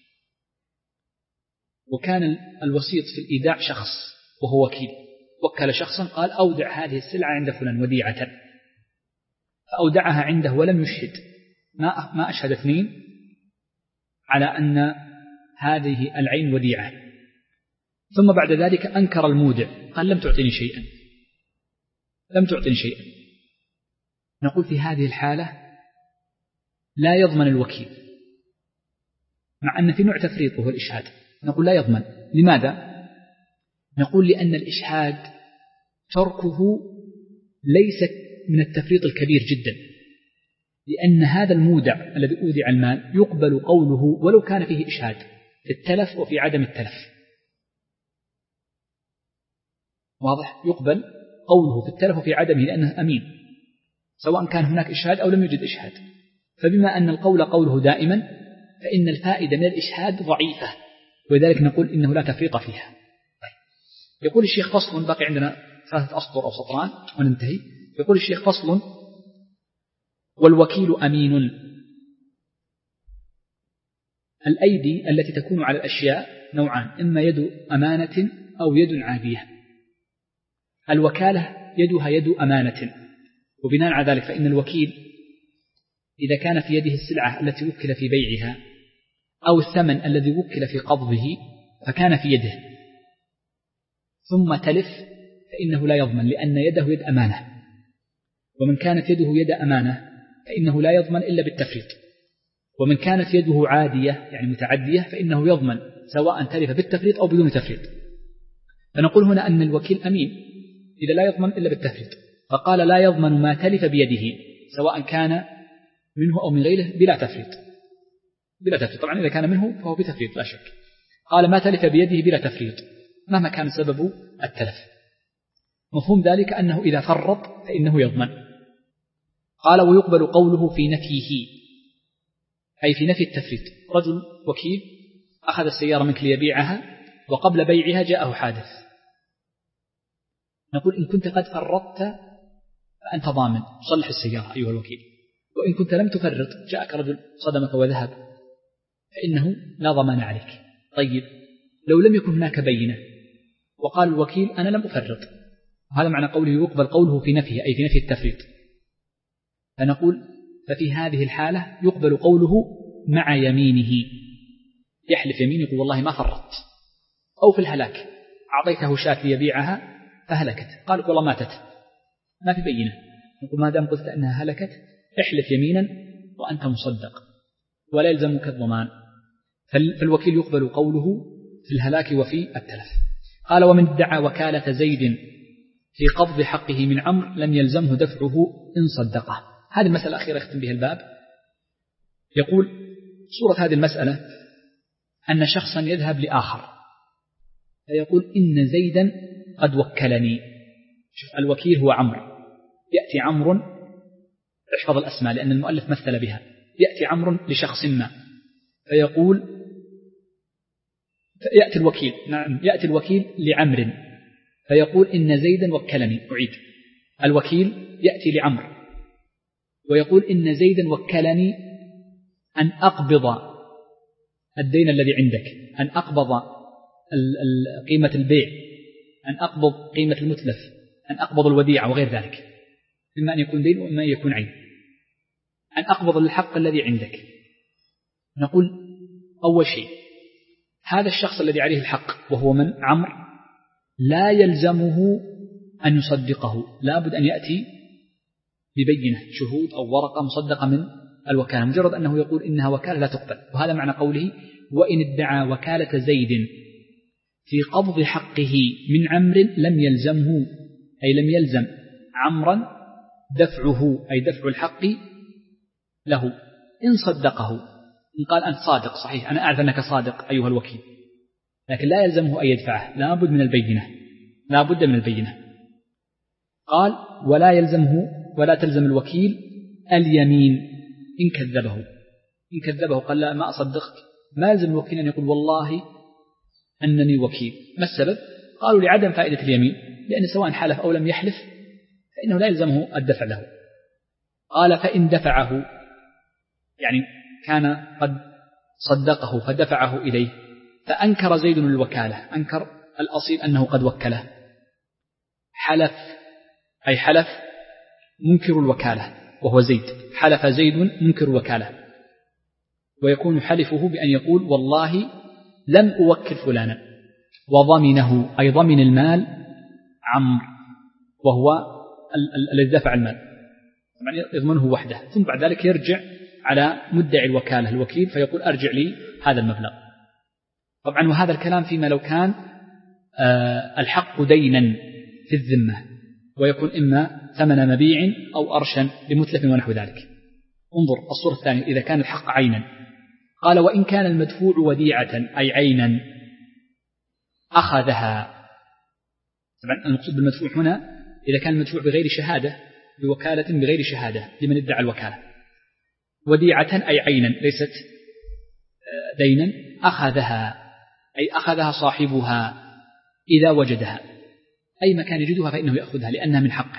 وكان الوسيط في الإيداع شخص وهو وكيل، وكل شخصا قال أودع هذه السلعة عند فلان وديعة، فأودعها عنده ولم يشهد، ما ما أشهد اثنين على أن هذه العين وديعة، ثم بعد ذلك أنكر المودع قال لم تعطيني شيئا لم تعطيني شيئا نقول في هذه الحالة لا يضمن الوكيل، مع أن في نوع تفريط وهو الإشهاد، نقول لا يضمن. لماذا؟ نقول لأن الإشهاد تركه ليس من التفريط الكبير جدا، لأن هذا المودع الذي أودع المال يقبل قوله ولو كان فيه إشهاد في التلف وفي عدم التلف، واضح؟ يقبل قوله في التلف وفي عدمه لأنه أمين، سواء كان هناك إشهاد أو لم يوجد إشهاد. فبما أن القول قوله دائما فإن الفائدة من الإشهاد ضعيفة، ولذلك نقول إنه لا تفريط فيها. طيب. يقول الشيخ فصل، باقي عندنا ثلاثة أسطر أو سطران وننتهي. يقول الشيخ فصل والوكيل أمين. الأيدي التي تكون على الأشياء نوعان، إما يد أمانة أو يد عادية. الوكالة يدها يد أمانة، وبناء على ذلك فإن الوكيل إذا كان في يده السلعة التي وكل في بيعها أو الثمن الذي وكل في قبضه فكان في يده ثم تلف فإنه لا يضمن، لأن يده يد أمانة، ومن كانت يده يد أمانة فإنه لا يضمن إلا بالتفريط، ومن كانت يده عادية يعني متعدية فإنه يضمن سواء تلف بالتفريط أو بدون تفريط. فنقول هنا أن الوكيل أمين إذا لا يضمن إلا بالتفريط، فقال لا يضمن ما تلف بيده سواء كان منه أو من غيره بلا تفريط بلا تفريط طبعا إذا كان منه فهو بتفريط لا شك. قال ما تلف بيده بلا تفريط مهما كان سبب التلف. مفهوم ذلك أنه إذا فرط فإنه يضمن. قال ويقبل قوله في نفيه، أي في نفي التفريط. رجل وكيل أخذ السيارة منك ليبيعها وقبل بيعها جاءه حادث، نقول إن كنت قد فرطت فأنت ضامن صلح السيارة أيها الوكيل، وإن كنت لم تفرط جاءك رجل صدمك وذهب فإنه لا ضمان عليك. طيب لو لم يكن هناك بينة وقال الوكيل أنا لم أفرط، هذا معنى قوله يقبل قوله في نفيه أي في نفي التفريط، فنقول ففي هذه الحالة يقبل قوله مع يمينه، يحلف يمين يقول والله ما فرطت. أو في الهلاك أعطيته شاة ليبيعها فهلكت، قال والله ماتت ما في بينة، نقول ما دام قلت أنها هلكت احلف يمينا وأنت مصدق ولا يلزمك الضمان. فالوكيل يقبل قوله في الهلاك وفي التلف. قال ومن ادعى وكالة زيد في قبض حقه من عمرو لم يلزمه دفعه إن صدقه. هذه المسألة الأخيرة يختم بها الباب. يقول صورة هذه المسألة أن شخصا يذهب لآخر فيقول إن زيدا قد وكلني. شوف الوكيل هو عمرو، يأتي عمرو، احفظ الأسماء لأن المؤلف مثل بها، يأتي عمرو لشخص ما فيقول يأتي الوكيل نعم يأتي الوكيل لعمر فيقول إن زيدا وكلني. أعيد. الوكيل يأتي لعمر ويقول إن زيدا وكلني أن أقبض الدين الذي عندك، أن أقبض قيمة البيع، أن أقبض قيمة المتلف، أن أقبض الوديعة وغير ذلك، إما أن يكون دين وإما أن يكون عين، أن أقبض الحق الذي عندك. نقول أول شيء هذا الشخص الذي عليه الحق وهو من عمرو لا يلزمه أن يصدقه، لا بد أن يأتي ببينة شهود أو ورقة مصدقة من الوكالة، مجرد أنه يقول إنها وكالة لا تقبل. وهذا معنى قوله وإن ادعى وكالة زيد في قبض حقه من عمرو لم يلزمه، أي لم يلزم عمرا دفعه، أي دفع الحق له إن صدقه، إن قال أنت صادق صحيح أنا أعرف أنك صادق أيها الوكيل، لكن لا يلزمه أن يدفعه، لا بد من البينة، لا بد من البينة. قال ولا يلزمه ولا تلزم الوكيل اليمين إن كذبه، إن كذبه قال لا ما أصدقك، ما يلزم الوكيل أن يقول والله أنني وكيل. ما السبب؟ قالوا لعدم فائدة اليمين، لأن سواء حلف أو لم يحلف فإنه لا يلزمه الدفع له. قال فإن دفعه، يعني كان قد صدقه فدفعه إليه، فأنكر زيد الوكالة، أنكر الأصيل أنه قد وكله، حلف أي حلف منكر الوكالة وهو زيد، حلف زيد منكر الوكالة، ويكون حلفه بأن يقول والله لم أوكل فلانا، وضمنه أي ضمن المال عمرو وهو الذي دفع المال، يعني يضمنه وحده، ثم بعد ذلك يرجع على مدعي الوكالة الوكيل فيقول أرجع لي هذا المبلغ. طبعا وهذا الكلام فيما لو كان الحق دينا في الذمة، ويكون إما ثمن مبيع أو أرشا لمتلف ونحو ذلك. انظر الصورة الثانية إذا كان الحق عينا، قال وإن كان المدفوع وديعة أي عينا أخذها. طبعا المقصود بالمدفوع هنا إذا كان المدفوع بغير شهادة، بوكالة بغير شهادة لمن ادعى الوكالة، وديعة أي عينا ليست دينا أخذها أي أخذها صاحبها إذا وجدها، أي مكان يجدها فإنه يأخذها لأنها من حقه.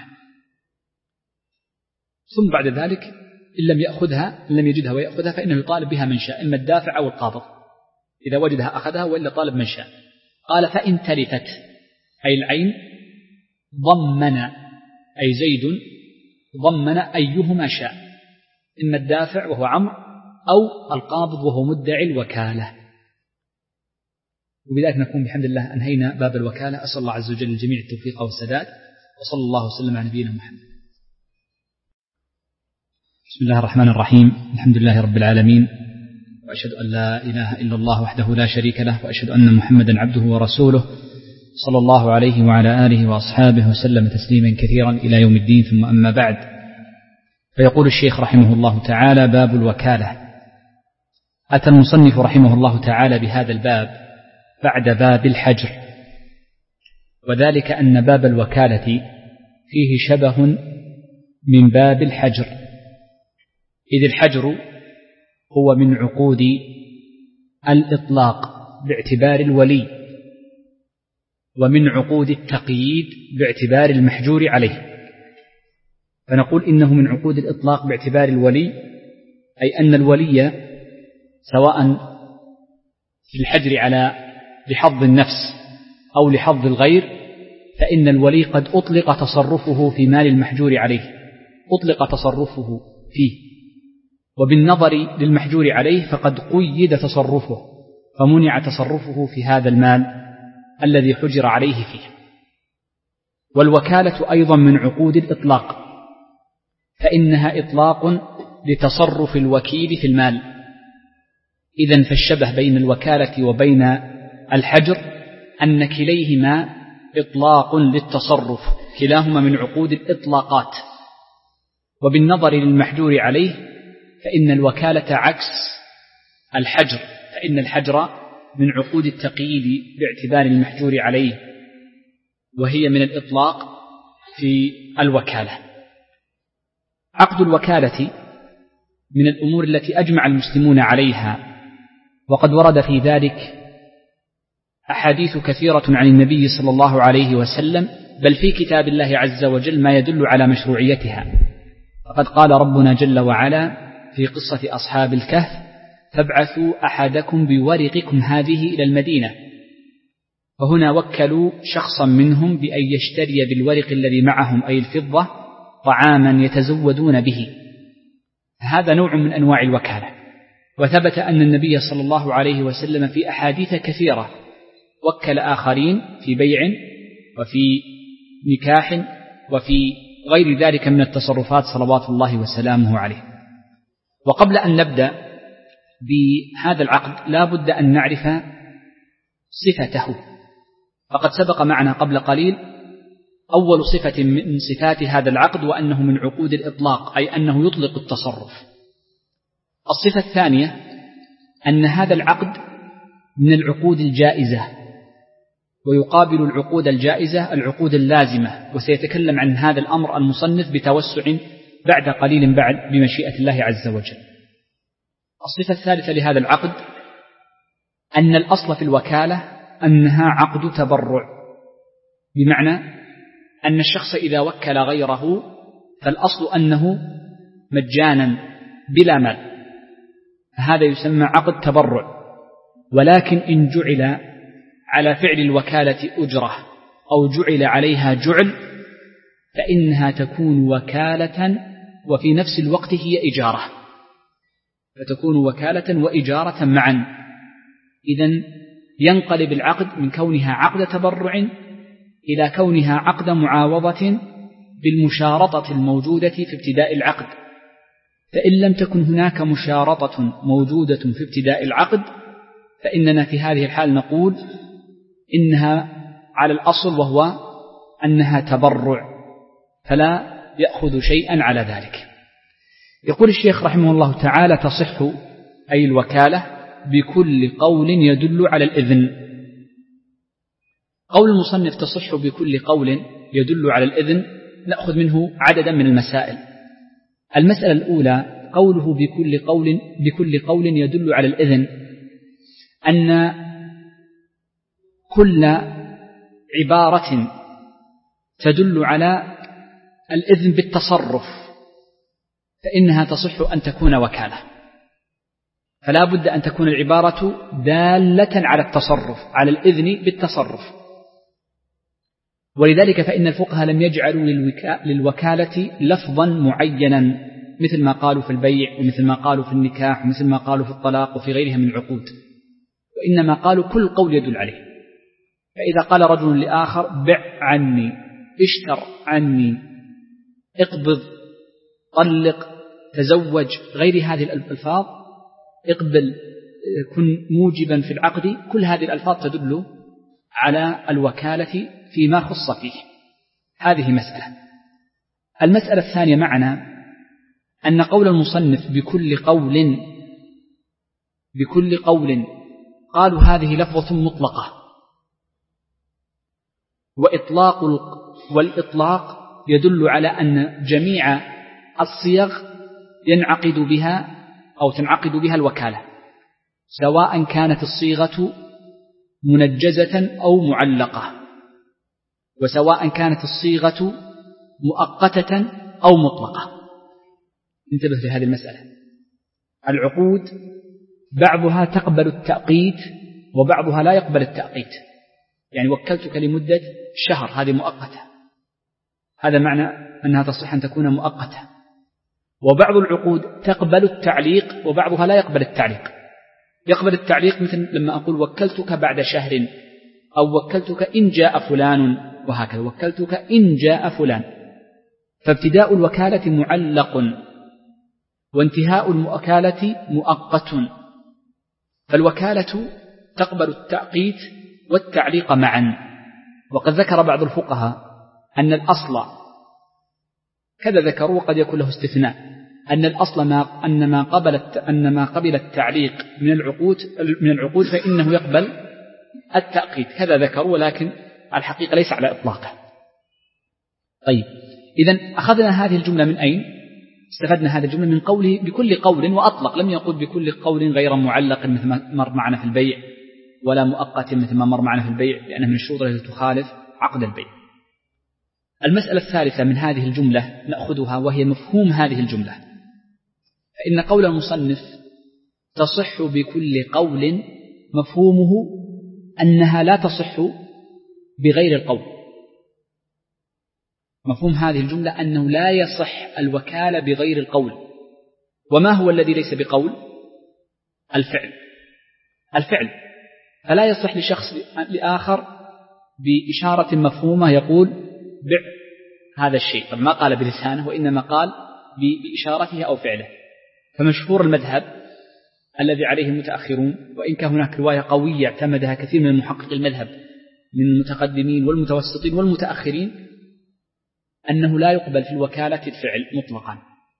ثم بعد ذلك إن لم يأخذها إن لم يجدها ويأخذها فإنه يطالب بها من شاء، إما الدافع أو القابض، إذا وجدها أخذها وإلا طالب من شاء. قال فإن تلفت أي العين ضمن أي زيد ضمن أيهما شاء، إما الدافع وهو عمرو أو القابض وهو مدعي الوكالة. وبذلك نكون بحمد الله أنهينا باب الوكالة. أسأل الله عز وجل الجميع التوفيق والسداد، وصلى الله وسلم على نبينا محمد. بسم الله الرحمن الرحيم، الحمد لله رب العالمين، وأشهد أن لا إله إلا الله وحده لا شريك له، وأشهد أن محمدا عبده ورسوله صلى الله عليه وعلى آله وأصحابه وسلم تسليما كثيرا إلى يوم الدين. ثم أما بعد، فيقول الشيخ رحمه الله تعالى باب الوكالة. أتى المصنف رحمه الله تعالى بهذا الباب بعد باب الحجر، وذلك أن باب الوكالة فيه شبه من باب الحجر، إذ الحجر هو من عقود الإطلاق باعتبار الولي، ومن عقود التقييد باعتبار المحجور عليه. فنقول إنه من عقود الإطلاق باعتبار الولي، أي أن الولي سواء في الحجر على لحظ النفس أو لحظ الغير، فإن الولي قد أطلق تصرفه في مال المحجور عليه، أطلق تصرفه فيه، وبالنظر للمحجور عليه فقد قيد تصرفه فمنع تصرفه في هذا المال الذي حجر عليه فيه. والوكالة أيضا من عقود الإطلاق، فإنها إطلاق لتصرف الوكيل في المال. إذن فالشبه بين الوكالة وبين الحجر أن كليهما إطلاق للتصرف، كلاهما من عقود الإطلاقات. وبالنظر للمحجور عليه فإن الوكالة عكس الحجر، فإن الحجر من عقود التقييد باعتبار المحجور عليه، وهي من الإطلاق في الوكالة. عقد الوكالة من الأمور التي أجمع المسلمون عليها، وقد ورد في ذلك أحاديث كثيرة عن النبي صلى الله عليه وسلم، بل في كتاب الله عز وجل ما يدل على مشروعيتها. فقد قال ربنا جل وعلا في قصة أصحاب الكهف: فابعثوا أحدكم بورقكم هذه إلى المدينة. فهنا وكلوا شخصا منهم بأن يشتري بالورق الذي معهم أي الفضة طعاما يتزودون به. هذا نوع من أنواع الوكالة. وثبت أن النبي صلى الله عليه وسلم في أحاديث كثيرة وكل آخرين في بيع وفي نكاح وفي غير ذلك من التصرفات صلوات الله وسلامه عليه. وقبل أن نبدأ بهذا العقد لا بد أن نعرف صفته. فقد سبق معنا قبل قليل أول صفة من صفات هذا العقد وأنه من عقود الإطلاق، أي أنه يطلق التصرف. الصفة الثانية أن هذا العقد من العقود الجائزة، ويقابل العقود الجائزة العقود اللازمة، وسيتكلم عن هذا الأمر المصنف بتوسع بعد قليل بعد بمشيئة الله عز وجل. الصفة الثالثة لهذا العقد أن الأصل في الوكالة أنها عقد تبرع، بمعنى أن الشخص إذا وكل غيره فالأصل أنه مجانا بلا مال، هذا يسمى عقد تبرع. ولكن إن جعل على فعل الوكالة أجرة أو جعل عليها جعل فإنها تكون وكالة وفي نفس الوقت هي إجارة، فتكون وكالة وإجارة معا. إذن ينقلب العقد من كونها عقد تبرع إلى كونها عقد معاوضة بالمشارطة الموجودة في ابتداء العقد. فإن لم تكن هناك مشارطة موجودة في ابتداء العقد فإننا في هذه الحال نقول إنها على الأصل، وهو أنها تبرع، فلا يأخذ شيئا على ذلك. يقول الشيخ رحمه الله تعالى: تصح أي الوكالة بكل قول يدل على الإذن. قول المصنف تصح بكل قول يدل على الإذن نأخذ منه عددا من المسائل. المسألة الأولى قوله بكل قول بكل قول يدل على الإذن، أن كل عبارة تدل على الإذن بالتصرف فإنها تصح أن تكون وكالة، فلا بد أن تكون العبارة دالة على التصرف، على الإذن بالتصرف. ولذلك فإن الفقهاء لم يجعلوا للوكالة لفظا معينا مثل ما قالوا في البيع ومثل ما قالوا في النكاح ومثل ما قالوا في الطلاق وفي غيرها من العقود، وإنما قالوا كل قول يدل عليه. فإذا قال رجل لآخر: بع عني، اشتر عني، اقبض، طلق، تزوج، غير هذه الألفاظ، اقبل، كن موجبا في العقد، كل هذه الألفاظ تدل على الوكالة فيما خص فيه. هذه مسألة. المسألة الثانية معنا أن قول المصنف بكل قول بكل قول قالوا هذه لفظة مطلقة، وإطلاق والإطلاق يدل على أن جميع الصيغ ينعقد بها أو تنعقد بها الوكالة، سواء كانت الصيغة منجزة أو معلقة، وسواء كانت الصيغة مؤقتة أو مطلقة. انتبه لهذه المسألة. العقود بعضها تقبل التأقيت وبعضها لا يقبل التأقيت، يعني وكلتك لمدة شهر هذه مؤقتة، هذا معنى أنها تصح أن تكون مؤقتة. وبعض العقود تقبل التعليق وبعضها لا يقبل التعليق. يقبل التعليق مثل لما أقول وكلتك بعد شهر، أو وكلتك إن جاء فلان، وهكذا وكلتك إن جاء فلان. فابتداء الوكالة معلق وانتهاء الوكالة مؤقت، فالوكالة تقبل التأقيت والتعليق معا. وقد ذكر بعض الفقهاء أن الأصل كذا ذكروا، وقد يكون له استثناء، أن الأصل ما أن ما قبل أن ما قبل التعليق من العقود من العقود فإنه يقبل التأقيت، كذا ذكروا، ولكن الحقيقة ليس على إطلاقه. طيب، إذن أخذنا هذه الجملة من أين؟ استفدنا هذا الجملة من قوله بكل قول، وأطلق، لم يقل بكل قول غير معلق مثل ما مر معنا في البيع، ولا مؤقت مثل ما مر معنا في البيع، لأنها من الشروط التي تخالف عقد البيع. المسألة الثالثة من هذه الجملة نأخذها، وهي مفهوم هذه الجملة. فإن قول المصنف تصح بكل قول مفهومه أنها لا تصح بغير القول. مفهوم هذه الجملة أنه لا يصح الوكالة بغير القول. وما هو الذي ليس بقول؟ الفعل. الفعل فلا يصح لشخص لآخر بإشارة مفهومة يقول بع هذا الشيء، طب ما قال بلسانه وإنما قال بإشارته أو فعله. فمشهور المذهب الذي عليه المتأخرون، وإن كان هناك رواية قوية اعتمدها كثير من محقق المذهب من المتقدمين والمتوسطين والمتأخرين، أنه لا يقبل في الوكالة الفعل مطلقا.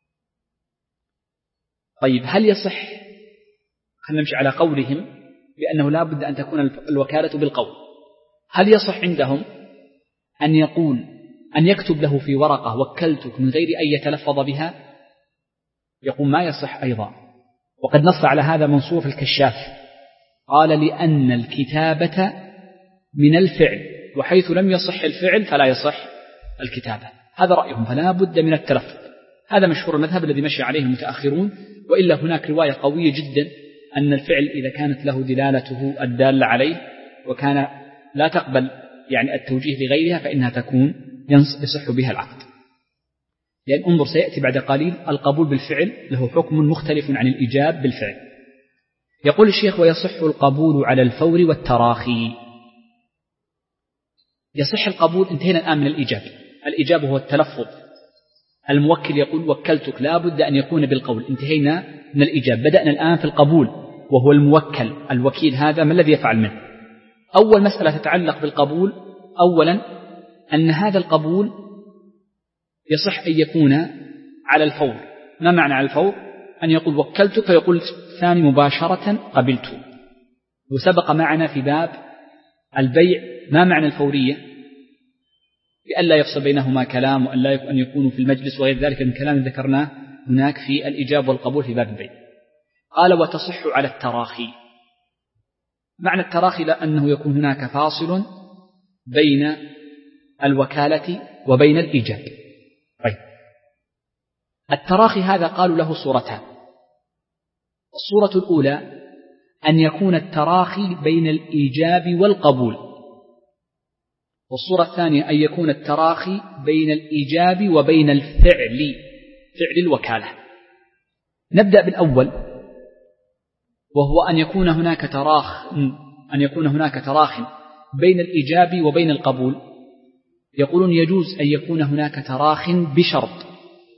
طيب هل يصح، خلينا نمشي على قولهم بأنه لا بد أن تكون الوكالة بالقول، هل يصح عندهم أن يقول أن يكتب له في ورقة وكلتك من غير أن يتلفظ بها؟ يقول ما يصح أيضا، وقد نص على هذا منصور في الكشاف، قال لأن الكتابة من الفعل، وحيث لم يصح الفعل فلا يصح الكتابة. هذا رأيهم، فلا بد من التلفظ. هذا مشهور المذهب الذي مشي عليه المتأخرون، وإلا هناك رواية قوية جدا أن الفعل إذا كانت له دلالته الدالة عليه وكان لا تقبل يعني التوجيه لغيرها فإنها تكون يصح بها العقد. لأن انظر سيأتي بعد قليل القبول بالفعل له حكم مختلف عن الإيجاب بالفعل. يقول الشيخ ويصح القبول على الفور والتراخي. يصح القبول، انتهينا الآن من الإيجاب. الإيجاب هو التلفظ، الموكل يقول وكلتك، لا بد أن يكون بالقول، انتهينا من الإيجاب. بدأنا الآن في القبول، وهو الموكل الوكيل، هذا ما الذي يفعل منه؟ أول مسألة تتعلق بالقبول، أولا أن هذا القبول يصح أن يكون على الفور. ما معنى على الفور؟ أن يقول وكلتك فيقول الثاني مباشرة قبلت. وسبق معنا في باب البيع ما معنى الفورية، بأن لا يفصل بينهما كلام، وأن لا أن يكونوا في المجلس وغير ذلك من كلام ذكرناه هناك في الإجابة والقبول في باب البيع. قال وتصح على التراخي. معنى التراخي لأنه يكون هناك فاصل بين الوكالة وبين الإيجاب. طيب التراخي هذا قالوا له صورتان. الصورة الأولى أن يكون التراخي بين الإيجاب والقبول، والصورة الثانية أن يكون التراخي بين الإيجاب وبين الفعل، فعل الوكالة. نبدأ بالأول، وهو أن يكون هناك تراخ أن يكون هناك تراخ بين الإيجاب وبين القبول. يقولون يجوز أن يكون هناك تراخ بشرط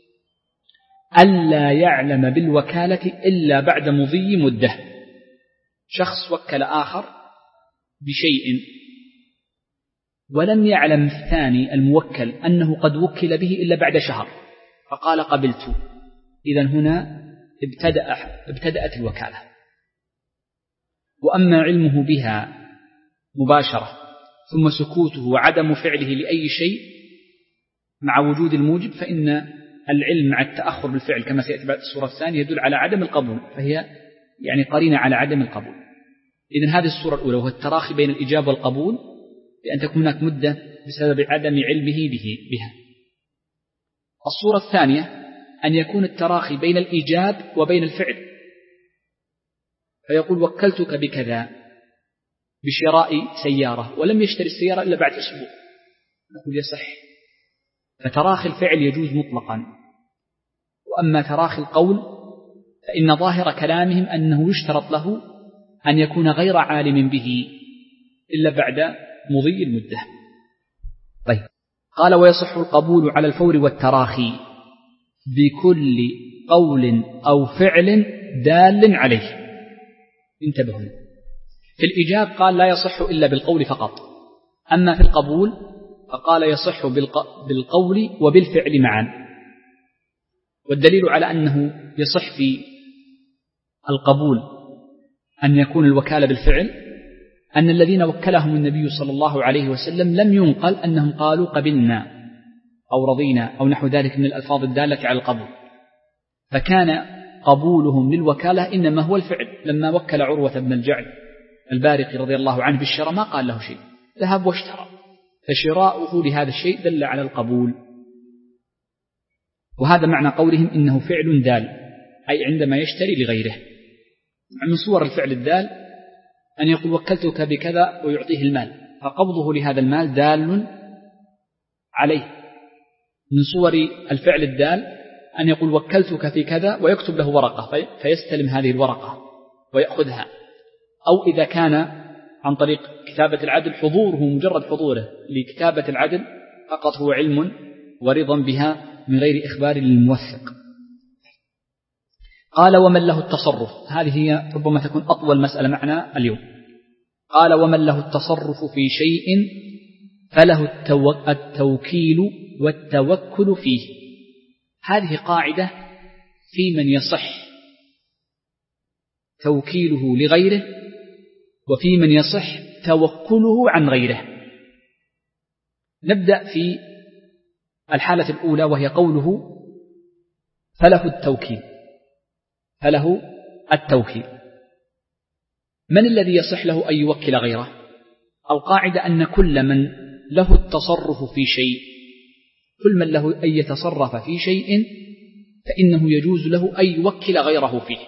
ألا يعلم بالوكالة إلا بعد مضي مدة. شخص وكل آخر بشيء ولم يعلم الثاني الموكل أنه قد وكل به إلا بعد شهر، فقال قبلت، إذن هنا ابتدأ ابتدأت الوكالة. وأما علمه بها مباشرة ثم سكوته وعدم فعله لأي شيء مع وجود الموجب، فإن العلم مع التأخر بالفعل كما سيأتي بعد الصورة الثانية يدل على عدم القبول، فهي يعني قرينة على عدم القبول. إذن هذه الصورة الأولى، وهو التراخي بين الإجابة والقبول بأن تكون هناك مدة بسبب عدم علمه به بها. الصورة الثانية أن يكون التراخي بين الإيجاب وبين الفعل، فيقول وكلتك بكذا بشراء سيارة ولم يشتري السيارة إلا بعد أسبوع، نقول يصح. فتراخي الفعل يجوز مطلقا. وأما تراخي القول فإن ظاهر كلامهم أنه يشترط له أن يكون غير عالم به إلا بعد مضي المدة. طيب قال ويصح القبول على الفور والتراخي بكل قول أو فعل دال عليه. انتبهوا، في الإجاب قال لا يصح إلا بالقول فقط، أما في القبول فقال يصح بالقول وبالفعل معا. والدليل على أنه يصح في القبول أن يكون الوكالة بالفعل أن الذين وكلهم النبي صلى الله عليه وسلم لم ينقل أنهم قالوا قبلنا أو رضينا أو نحو ذلك من الألفاظ الدالة على القبول، فكان قبولهم للوكالة إنما هو الفعل. لما وكل عروة بن الجعد البارقي رضي الله عنه بالشراء ما قال له شيء، ذهب واشترى، فشراؤه لهذا الشيء دل على القبول. وهذا معنى قولهم إنه فعل دال، أي عندما يشتري لغيره. من صور الفعل الدال أن يقول وكلتك بكذا ويعطيه المال، فقبضه لهذا المال دال عليه. من صور الفعل الدال أن يقول وكلتك في كذا ويكتب له ورقة فيستلم هذه الورقة ويأخذها. أو إذا كان عن طريق كتابة العدل حضوره، مجرد حضوره لكتابة العدل فقط هو علم ورضا بها من غير إخبار للموثق. قال ومن له التصرف، هذه هي ربما تكون أطول مسألة معنا اليوم. قال ومن له التصرف في شيء فله التوكيل والتوكل فيه. هذه قاعدة في من يصح توكيله لغيره وفي من يصح توكله عن غيره. نبدأ في الحالة الأولى وهي قوله فله التوكيل. فله التوكيل، من الذي يصح له أن يوكل غيره؟ القاعدة أن كل من له التصرف في شيء، كل من له أن يتصرف في شيء فإنه يجوز له أن يوكل غيره فيه.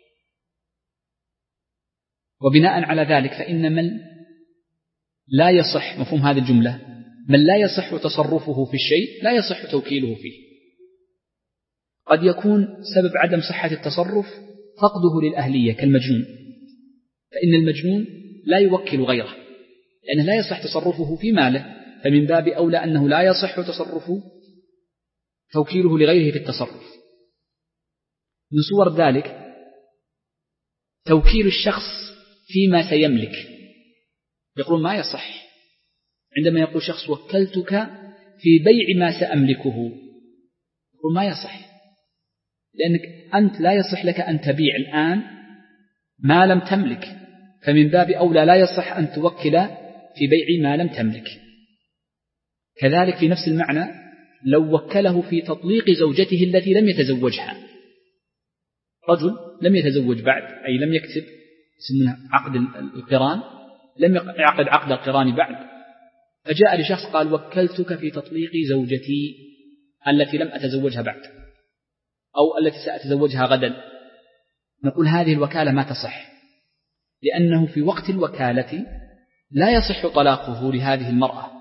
وبناء على ذلك فإن من لا يصح، مفهوم هذه الجملة، من لا يصح تصرفه في الشيء لا يصح توكيله فيه. قد يكون سبب عدم صحة التصرف فقده للأهلية كالمجنون، فإن المجنون لا يوكل غيره لأنه لا يصح تصرفه في ماله، فمن باب أولى أنه لا يصح تصرفه توكيله لغيره في التصرف. من صور ذلك توكيل الشخص فيما سيملك، يقولون ما يصح عندما يقول شخص وكلتك في بيع ما سأملكه، يقول ما يصح، لأنك أنت لا يصح لك أن تبيع الآن ما لم تملك، فمن باب أولى لا يصح أن توكل في بيع ما لم تملك. كذلك في نفس المعنى لو وكله في تطليق زوجته التي لم يتزوجها، رجل لم يتزوج بعد، أي لم يكتب اسمه عقد القران، لم يعقد عقد القران بعد، فجاء لشخص قال وكلتك في تطليق زوجتي التي لم أتزوجها بعد أو التي سأتزوجها غدا، نقول هذه الوكالة ما تصح، لأنه في وقت الوكالة لا يصح طلاقه لهذه المرأة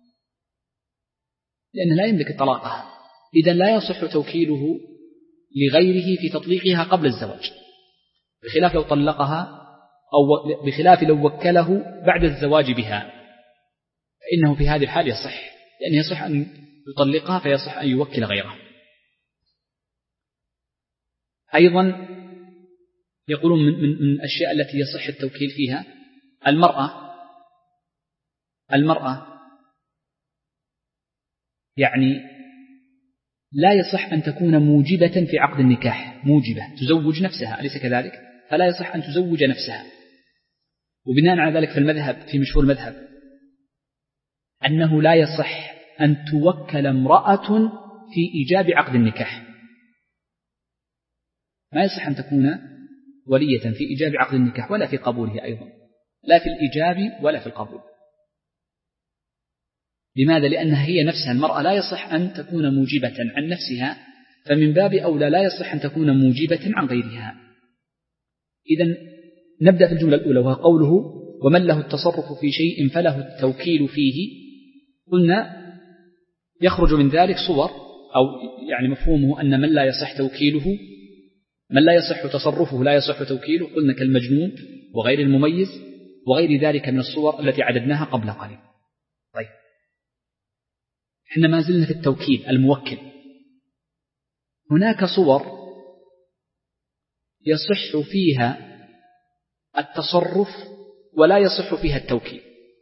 لأنه لا يملك طلاقها، إذن لا يصح توكيله لغيره في تطليقها قبل الزواج، بخلاف لو طلقها أو بخلاف لو وكله بعد الزواج بها، فإنه في هذه الحال يصح، لأنه يصح أن يطلقها فيصح أن يوكل غيره. أيضا يقولون من, من, من الأشياء التي يصح التوكيل فيها المرأة المرأة يعني لا يصح أن تكون موجبة في عقد النكاح، موجبة تزوج نفسها، أليس كذلك؟ فلا يصح أن تزوج نفسها. وبناء على ذلك في المذهب، في مشهور المذهب أنه لا يصح أن توكل امرأة في إيجاب عقد النكاح، ما يصح أن تكون ولية في إيجاب عقد النكاح ولا في قبوله أيضا، لا في الإيجاب ولا في القبول. لماذا؟ لأنها هي نفسها المرأة لا يصح أن تكون موجبة عن نفسها، فمن باب أولى لا يصح أن تكون موجبة عن غيرها. إذن نبدأ في الجملة الأولى وهو قوله ومن له التصرف في شيء فله التوكيل فيه. قلنا يخرج من ذلك صور، أو يعني مفهومه أن من لا يصح توكيله، من لا يصح تصرفه لا يصح توكيله، قلنا كالمجنون وغير المميز وغير ذلك من الصور التي عددناها قبل قليل. طيب احنا ما زلنا في التوكيل الموكل. هناك صور يصح فيها التصرف ولا يصح فيها التوكيل،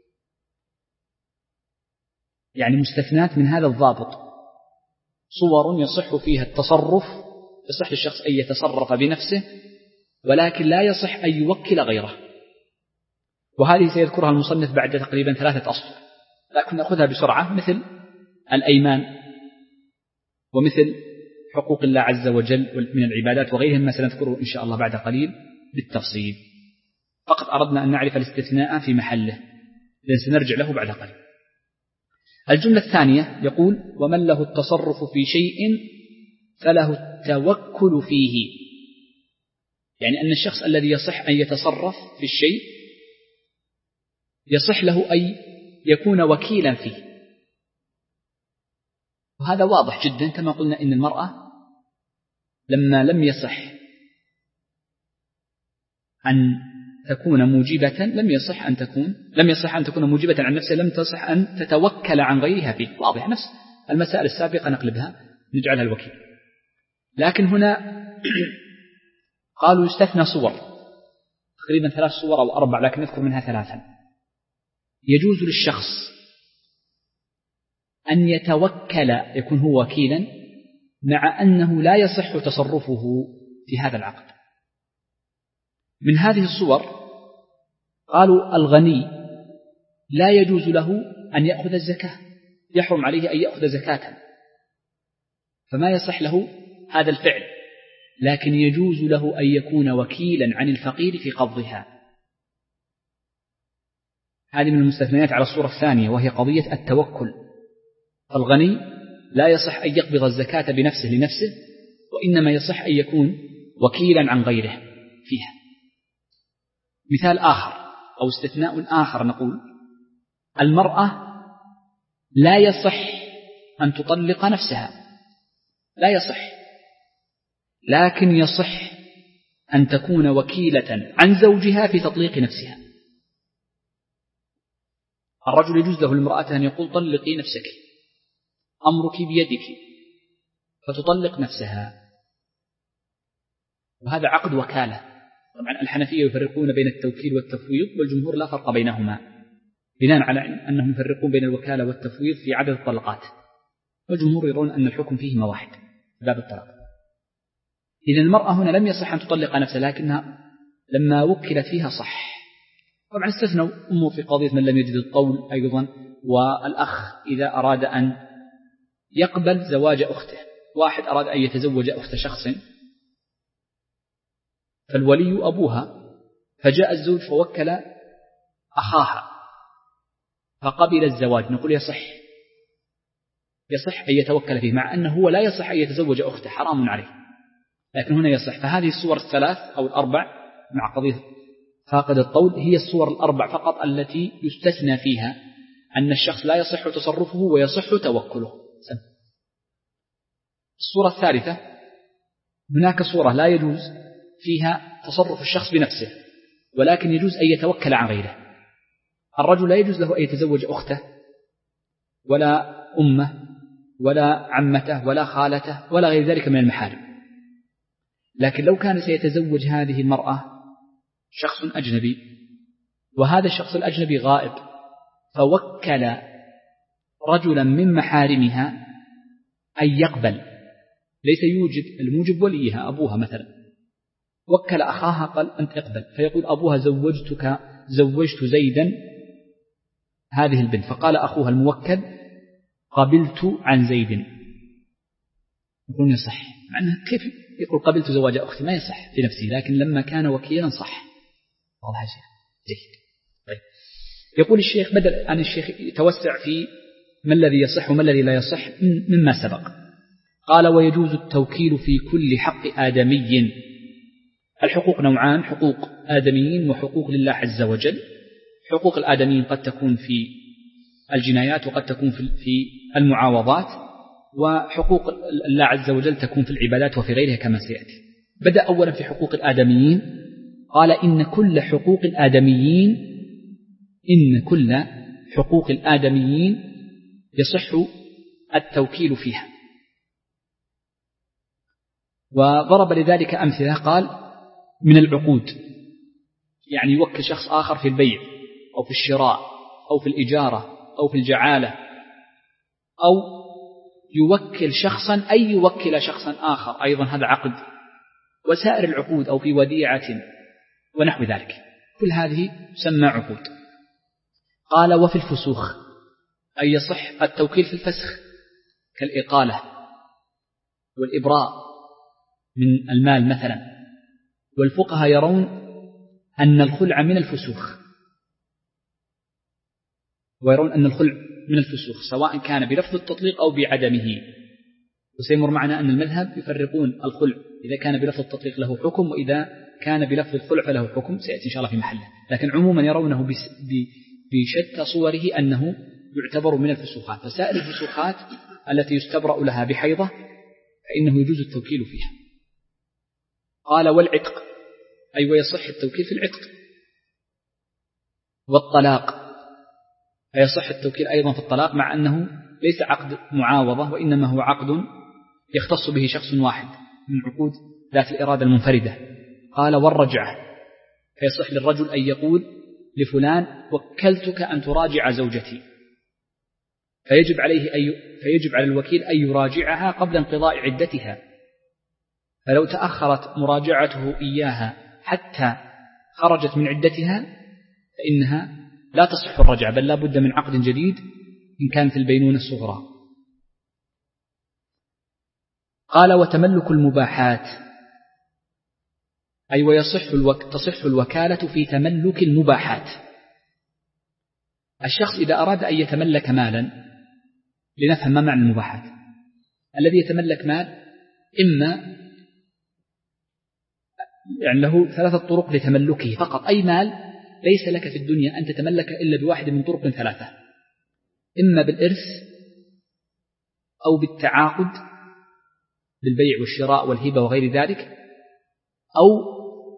يعني مستثنات من هذا الضابط، صور يصح فيها التصرف، يصح للشخص أن يتصرف بنفسه ولكن لا يصح أن يوكل غيره، وهذه سيذكرها المصنف بعد تقريبا ثلاثة أسطر، لكن نأخذها بسرعة، مثل الأيمان ومثل حقوق الله عز وجل من العبادات وغيرها مما سنذكره إن شاء الله بعد قليل بالتفصيل. فقط أردنا أن نعرف الاستثناء في محله، لأن سنرجع له بعد قليل. الجملة الثانية يقول: ومن له التصرف في شيء فله التوكل فيه، يعني أن الشخص الذي يصح أن يتصرف في الشيء يصح له أن يكون وكيلا فيه. وهذا واضح جدا، كما قلنا إن المرأة لما لم يصح أن تكون موجبة لم يصح أن تكون لم يصح أن تكون موجبة عن نفسها، لم تصح أن تتوكل عن غيرها فيه. واضح، نفس المسائل السابقة نقلبها نجعلها الوكيل. لكن هنا قالوا يستثنى صور، تقريبا ثلاث صور أو أربع، لكن نذكر منها ثلاثا. يجوز للشخص أن يتوكل، يكون هو وكيلا، مع أنه لا يصح تصرفه في هذا العقد. من هذه الصور قالوا: الغني لا يجوز له أن يأخذ الزكاة، يحرم عليه أن يأخذ زكاة، فما يصح له هذا الفعل، لكن يجوز له أن يكون وكيلا عن الفقير في قبضها. هذه من المستثنيات على الصورة الثانية، وهي قضية التوكل. الغني لا يصح أن يقبض الزكاة بنفسه لنفسه، وإنما يصح أن يكون وكيلا عن غيره فيها. مثال آخر أو استثناء آخر نقول: المرأة لا يصح أن تطلق نفسها، لا يصح، لكن يصح أن تكون وكيلة عن زوجها في تطليق نفسها. الرجل يجوز له المرأة أن يقول: طلقي نفسك، أمرك بيدك، فتطلق نفسها، وهذا عقد وكالة. طبعا الحنفية يفرقون بين التوكيل والتفويض، والجمهور لا فرق بينهما، بناء على أنهم يفرقون بين الوكالة والتفويض في عدد الطلقات، والجمهور يرون أن الحكم فيهما واحد في باب الطلاق. إذن المرأة هنا لم يصح أن تطلق نفسها، لكنها لما وكلت فيها صح. طبعا استثنوا أمور في قضية من لم يجد الطول أيضا، والأخ إذا أراد أن يقبل زواج أخته. واحد أراد أن يتزوج أخت شخص، فالولي أبوها، فجاء الزوج فوكل أخاها فقبل الزواج، نقول يصح يصح أن يتوكل فيه، مع أنه هو لا يصح أن يتزوج أخته، حرام عليه، لكن هنا يصح. فهذه الصور الثلاث أو الأربع مع قضية فاقد الطول هي الصور الأربع فقط التي يستثنى فيها أن الشخص لا يصح تصرفه ويصح توكله. الصورة الثالثة: هناك صورة لا يجوز فيها تصرف الشخص بنفسه، ولكن يجوز أن يتوكل عن غيره. الرجل لا يجوز له أن يتزوج أخته ولا أمه ولا عمته ولا خالته ولا غير ذلك من المحارم، لكن لو كان سيتزوج هذه المرأة شخص أجنبي، وهذا الشخص الأجنبي غائب، فوكل رجلا من محارمها أن يقبل، ليس يوجب الموجب وليها أبوها مثلا، وكل أخاها قال: أنت اقبل، فيقول أبوها: زوجتك زوجت زيدا هذه البنت، فقال أخوها الموكل: قبلت عن زيد. يقول يصح، مع أنه كيف يقول قبلت زواج أختي؟ ما يصح في نفسه، لكن لما كان وكيلا صح. واضح يا شيخ؟ جيد. طيب. يقول الشيخ بدل أن الشيخ يتوسع في ما الذي يصح وما الذي لا يصح مما سبق، قال: ويجوز التوكيل في كل حق آدمي. الحقوق نوعان: حقوق آدميين وحقوق لله عز وجل. حقوق الآدميين قد تكون في الجنايات وقد تكون في المعاوضات، وحقوق الله عز وجل تكون في العبادات وفي غيرها كما سيأتي. بدأ أولا في حقوق الآدميين، قال: إن كل حقوق الآدميين إن كل حقوق الآدميين يصح التوكيل فيها. وضرب لذلك أمثلة، قال: من العقود، يعني يوكل شخص آخر في البيع أو في الشراء أو في الإجارة أو في الجعالة، أو يوكل شخصا أي يوكل شخصا آخر أيضا، هذا عقد. وسائر العقود، أو في وديعة ونحو ذلك، كل هذه تسمى عقود. قال: وفي الفسوخ، أي يصح التوكيل في الفسخ كالإقالة والإبراء من المال مثلا. والفقهاء يرون أن الخلع من الفسوخ، ويرون أن الخلع من الفسوخ سواء كان بلفظ التطليق أو بعدمه. وسيمر معنا أن المذهب يفرقون الخلع إذا كان بلفظ التطليق له حكم، وإذا كان بلفظ الخلع فله حكم، سيأتي إن شاء الله في محله. لكن عموما يرونه بشتى صوره أنه يعتبر من الفسوخات. فسائر الفسوخات التي يستبرأ لها بحيضة فإنه يجوز التوكيل فيها. قال والعتق، أي ويصح التوكيل في العتق. والطلاق، فيصح التوكيل أيضا في الطلاق، مع أنه ليس عقد معاوضة، وإنما هو عقد يختص به شخص واحد من عقود ذات الإرادة المنفردة. قال والرجعة، فيصح للرجل أن يقول لفلان وكلتك أن تراجع زوجتي، فيجب عليه أي فيجب على الوكيل أن يراجعها قبل انقضاء عدتها. فلو تأخرت مراجعته إياها حتى خرجت من عدتها فإنها لا تصح الرجعة، بل لا بد من عقد جديد إن كانت البينونة الصغرى. قال وتملك المباحات، أي ويصح الوك... تصح الوكالة في تملك المباحات. الشخص إذا أراد أن يتملك مالا، لنفهم ما معنى المباحات. الذي يتملك مال إما يعني له ثلاثة طرق لتملكه فقط، أي مال ليس لك في الدنيا أن تتملك إلا بواحد من طرق ثلاثة: إما بالإرث، أو بالتعاقد بالبيع والشراء والهبة وغير ذلك، أو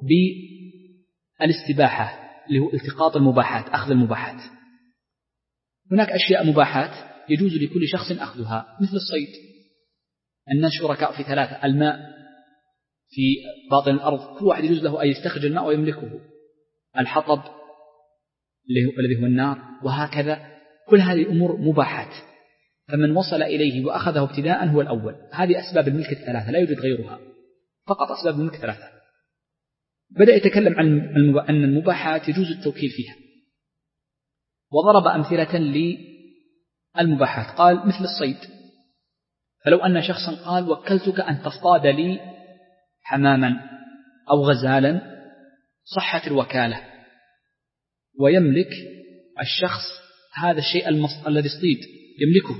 بالاستباحة اللي هو التقاط المباحات، أخذ المباحات. هناك أشياء مباحات يجوز لكل شخص أخذها، مثل الصيد. الناس شركاء في ثلاثة: الماء في باطن الأرض، كل واحد يجوز له أن يستخرج الماء ويملكه. الحطب الذي هو النار، وهكذا. كل هذه أمور مباحات، فمن وصل إليه وأخذه ابتداء هو الأول. هذه أسباب الملك الثلاثة، لا يوجد غيرها، فقط أسباب الملك الثلاثة. بدأ يتكلم عن أن المباحات يجوز التوكيل فيها، وضرب أمثلة للمباحات. قال مثل الصيد، فلو أن شخصا قال وكلتك أن تصطاد لي حماما أو غزالا، صحت الوكالة ويملك الشخص هذا الشيء الذي اصطيد، يملكه.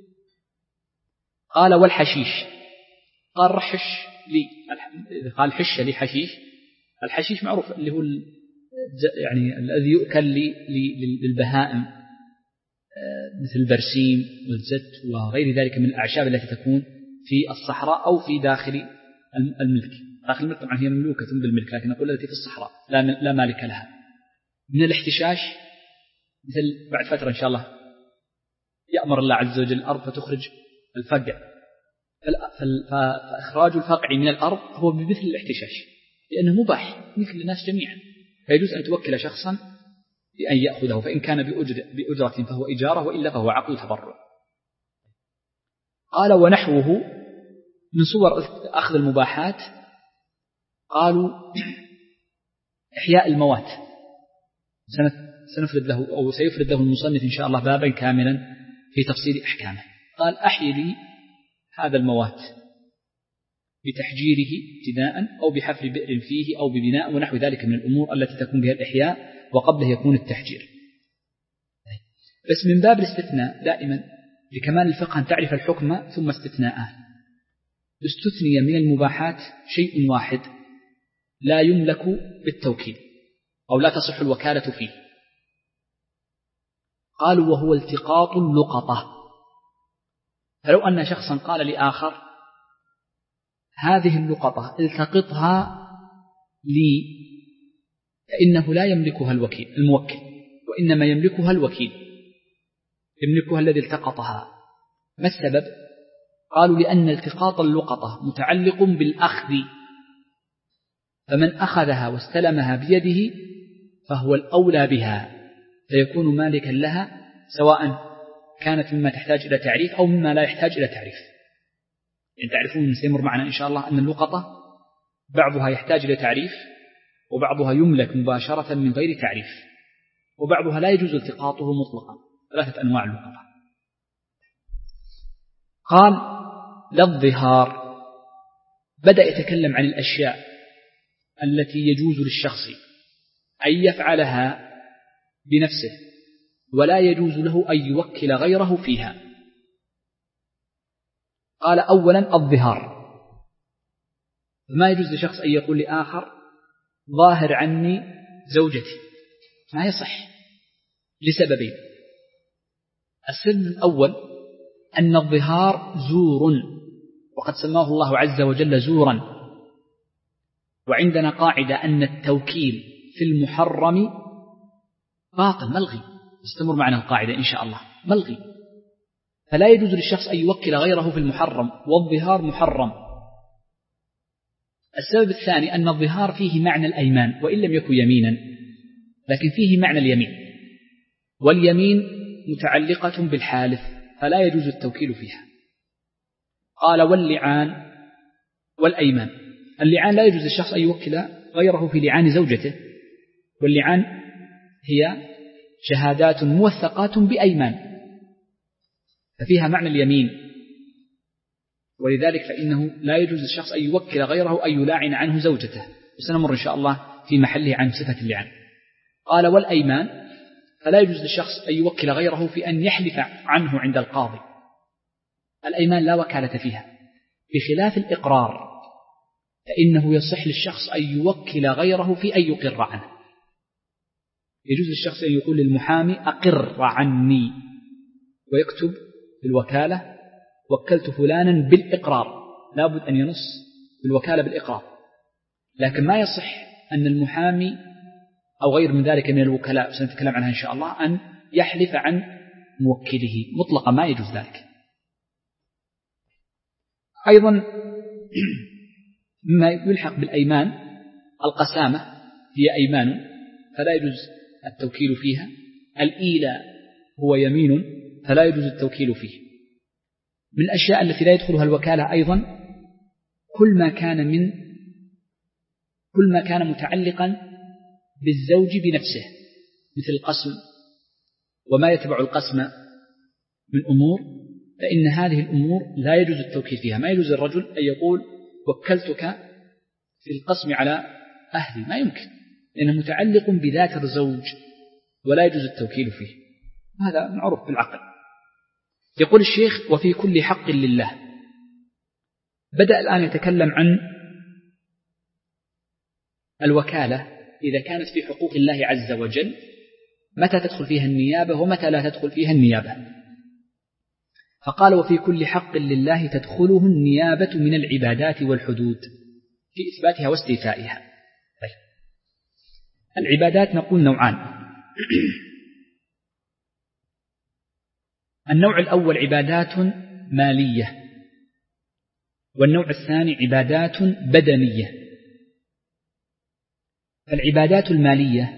قال والحشيش، قال رحش لي، قال حش لي حشيش. الحشيش معروف اللي هو يعني الذي يؤكل للبهائم، مثل البرسيم والزت وغير ذلك من الأعشاب التي تكون في الصحراء أو في داخل الملك. داخل الملك طبعا هي مملوكة بالملك، لكن نقول التي في الصحراء لا مالك لها. من الاحتشاش، مثل بعد فترة إن شاء الله يأمر الله عز وجل الأرض فتخرج الفقع، فإخراج الفقع من الأرض هو بمثل الاحتشاش، لأنه مباح مثل الناس جميعا، فيجوز أن توكل شخصا بأن يأخذه، فإن كان بأجرة فهو إجارة، وإلا فهو عقد تبرع. قال ونحوه من صور أخذ المباحات، قالوا إحياء الموات. سنفرد له أو سيفرد له المصنف إن شاء الله بابا كاملا في تفصيل أحكامه. قال أحيي لي هذا الموات بتحجيره ابتداء، أو بحفر بئر فيه، أو ببناء ونحو ذلك من الأمور التي تكون بها الإحياء، وقبله يكون التحجير. بس من باب الاستثناء دائما لكمال الفقه أن تعرف الحكم ثم استثناءه. استثني من المباحات شيء واحد لا يملك بالتوكيد أو لا تصح الوكالة فيه، قالوا وهو التقاط اللقطة. فلو أن شخصا قال لآخر هذه اللقطة التقطها لي، فإنه لا يملكها الوكيل الموكل، وإنما يملكها الوكيل، يملكها الذي التقطها. ما السبب؟ قالوا لأن التقاط اللقطة متعلق بالأخذ، فمن أخذها واستلمها بيده فهو الأولى بها، فيكون مالكا لها، سواء كانت مما تحتاج إلى تعريف أو مما لا يحتاج إلى تعريف. يعني تعرفون سيمر معنا إن شاء الله أن اللقطة بعضها يحتاج إلى تعريف، وبعضها يملك مباشرة من غير تعريف، وبعضها لا يجوز التقاطه مطلقا. ثلاثة أنواع اللقطة. قال لا الظهار، بدأ يتكلم عن الأشياء التي يجوز للشخص أن يفعلها بنفسه ولا يجوز له أن يوكل غيره فيها. قال أولا الظهار، ما يجوز لشخص أن يقول لآخر ظاهر عني زوجتي، ما يصح لسببين. السبب الأول أن الظهار زور، وقد سماه الله عز وجل زورا، وعندنا قاعدة أن التوكيل في المحرم باطل ملغي، استمر معنا القاعدة إن شاء الله، ملغي، فلا يجوز للشخص أن يوكل غيره في المحرم، والظهار محرم. السبب الثاني أن الظهار فيه معنى الأيمان وإن لم يكن يمينا، لكن فيه معنى اليمين، واليمين متعلقة بالحالف فلا يجوز التوكيل فيها. قال واللعان والأيمان. اللعان لا يجوز للشخص أن يوكل غيره في لعان زوجته، واللعان هي شهادات موثقات بأيمان ففيها معنى اليمين، ولذلك فإنه لا يجوز للشخص أن يوكل غيره أن يلاعن عنه زوجته، وسنمر إن شاء الله في محله عن صفة اللعان. قال والأيمان، فلا يجوز للشخص أن يوكل غيره في أن يحلف عنه عند القاضي، الأيمان لا وكالة فيها، بخلاف الإقرار فإنه يصح للشخص أن يوكل غيره في أن يقر عنه. يجوز للشخص أن يقول للمحامي أقر عني، ويكتب في الوكالة وكلت فلانا بالإقرار، لابد أن ينص بالوكالة بالإقرار، لكن ما يصح أن المحامي أو غير من ذلك من الوكلاء سنتكلم عنها إن شاء الله أن يحلف عن موكله مطلقا، ما يجوز ذلك. أيضا مما يلحق بالأيمان القسامة، هي أيمان فلا يجوز التوكيل فيها. الإيلاء هو يمين فلا يجوز التوكيل فيه. من الأشياء التي لا يدخلها الوكالة أيضا كل ما كان من كل ما كان متعلقا بالزوج بنفسه، مثل القسم وما يتبع القسم من أمور، فإن هذه الأمور لا يجوز التوكيل فيها. ما يجوز الرجل أن يقول وكلتك في القسم على أهلي، ما يمكن، لأنه متعلق بذات الزوج ولا يجوز التوكيل فيه، هذا معروف بالعقل. يقول الشيخ وفي كل حق لله. بدأ الآن يتكلم عن الوكالة إذا كانت في حقوق الله عز وجل، متى تدخل فيها النيابة ومتى لا تدخل فيها النيابة. فقال وفي كل حق لله تدخله النيابة من العبادات والحدود في إثباتها واستيفائها. طيب. العبادات نقول نوعان، النوع الأول عبادات مالية، والنوع الثاني عبادات بدنية. فالعبادات المالية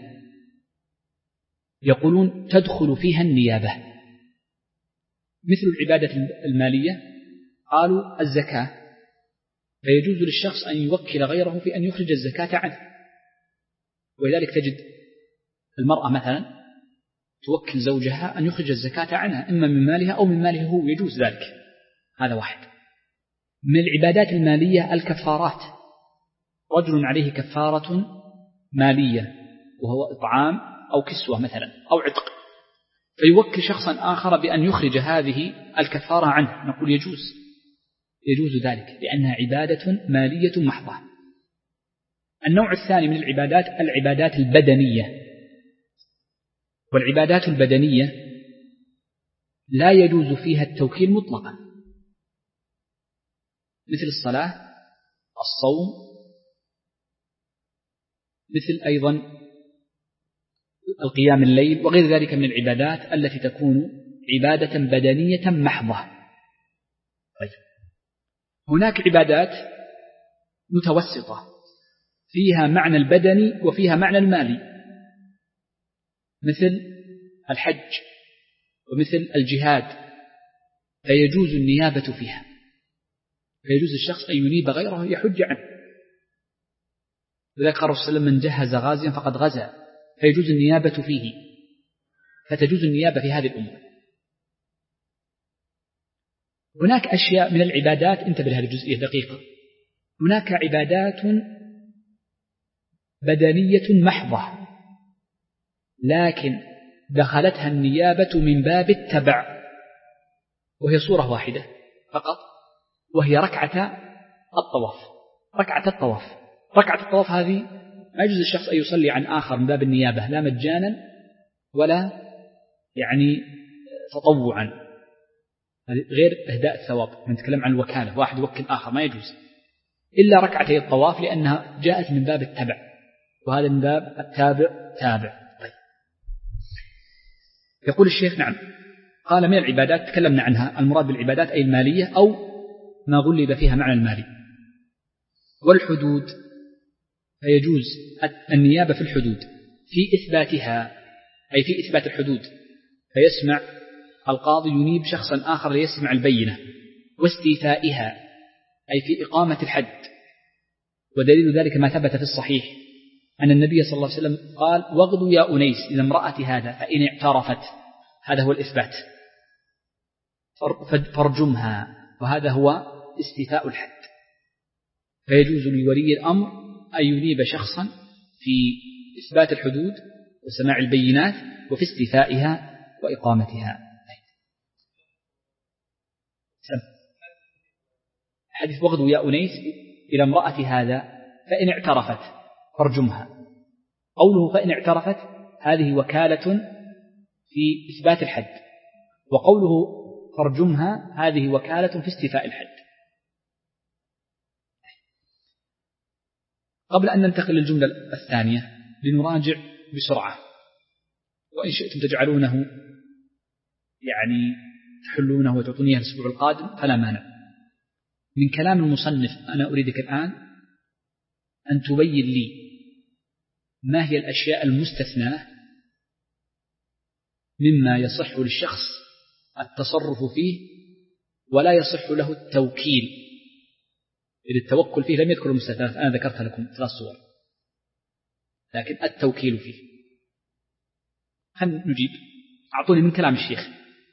يقولون تدخل فيها النيابة، مثل العبادة المالية قالوا الزكاة، فيجوز للشخص أن يوكل غيره في أن يخرج الزكاة عنه، ولذلك تجد المرأة مثلا توكل زوجها أن يخرج الزكاة عنها إما من مالها أو من ماله هو، يجوز ذلك. هذا واحد. من العبادات المالية الكفارات، رجل عليه كفارة مالية وهو إطعام أو كسوة مثلا أو عتق، فيوكل شخصا آخر بأن يخرج هذه الكفارة عنه، نقول يجوز يجوز ذلك لأنها عبادة مالية محضة. النوع الثاني من العبادات العبادات البدنية، والعبادات البدنية لا يجوز فيها التوكيل مطلقا، مثل الصلاة، الصوم، مثل أيضا القيام الليل وغير ذلك من العبادات التي تكون عبادة بدنية محضة. طيب. هناك عبادات متوسطة فيها معنى البدني وفيها معنى المالي، مثل الحج ومثل الجهاد، فيجوز النيابة فيها، فيجوز الشخص أن ينيب غيره يحج عنه. لذلك قال الرسول من جهز غازيا فقد غزا، فيجوز النيابة فيه، فتجوز النيابة في هذه الأمور. هناك أشياء من العبادات، انتبه لهذه الجزئية دقيقة، هناك عبادات بدنية محضة لكن دخلتها النيابة من باب التبع، وهي صورة واحدة فقط، وهي ركعة الطواف. ركعة الطواف ركعة الطواف هذه ما يجوز الشخص أن يصلي عن آخر من باب النيابة، لا مجانا ولا يعني تطوعا، غير إهداء الثواب. نتكلم عن الوكالة، واحد يوكل آخر ما يجوز إلا ركعتي الطواف لأنها جاءت من باب التبع، وهذا من باب التابع تابع. طيب. يقول الشيخ نعم، قال من العبادات تكلمنا عنها، المراد بالعبادات أي المالية أو ما غلب فيها معنى المالي. والحدود فيجوز النيابة في الحدود في إثباتها، أي في إثبات الحدود، فيسمع القاضي ينيب شخصا آخر ليسمع البينة، واستيفائها أي في إقامة الحد. ودليل ذلك ما ثبت في الصحيح أن النبي صلى الله عليه وسلم قال: واغدوا يا أنيس إلى امرأة هذا فإن اعترفت، هذا هو الإثبات، فارجمها، وهذا هو استيفاء الحد. فيجوز لولي الأمر أن ينيب شخصا في إثبات الحدود وسماع البينات وفي استيفائها وإقامتها. حديث واغدوا يا أنيس إلى امرأة هذا فإن اعترفت فارجمها، قوله فإن اعترفت هذه وكالة في إثبات الحد، وقوله فارجمها هذه وكالة في استيفاء الحد. قبل أن ننتقل للجملة الثانية لنراجع بسرعة، وإن شئتم تجعلونه يعني تحلونه وتعطونيه الأسبوع القادم فلا مانع. من كلام المصنف أنا أريدك الآن أن تبين لي ما هي الأشياء المستثناة مما يصح للشخص التصرف فيه ولا يصح له التوكيل. إذ التوكل فيه لم يذكر المستثنات، أنا ذكرت لكم ثلاث صور، لكن التوكيل فيه. هل نجيب؟ أعطوني من كلام الشيخ.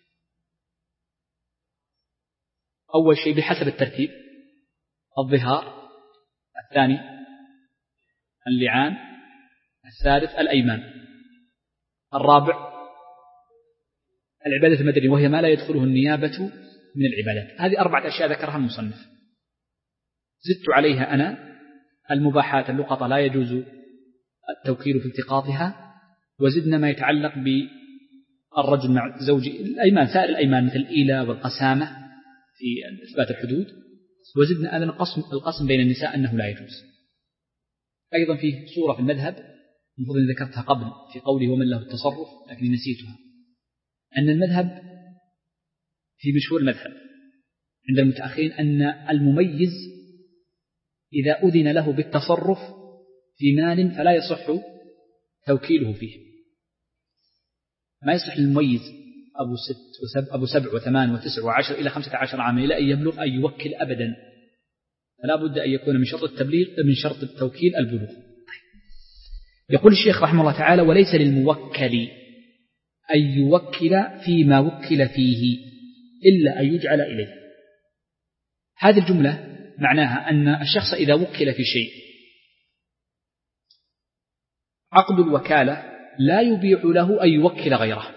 أول شيء بحسب الترتيب: الظهار، الثاني اللعان، الثالث الأيمان، الرابع العبادة المدنية وهي ما لا يدخله النيابة من العبادات. هذه أربعة أشياء ذكرها المصنف، زدت عليها أنا المباحات اللقطة لا يجوز التوكيل في التقاطها، وزدنا ما يتعلق بالرجل مع زوج الأيمان، سائر الأيمان مثل الإيلاء والقسامة في إثبات الحدود، وزدنا أيضا القسم, القسم بين النساء أنه لا يجوز. أيضا فيه صورة في المذهب المفروض أن ذكرتها قبل في قوله ومن له التصرف لكن نسيتها، أن المذهب في مشهور المذهب عند المتأخرين أن المميز إذا أذن له بالتصرف في مال فلا يصح توكيله فيه. ما يصح للمميز أبو, ست وسب أبو سبع وثمان وتسع وعشر إلى خمسة عشر عاما إلى أن يبلغ أن يوكل أبدا، فلا بد أن يكون من شرط التبليغ من شرط التوكيل البلوغ. يقول الشيخ رحمه الله تعالى: وليس للموكل أن يوكل فيما وكل فيه إلا أن يجعل إليه. هذه الجملة معناها أن الشخص إذا وكل في شيء عقد الوكالة لا يبيح له أن يوكل غيره،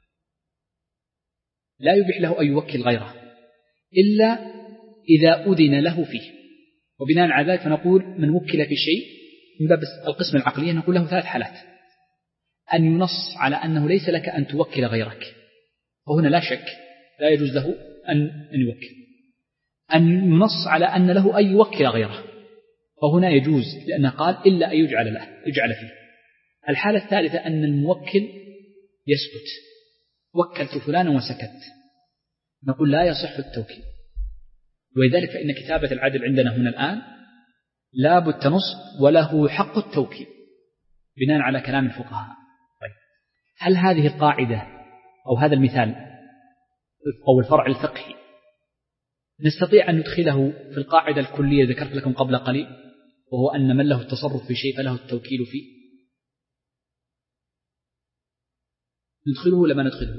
لا يبيح له أن يوكل غيره إلا إذا أذن له فيه. وبناء على ذلك فنقول من وكل في شيء من باب القسم العقلية نقول له ثلاث حالات: أن ينص على أنه ليس لك أن توكل غيرك، وهنا لا شك لا يجوز له أن يوكل. أن ينص على أن له أن يوكل غيره، فهنا يجوز لأنه قال إلا أن يجعل له يجعل فيه. الحالة الثالثة أن الموكل يسكت، وكلت فلانا وسكت، نقول لا يصح التوكيل. ولذلك فإن كتابة العدل عندنا هنا الآن لا بد تنص وله حق التوكيل بناء على كلام الفقهاء. طيب، هل هذه القاعدة أو هذا المثال أو الفرع الفقهي نستطيع أن ندخله في القاعدة الكلية ذكرت لكم قبل قليل، وهو أن من له التصرف في شيء فله التوكيل فيه؟ ندخله ولا ما ندخله؟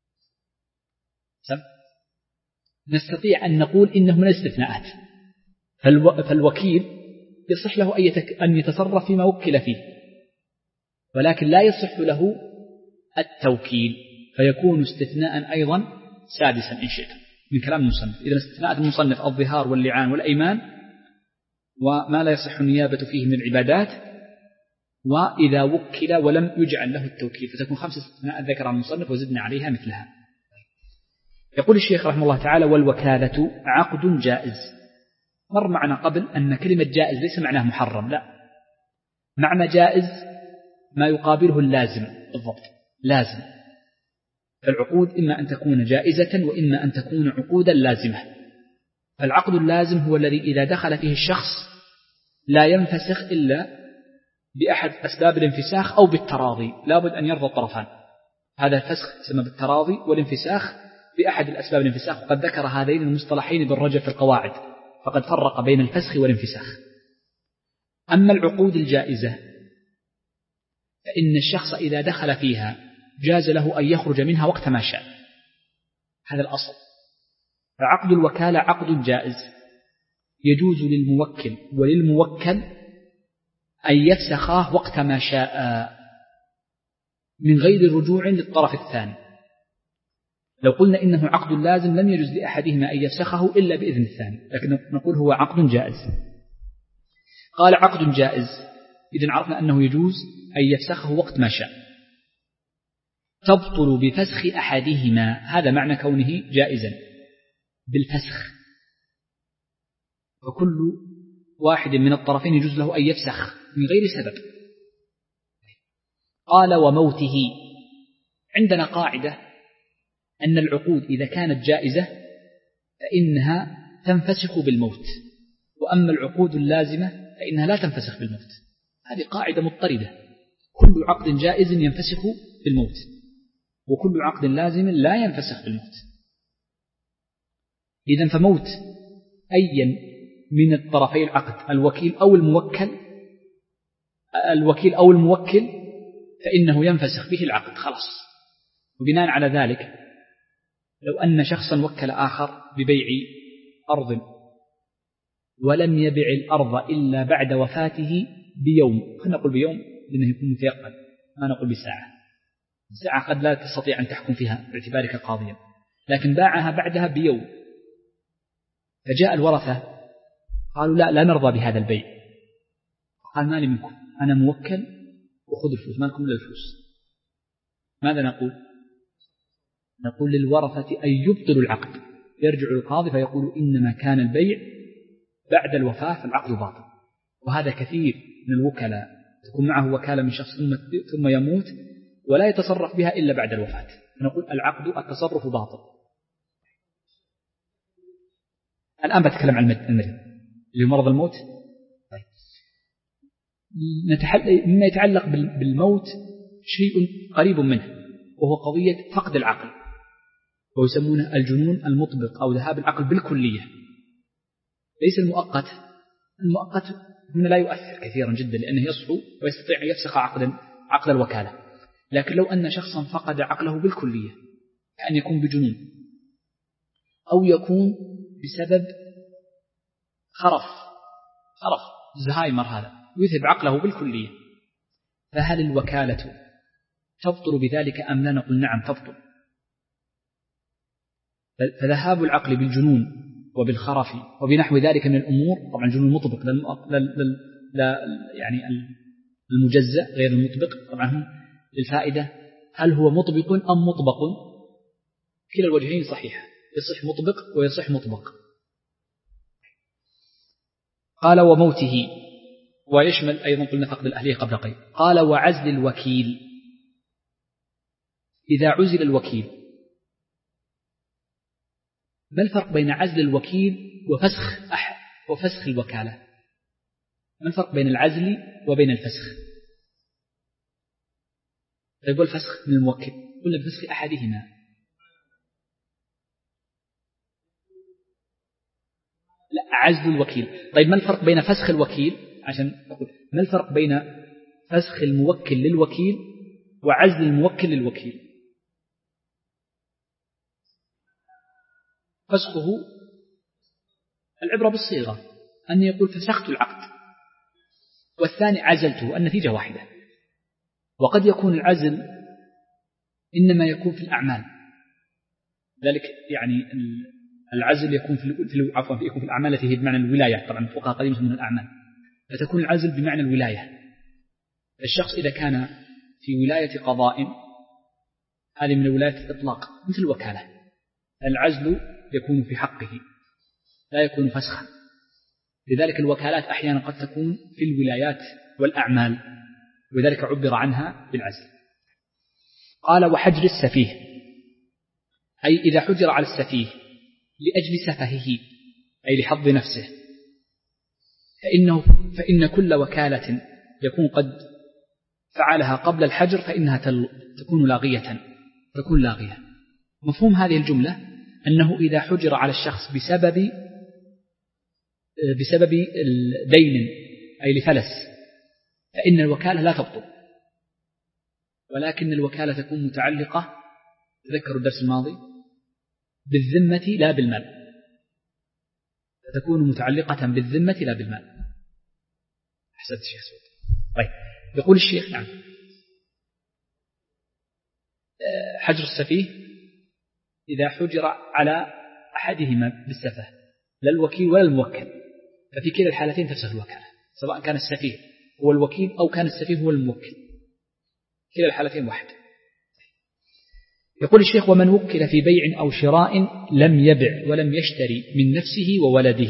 سم؟ نستطيع أن نقول إنه من الاستثناءات، فالو... فالوكيل يصح له أن يتصرف فيما وكل فيه، ولكن لا يصح له التوكيل، فيكون استثناء أيضا سادسا إن شئت من كلام المصنف. إذا استثناء المصنف الظهار واللعان والأيمان وما لا يصح النيابة فيه من العبادات، وإذا وكل ولم يجعل له التوكيل، فتكون خمس استثناء ذكر المصنف وزدنا عليها مثلها. يقول الشيخ رحمه الله تعالى: والوكالة عقد جائز. مر معنا قبل أن كلمة جائز ليس معناه محرم، لا، معنى جائز ما يقابله اللازم بالضبط، لازم. فالعقود إما أن تكون جائزة وإما أن تكون عقودا لازمة. فالعقد اللازم هو الذي إذا دخل فيه الشخص لا ينفسخ إلا بأحد أسباب الانفساخ أو بالتراضي، لابد أن يرضى الطرفان. هذا الفسخ يسمى بالتراضي والانفساخ بأحد الأسباب الانفساخ، وقد ذكر هذين المصطلحين بالرجل في القواعد، فقد فرق بين الفسخ والانفساخ. أما العقود الجائزة فإن الشخص إذا دخل فيها جاز له أن يخرج منها وقت ما شاء، هذا الأصل. فعقد الوكالة عقد جائز، يجوز للموكل وللموكل أن يفسخاه وقت ما شاء من غير رجوع للطرف الثاني. لو قلنا إنه عقد لازم لم يجوز لأحدهما أن يفسخه إلا بإذن الثاني، لكن نقول هو عقد جائز. قال عقد جائز، إذن عرفنا أنه يجوز أن يفسخه وقت ما شاء. تبطل بفسخ أحدهما، هذا معنى كونه جائزا بالفسخ، وكل واحد من الطرفين يجوز له أن يفسخ من غير سبب. قال وموته. عندنا قاعدة أن العقود إذا كانت جائزة فإنها تنفسخ بالموت، وأما العقود اللازمة فإنها لا تنفسخ بالموت. هذه قاعدة مضطردة، كل عقد جائز ينفسخ بالموت، وكل عقد لازم لا ينفسخ بالموت. إذن فموت أي من الطرفي العقد، الوكيل أو الموكل، الوكيل أو الموكل، فإنه ينفسخ به العقد خلاص. وبناء على ذلك لو أن شخصا وكل آخر ببيع أرض ولم يبع الأرض إلا بعد وفاته بيوم، خلينا نقول بيوم لأنه يكون متيقن، ما نقول بساعة، ساعة قد لا تستطيع أن تحكم فيها باعتبارك قاضيا، لكن باعها بعدها بيوم. فجاء الورثة قالوا لا لا نرضى بهذا البيع، قال ما لي منكم، أنا موكل وخذ الفلوس، ما لكم إلا الفلوس. ماذا نقول؟ نقول للورثة أن يبطلوا العقد، يرجع القاضي فيقول إنما كان البيع بعد الوفاة فالعقد باطل. وهذا كثير من الوكلاء تكون معه وكالة من شخص ثم يموت ولا يتصرف بها إلا بعد الوفاة، نقول العقد التصرف باطل. الآن بتكلم عن المرض اللي هو مرض الموت. مما يتعلق بالموت شيء قريب منه، وهو قضية فقد العقل، ويسمونه الجنون المطبق أو ذهاب العقل بالكلية، ليس المؤقت. المؤقت هنا لا يؤثر كثيرا جدا لأنه يصحو ويستطيع أن يفسخ عقد عقد الوكالة. لكن لو أن شخصا فقد عقله بالكلية، كأن يكون بجنون أو يكون بسبب خرف خرف زهايمر، هذا يذهب عقله بالكلية، فهل الوكالة تبطل بذلك أم لا؟ نقول نعم تبطل. فذهاب العقل بالجنون وبالخرف وبنحو ذلك من الأمور، طبعا الجنون المطبق لا, لا, لا يعني المجزأ غير المطبق، طبعا هم للفائدة هل هو مطبق أم مطبق؟ كلا الوجهين صحيح، يصح مطبق ويصح مطبق. قال وموته، ويشمل أيضا قلنا فقد الأهلية قبل قليل. قال وعزل الوكيل، إذا عزل الوكيل، ما الفرق بين عزل الوكيل وفسخ أحد وفسخ الوكالة؟ ما الفرق بين العزل وبين الفسخ؟ يقول فسخ من الموكل، قلنا بفسخ أحدهما. لا، عزل الوكيل. طيب ما الفرق بين فسخ الوكيل؟ عشان أقول ما الفرق بين فسخ الموكل للوكيل وعزل الموكل للوكيل؟ فسخه العبرة بالصيغة، أن يقول فسخت العقد، والثاني عزلته، النتيجة واحدة. وقد يكون العزل إنما يكون في الأعمال، ذلك يعني العزل يكون في عفوا يكون في الأعمال التي هي بمعنى الولاية، طبعا الفقهاء قديم من الأعمال، فتكون العزل بمعنى الولاية. الشخص إذا كان في ولاية قضاء هذه من ولاية الإطلاق مثل الوكالة، العزل يكون في حقه لا يكون فسخا، لذلك الوكالات أحيانا قد تكون في الولايات والأعمال، ولذلك عبر عنها بالعزل. قال وحجر السفيه، أي إذا حجر على السفيه لأجل سفهه أي لحظ نفسه، فإنه فإن كل وكالة يكون قد فعلها قبل الحجر فإنها تكون لاغية تكون لاغية. مفهوم هذه الجملة أنه إذا حجر على الشخص بسبب بسبب دين أي لفلس فإن الوكالة لا تبطل، ولكن الوكالة تكون متعلقة، تذكروا الدرس الماضي، بالذمة لا بالمال، فتكون متعلقة بالذمة لا بالمال. أحسنت الشيخ سعود. طيب يقول الشيخ نعم حجر السفيه إذا حجر على أحدهما بالسفه لا الوكيل ولا الموكل، ففي كلا الحالتين تفسخ الوكالة، سواء كان السفيه هو الوكيل أو كان السفيه هو الموكل، كلا الحالتين واحد. يقول الشيخ ومن وكل في بيع أو شراء لم يبع ولم يشتري من نفسه وولده.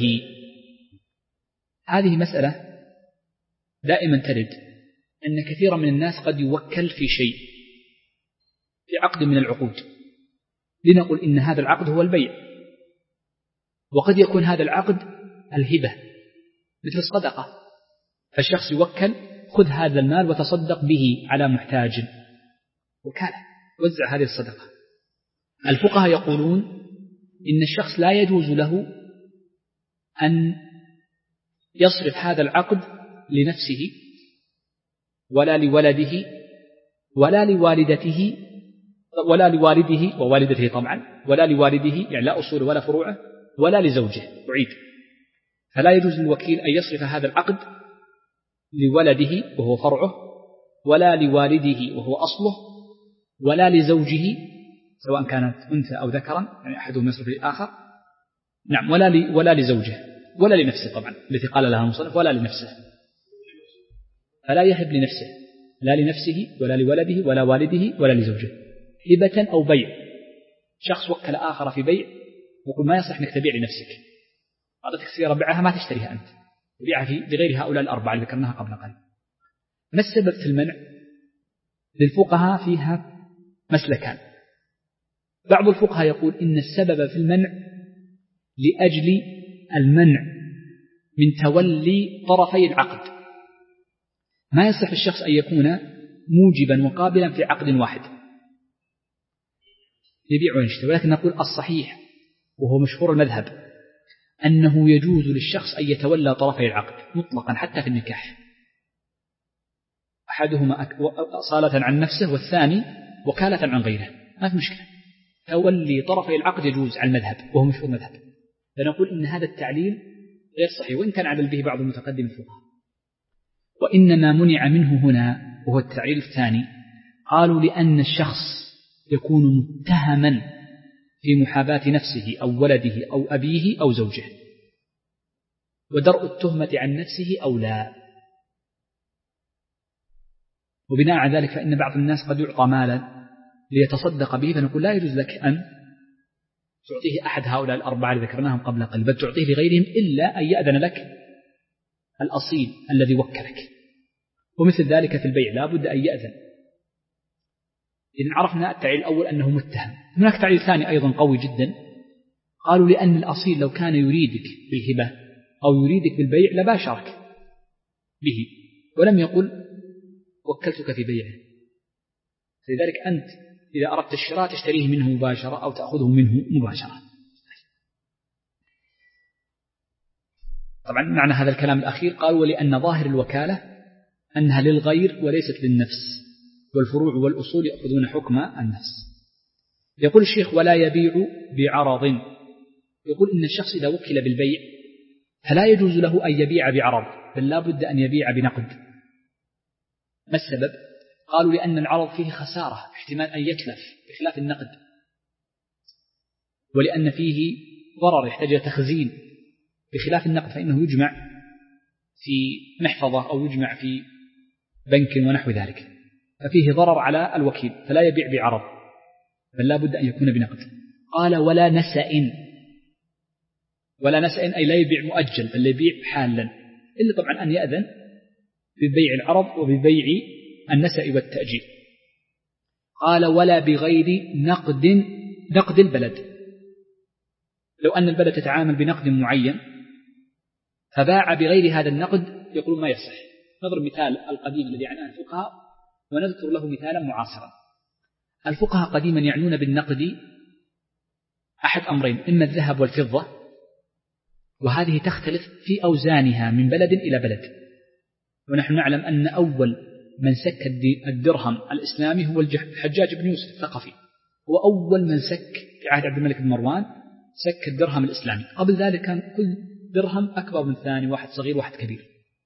هذه مسألة دائما ترد، أن كثيرا من الناس قد يوكل في شيء في عقد من العقود، لنقل إن هذا العقد هو البيع، وقد يكون هذا العقد الهبة مثل الصدقة، فالشخص يوكل خذ هذا المال وتصدق به على محتاج، وكالة وزع هذه الصدقة. الفقهاء يقولون إن الشخص لا يجوز له أن يصرف هذا العقد لنفسه ولا لولده ولا لوالدته ولا لوالده ووالدته طبعا ولا لوالده يعني لا أصول ولا فروعه ولا لزوجه، أعيد، فلا يجوز للوكيل أن يصرف هذا العقد لولده وهو فرعه ولا لوالده وهو أصله ولا لزوجه سواء كانت أنثى أو ذكرا يعني أحدهم يصرف للآخر، نعم، ولا ل... ولا لزوجه ولا لنفسه طبعا التي قال لها المصنف ولا لنفسه، فلا يهب لنفسه لا لنفسه ولا لولده ولا والده ولا لزوجه، هبة أو بيع. شخص وكل آخر في بيع يقول ما يصح أنك تبيع لنفسك، أعطتك سيارة بيعها ما تشتريها أنت، تبيعها في لغير هؤلاء الأربعة اللي ذكرناها قبل قليل. ما السبب في المنع؟ للفقهاء فيها مسلكان. بعض الفقهاء يقول إن السبب في المنع لأجل المنع من تولي طرفي العقد، ما يصح الشخص أن يكون موجبا وقابلا في عقد واحد يبيع ويشتري، ولكن نقول الصحيح وهو مشهور المذهب أنه يجوز للشخص أن يتولى طرفي العقد مطلقا حتى في النكاح، أحدهما أصالة عن نفسه والثاني وكالة عن غيره، ما في مشكلة، تولي طرفي العقد يجوز على المذهب وهو مشهور المذهب. فنقول إن هذا التعليل غير صحيح وإن كان عدل به بعض المتقدم الفقهاء، وإنما منع منه هنا وهو التعليل الثاني، قالوا لأن الشخص يكون متهما في محاباة نفسه أو ولده أو أبيه أو زوجه، ودرء التهمة عن نفسه أو لا، وبناء على ذلك فإن بعض الناس قد يعطى مالا ليتصدق به، فنقول لا يجوز لك أن تعطيه أحد هؤلاء الأربعة الذي ذكرناهم قبل قليل، بل تعطيه لغيرهم إلا أن يأذن لك الأصيل الذي وكلك. ومثل ذلك في البيع لا بد أن يأذن. إذن عرفنا التعليل الأول أنه متهم. هناك تعليل ثاني أيضا قوي جدا، قالوا لأن الأصيل لو كان يريدك بالهبة أو يريدك بالبيع لباشرك به ولم يقل وكلتك في بيعه، لذلك أنت إذا أردت الشراء تشتريه منه مباشرة أو تأخذه منه مباشرة. طبعا معنى هذا الكلام الأخير قالوا ولأن ظاهر الوكالة أنها للغير وليست للنفس، والفروع والأصول يأخذون حكم النفس. يقول الشيخ ولا يبيع بعرض، يقول إن الشخص إذا وكل بالبيع فلا يجوز له أن يبيع بعرض، بل لا بد أن يبيع بنقد. ما السبب؟ قالوا لأن العرض فيه خسارة، احتمال أن يتلف بخلاف النقد، ولأن فيه ضرر يحتاج إلى تخزين بخلاف النقد، فإنه يجمع في محفظة أو يجمع في بنك ونحو ذلك، ففيه ضرر على الوكيل، فلا يبيع بعرض بل لا بد أن يكون بنقد. قال ولا نسأ، ولا نسأ أي لا يبيع مؤجل بل يبيع حالا، إلا طبعا أن يأذن ببيع العرض وببيع النسأ والتأجيل. قال ولا بغير نقد نقد البلد، لو أن البلد تتعامل بنقد معين فباع بغير هذا النقد يقول ما يصح. نضرب مثال القديم الذي عناه الفقهاء ونذكر له مثالا معاصرا. الفقهاء قديما يعنون بالنقد أحد أمرين، إما الذهب والفضة، وهذه تختلف في أوزانها من بلد إلى بلد، ونحن نعلم أن أول من سك الدرهم الإسلامي هو الحجاج بن يوسف الثقفي، هو أول من سك في عهد عبد الملك بن مروان سك الدرهم الإسلامي. قبل ذلك كان كل درهم أكبر من الثاني، واحد صغير واحد كبير.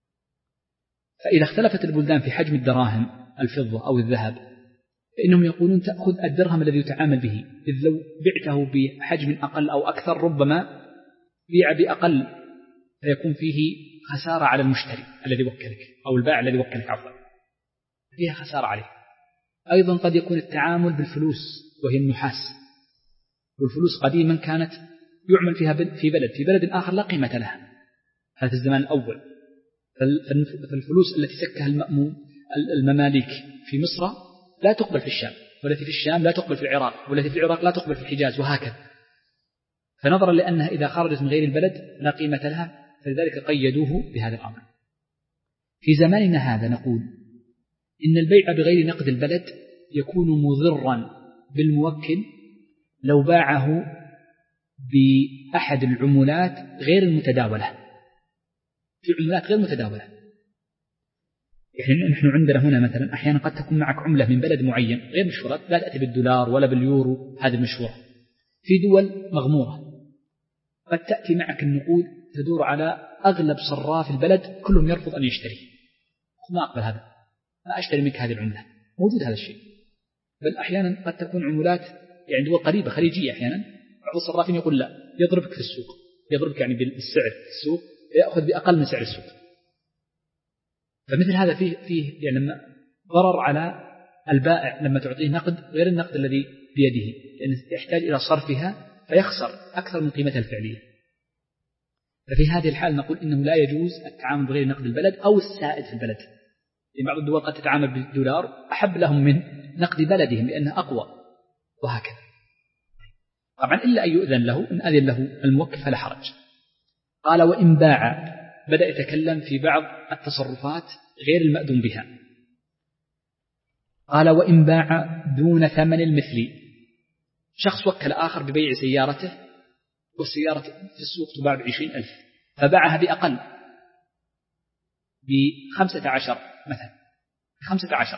فإذا اختلفت البلدان في حجم الدراهم الفضة أو الذهب فإنهم يقولون تأخذ الدرهم الذي يتعامل به، إذ لو بعته بحجم أقل أو أكثر ربما بيع بأقل فيكون فيه خسارة على المشتري الذي وكلك أو البائع الذي وكلك عفوا، فيها خسارة عليه. أيضا قد يكون التعامل بالفلوس وهي النحاس، والفلوس قديما كانت يعمل فيها في بلد في بلد آخر لا قيمة لها، هذا في الزمان الأول. فالفلوس التي سكها المأمون المماليك في مصر لا تقبل في الشام، والتي في الشام لا تقبل في العراق، والتي في العراق لا تقبل في الحجاز، وهكذا. فنظرا لأنها إذا خرجت من غير البلد لا قيمة لها، فلذلك قيدوه بهذا الأمر. في زماننا هذا نقول إن البيع بغير نقد البلد يكون مضرا بالموكل لو باعه بأحد العملات غير المتداولة، في عملات غير متداولة. يعني نحن عندنا هنا مثلا أحيانا قد تكون معك عملة من بلد معين غير مشهورة، لا تأتي بالدولار ولا باليورو هذه المشهورة، في دول مغمورة قد تأتي معك النقود تدور على أغلب صراف البلد كلهم يرفض أن يشتري، ما أقبل هذا، ما أشتري منك هذه العملة، موجود هذا الشيء. بل أحيانا قد تكون عملات يعني دول قريبة خليجية، أحيانا بعض الصرافين يقول لا، يضربك في السوق، يضربك يعني بالسعر في السوق، يأخذ بأقل من سعر السوق. فمثل هذا فيه, فيه يعني لما ضرر على البائع لما تعطيه نقد غير النقد الذي بيده، لأنه يحتاج إلى صرفها فيخسر أكثر من قيمتها الفعلية. ففي هذه الحال نقول إنه لا يجوز التعامل بغير نقد البلد أو السائد في البلد، لأن بعض الدول قد تتعامل بالدولار أحب لهم من نقد بلدهم لأنه أقوى، وهكذا. طبعا إلا أن يؤذن له، إن أذن له الموكل فلا حرج. قال وإن باع، بدأ يتكلم في بعض التصرفات غير المأذون بها. قال وإن باع دون ثمن المثل، شخص وكل آخر ببيع سيارته والسيارة في السوق تباع بعشرين ألف فباعها بأقل بخمسة عشر مثلا بخمسة عشر،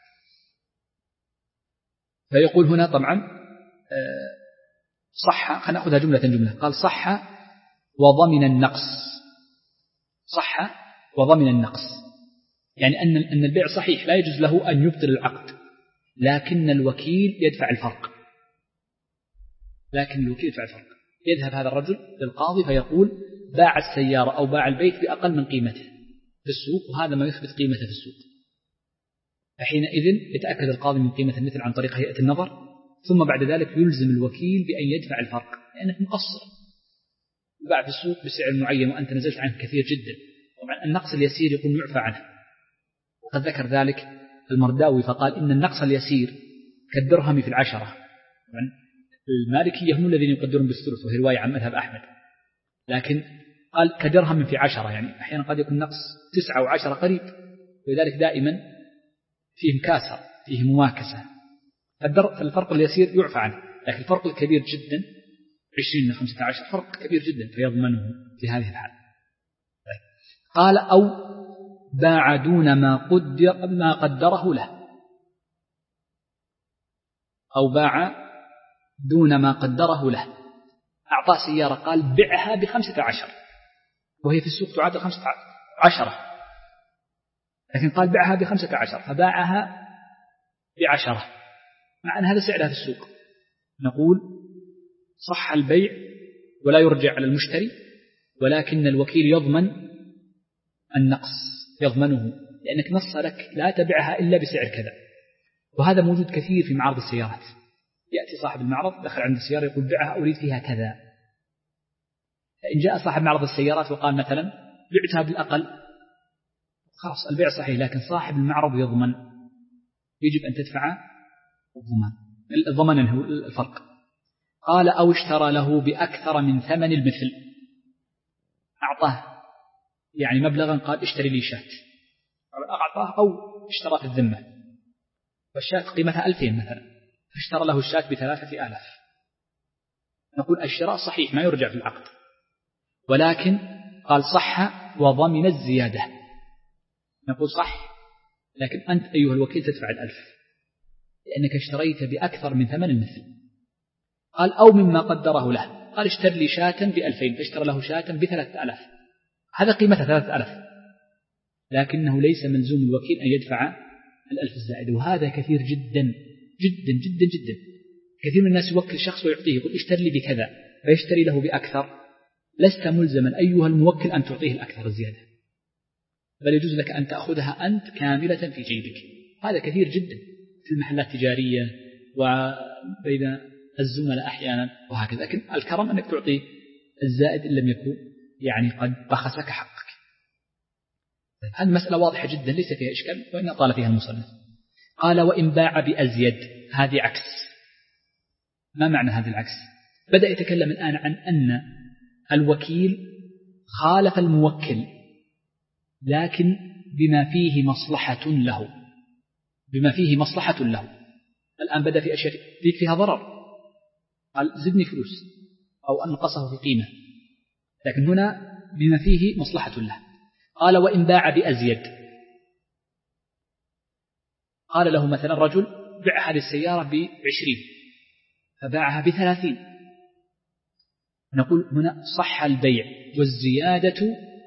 فيقول هنا طبعا صح، خلينا نأخذها جملة جملة. قال صح وضمن النقص، صح وضمن النقص، يعني أن أن البيع صحيح لا يجوز له أن يبطل العقد، لكن الوكيل يدفع الفرق، لكن الوكيل يدفع الفرق. يذهب هذا الرجل للقاضي فيقول باع السيارة أو باع البيت بأقل من قيمته في السوق، وهذا ما يثبت قيمته في السوق. فحينئذ يتأكد القاضي من قيمة المثل عن طريق هيئة النظر، ثم بعد ذلك يلزم الوكيل بأن يدفع الفرق، لأنك مقصر، باع في السوق بسعر معين وأنت نزلت عنه كثير جدا. طبعا النقص اليسير يكون يعفى عنه، وقد ذكر ذلك المرداوي فقال إن النقص اليسير كالدرهم في العشرة. طبعا المالكية هم الذين يقدرون بالثلث، وهي رواية عن مذهب أحمد، لكن قال كدرهم في عشرة، يعني أحيانا قد يكون نقص تسعة وعشرة قريب، ولذلك دائما فيه مكاسر، فيه مواكسة. فالفرق اليسير يعفى عنه، لكن الفرق الكبير جدا عشرين من خمسة عشر فرق كبير جدا فيضمنه في هذه الحال. قال أو باع دون ما قدر ما قدره له، أو باع دون ما قدره له، أعطاه سيارة قال بعها بخمسة عشر وهي في السوق تعادل خمسة عشرة، لكن قال بعها بخمسة عشر فباعها بعشرة، مع أن هذا سعرها في السوق. نقول صح البيع ولا يرجع على المشتري، ولكن الوكيل يضمن النقص، يضمنه، لأنك نص لك لا تبعها إلا بسعر كذا. وهذا موجود كثير في معارض السيارات، يأتي صاحب المعرض دخل عند السيارة يقول بعها أريد فيها كذا، فإن جاء صاحب معرض السيارات وقال مثلا بعتها بالأقل، خلاص البيع صحيح، لكن صاحب المعرض يضمن، يجب أن تدفع الضمان. الضمان هو الفرق. قال أو اشترى له بأكثر من ثمن المثل، أعطاه يعني مبلغا، قال اشتري لي شاة، أعطاه أو اشترى في الذمة، والشاة قيمتها ألفين مثلا، فاشترى له الشاة بثلاثة آلاف. نقول الشراء صحيح ما يرجع في العقد، ولكن قال صح وضمن الزيادة. نقول صح، لكن أنت أيها الوكيل تدفع الألف لأنك اشتريت بأكثر من ثمن المثل. قال أو مما قدره له، قال اشتر لي شاة بألفين فاشترى له شاة بثلاثة آلاف، هذا قيمتها ثلاثة آلاف، لكنه ليس ملزوم الوكيل أن يدفع الألف الزائد. وهذا كثير جدا جدا جدا جدا. كثير من الناس يوكل شخص ويعطيه يقول اشتر لي بكذا فيشتري له بأكثر، لست ملزما أيها الموكل أن تعطيه الأكثر الزيادة، بل يجوز لك أن تأخذها أنت كاملة في جيبك. هذا كثير جدا في المحلات التجارية وبين الزملاء أحيانا وهكذا، لكن الكرم أنك تعطي الزائد إن لم يكن يعني قد بخسك حقك. هذه المسألة واضحة جدا ليس فيها إشكال، وإن أطال فيها المصنف. قال وإن باع بأزيد، هذه عكس. ما معنى هذا العكس؟ بدأ يتكلم الآن عن أن الوكيل خالف الموكل لكن بما فيه مصلحة له، بما فيه مصلحة له. الآن بدأ في أشياء فيك فيها ضرر، قال زدني فلوس أو أنقصه في قيمة، لكن هنا بما فيه مصلحة له. قال وإن باع بأزيد، قال له مثلا رجل بيع هذه السيارة بعشرين فباعها بثلاثين، نقول هنا صح البيع والزيادة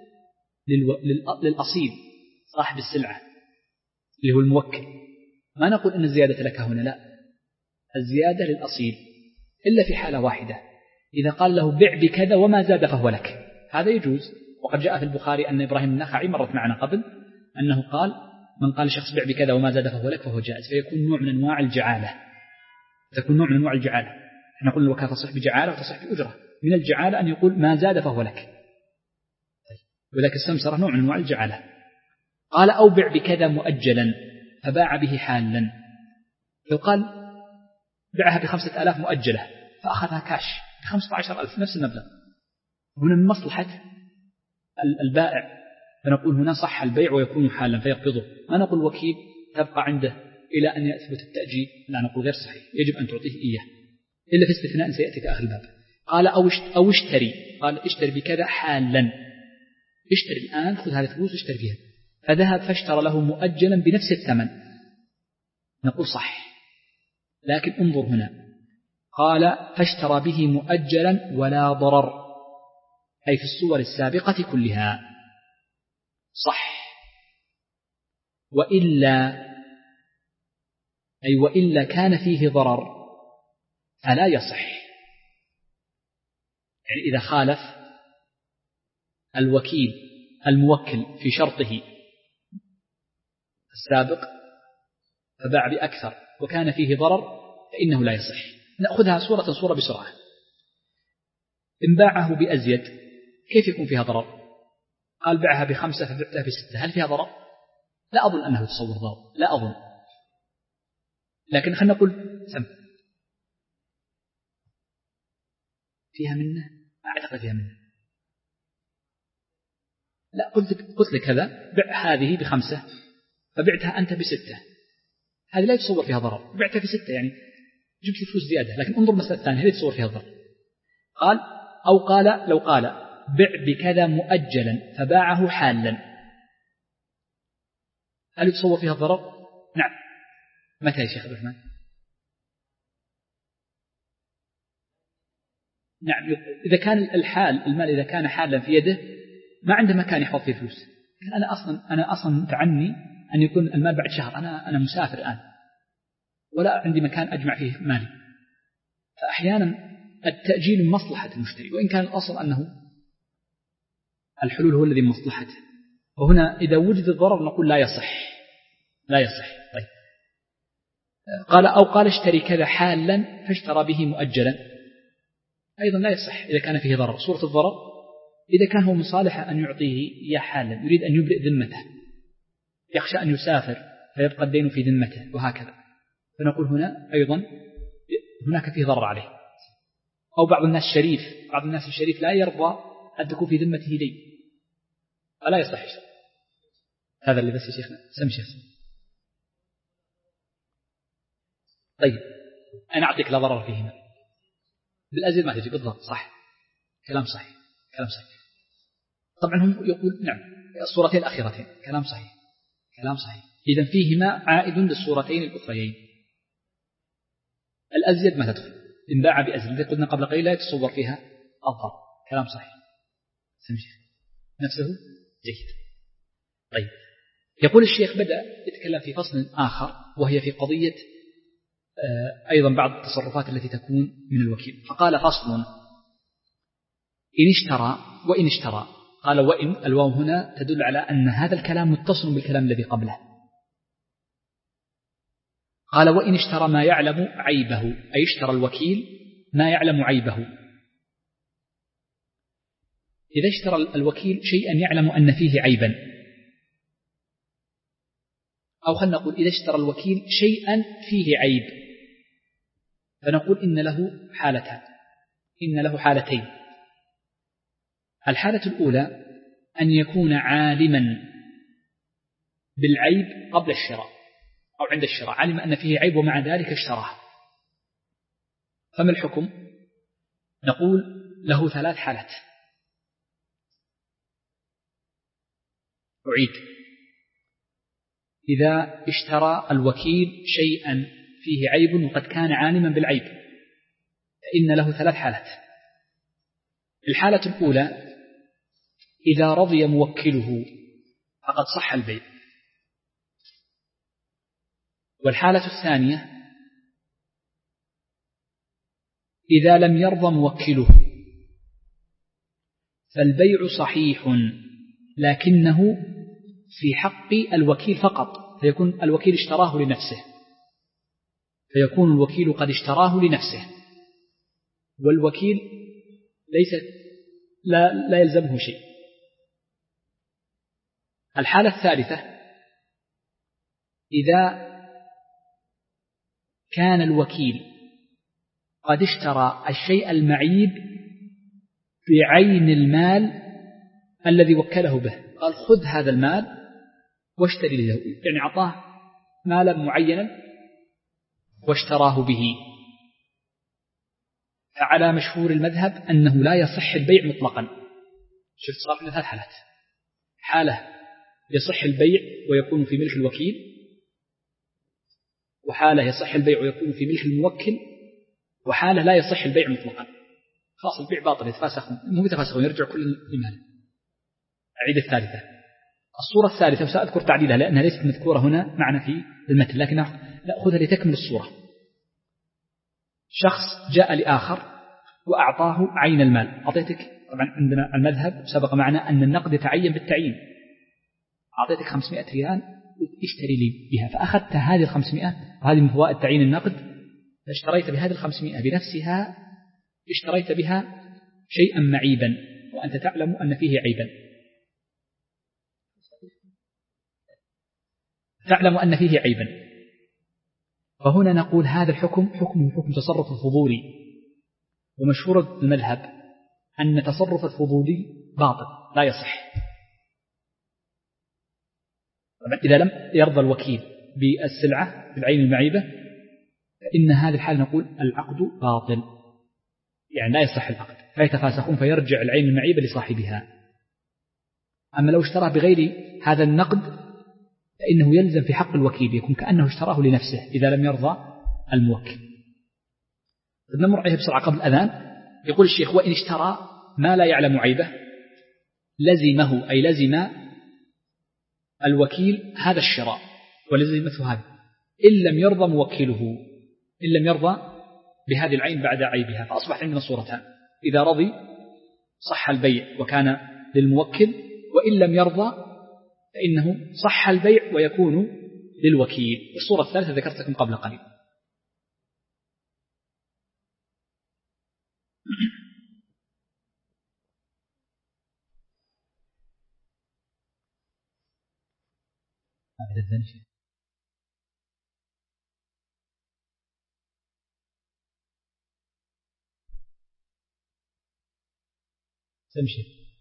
للأصيل صاحب السلعة اللي هو الموكل. ما نقول إن الزيادة لك هنا، لا، الزيادة للأصيل إلا في حالة واحدة، إذا قال له بيع بكذا وما زاد فهو لك، هذا يجوز. وقد جاء في البخاري أن إبراهيم النخعي مرت معنا قبل أنه قال من قال شخص بيع بكذا وما زاد فهو لك فهو جائز، فيكون نوع من أنواع الجعالة، تكون نوع من أنواع الجعالة. احنا قلنا الوكالة تصح بجعالة وتصح بأجرة. من الجعالة أن يقول ما زاد فهو لك، وذلك السمسرة نوع من أنواع الجعالة. قال أو بيع بكذا مؤجلا فباع به حالا، لو قال بيعها بخمسة آلاف مؤجلة فأخذها كاش بخمسة عشر ألف نفس المبلغ، هنا من مصلحة البائع، فنقول هنا صح البيع ويكون حالا فيقبضه. ما نقول وكيل تبقى عنده إلى أن يثبت التأجيل، لا، نقول غير صحيح، يجب أن تعطيه إياه إلا في استثناء سيأتي في آخر الباب. قال أو اشتري، قال اشتري بكذا حالا، اشتري الآن، خذ هذه الفلوس اشتري فيها، فذهب فاشترى له مؤجلا بنفس الثمن، نقول صح، لكن انظر هنا قال فاشترى به مؤجلا ولا ضرر، أي في الصور السابقة كلها صح، وإلا أي وإلا كان فيه ضرر فلا يصح. يعني إذا خالف الوكيل الموكل في شرطه السابق فباع بأكثر وكان فيه ضرر فإنه لا يصح. نأخذها صورة صورة بسرعة. إن باعه بأزيد كيف يكون فيها ضرر؟ قال باعها بخمسة فبعتها بستة، هل فيها ضرر؟ لا أظن أنه يتصور ضرر، لا أظن، لكن خلنا نقول سم فيها منه، ما أعتقد فيها منه، لا، قلت لك قلت لك هذا بع هذه بخمسة فبعتها أنت بستة، هذه لا يتصور فيها ضرر، بعتها بستة يعني جبت فلوس زيادة، لكن انظر مسألة ثانية هل يتصور فيها ضرر؟ قال أو قال لو قال بع بكذا مؤجلا فباعه حالا، هل يتصور فيها الضرر؟ نعم. متى يا شيخ عبد الرحمن؟ نعم، إذا كان الحال المال إذا كان حالا في يده ما عنده مكان يحفظ فيه فلوس، أنا أصلا أنا أصلا متعني أن يكون المال بعد شهر، أنا أنا مسافر الآن ولا عندي مكان أجمع فيه مالي. فأحيانا التأجيل من مصلحة المشتري، وإن كان الأصل أنه الحلول هو الذي من مصلحته. وهنا إذا وجد الضرر نقول لا يصح لا يصح. طيب قال أو قال اشتري كذا حالا فاشترى به مؤجلا، أيضا لا يصح إذا كان فيه ضرر. صورة الضرر إذا كان هو مصالحة أن يعطيه إياه حالا، يريد أن يبرئ ذمته، يخشى أن يسافر فيبقى الدين في ذمته وهكذا، فنقول هنا أيضا هناك فيه ضرر عليه. أو بعض الناس شريف، بعض الناس الشريف لا يرضى أن تكون في ذمته دين، فلا يصح الشرع. هذا اللي بس يا شيخنا سم شيخ. طيب أنا أعطيك لا ضرر فيهما بالأزل ما تجي بالضبط، صح، كلام صحيح كلام صحيح. طبعا هم يقول نعم الصورتين الأخيرتين كلام صحيح كلام صحيح، إذن فيهما عائد للصورتين الأخريين. الأزيد ما تدخل، إن باع بأزل الذي قلنا قبل قليل لا يتصور فيها الضرر، كلام صحيح سمشي نفسه جيد. طيب يقول الشيخ بدأ يتكلم في فصل آخر وهي في قضية أيضا بعض التصرفات التي تكون من الوكيل، فقال فصل إن اشترى وإن اشترى. قال وإن، الواو هنا تدل على أن هذا الكلام متصل بالكلام الذي قبله. قال وإن اشترى ما يعلم عيبه، أي اشترى الوكيل ما يعلم عيبه. إذا اشترى الوكيل شيئا يعلم أن فيه عيبا، أو خلنا نقول إذا اشترى الوكيل شيئا فيه عيب، فنقول إن له حالتان، إن له حالتين. الحالة الأولى أن يكون عالما بالعيب قبل الشراء أو عند الشراء، علم أن فيه عيب ومع ذلك اشتراه. فما الحكم؟ نقول له ثلاث حالات. أعيد: إذا اشترى الوكيل شيئا فيه عيب وقد كان عالما بالعيب فإن له ثلاث حالات. الحالة الأولى إذا رضي موكله فقد صح البيع. والحالة الثانية إذا لم يرضى موكله فالبيع صحيح لكنه في حق الوكيل فقط، فيكون الوكيل اشتراه لنفسه، فيكون الوكيل قد اشتراه لنفسه والوكيل ليس لا, لا يلزمه شيء. الحالة الثالثة إذا كان الوكيل قد اشترى الشيء المعيب بعين المال الذي وكله به، قال خذ هذا المال واشتري له، يعني أعطاه مالا معينا واشتراه به. فعلى مشهور المذهب أنه لا يصح البيع مطلقا. شفت صار لنا ثلاث حالات: حالة يصح البيع ويكون في ملك الوكيل، وحالة يصح البيع ويكون في ملك الموكل، وحالة لا يصح البيع مطلقا، خاص البيع باطل يتفاسخون، مو يتفاسخون يرجع كل لماله. أعيد الثالثة. الصورة الثالثة وسأذكر تعديلها لأنها ليست مذكورة هنا معنا في المتن، لكن نأخذها لتكمل الصورة. شخص جاء لآخر وأعطاه عين المال، أعطيتك، طبعا عندنا المذهب سبق معنا أن النقد يتعين بالتعيين، أعطيتك خمسمائة ريال اشتري لي بها، فأخذت هذه الخمسمائة وهذه من فوائد تعيين النقد، فاشتريت بهذه الخمسمائة بنفسها، اشتريت بها شيئا معيبا وأنت تعلم أن فيه عيبا، تعلم أن فيه عيبا. فهنا نقول هذا الحكم حكم حكم تصرف الفضولي، ومشهور المذهب أن تصرف الفضولي باطل لا يصح. إذا لم يرضى الوكيل بالسلعة بالعين المعيبة فإن هذه الحالة نقول العقد باطل، يعني لا يصح العقد، فيتفاسخون فيرجع العين المعيبة لصاحبها. أما لو اشتراه بغير هذا النقد فإنه يلزم في حق الوكيل، يكون كأنه اشتراه لنفسه إذا لم يرضى الموكل. نمر عليه بسرعة قبل الأذان. يقول الشيخ: وإن اشترى ما لا يعلم عيبه، لزمه أي لزم الوكيل هذا الشراء ولزمته هذا إن لم يرضى موكله، إن لم يرضى بهذه العين بعد عيبها. فأصبح عندنا صورتان: إذا رضي صح البيع وكان للموكل، وإن لم يرضى فإنه صح البيع ويكون للوكيل. الصورة الثالثة ذكرت لكم قبل قليل. تمشي.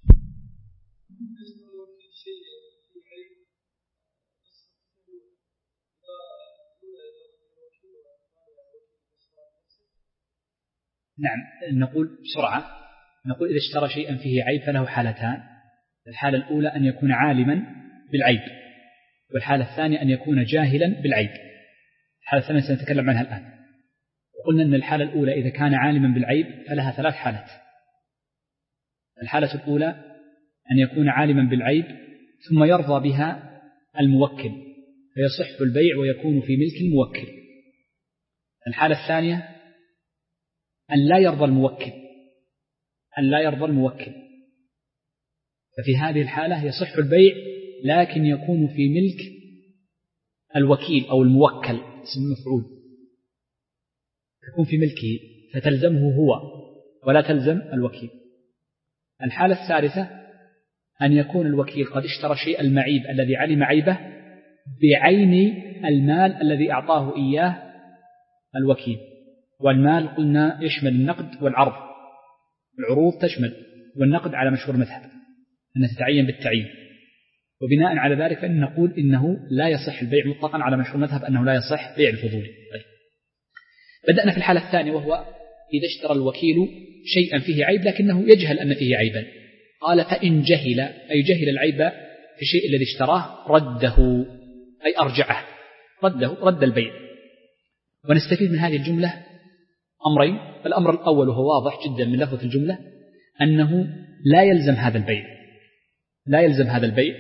نعم، نقول بسرعة، نقول إذا اشترى شيئا فيه عيب فله حالتان: الحالة الأولى أن يكون عالما بالعيب، والحالة الثانية أن يكون جاهلا بالعيب. الحالة الثانية سنتكلم عنها الآن. وقلنا أن الحالة الأولى إذا كان عالما بالعيب فلها ثلاث حالات. الحالة الأولى أن يكون عالما بالعيب ثم يرضى بها الموكل فيصح البيع ويكون في ملك الموكل. الحالة الثانية أن لا يرضى الموكل أن لا يرضى الموكل ففي هذه الحالة يصح البيع لكن يكون في ملك الوكيل أو الموكل، اسم المفعول يكون في ملكه فتلزمه هو ولا تلزم الوكيل. الحالة الثالثة أن يكون الوكيل قد اشترى شيء المعيب الذي علم عيبه بعين المال الذي أعطاه إياه الوكيل. والمال قلنا يشمل النقد والعرض، العروض تشمل، والنقد على مشهور مذهب أنها تتعين بالتعيين. وبناء على ذلك فإن نقول إنه لا يصح البيع مطلقا على مشهور مذهب أنه لا يصح بيع الفضولي. طيب. بدأنا في الحالة الثانية، وهو إذا اشترى الوكيل شيئا فيه عيب لكنه يجهل أن فيه عيبا. قال: فإن جهل أي جهل العيب في الشيء الذي اشتراه رده أي أرجعه، رده رد البيع. ونستفيد من هذه الجملة أمرين: الأمر الأول وهو واضح جدا من لفظة الجملة أنه لا يلزم هذا البيع لا يلزم هذا البيع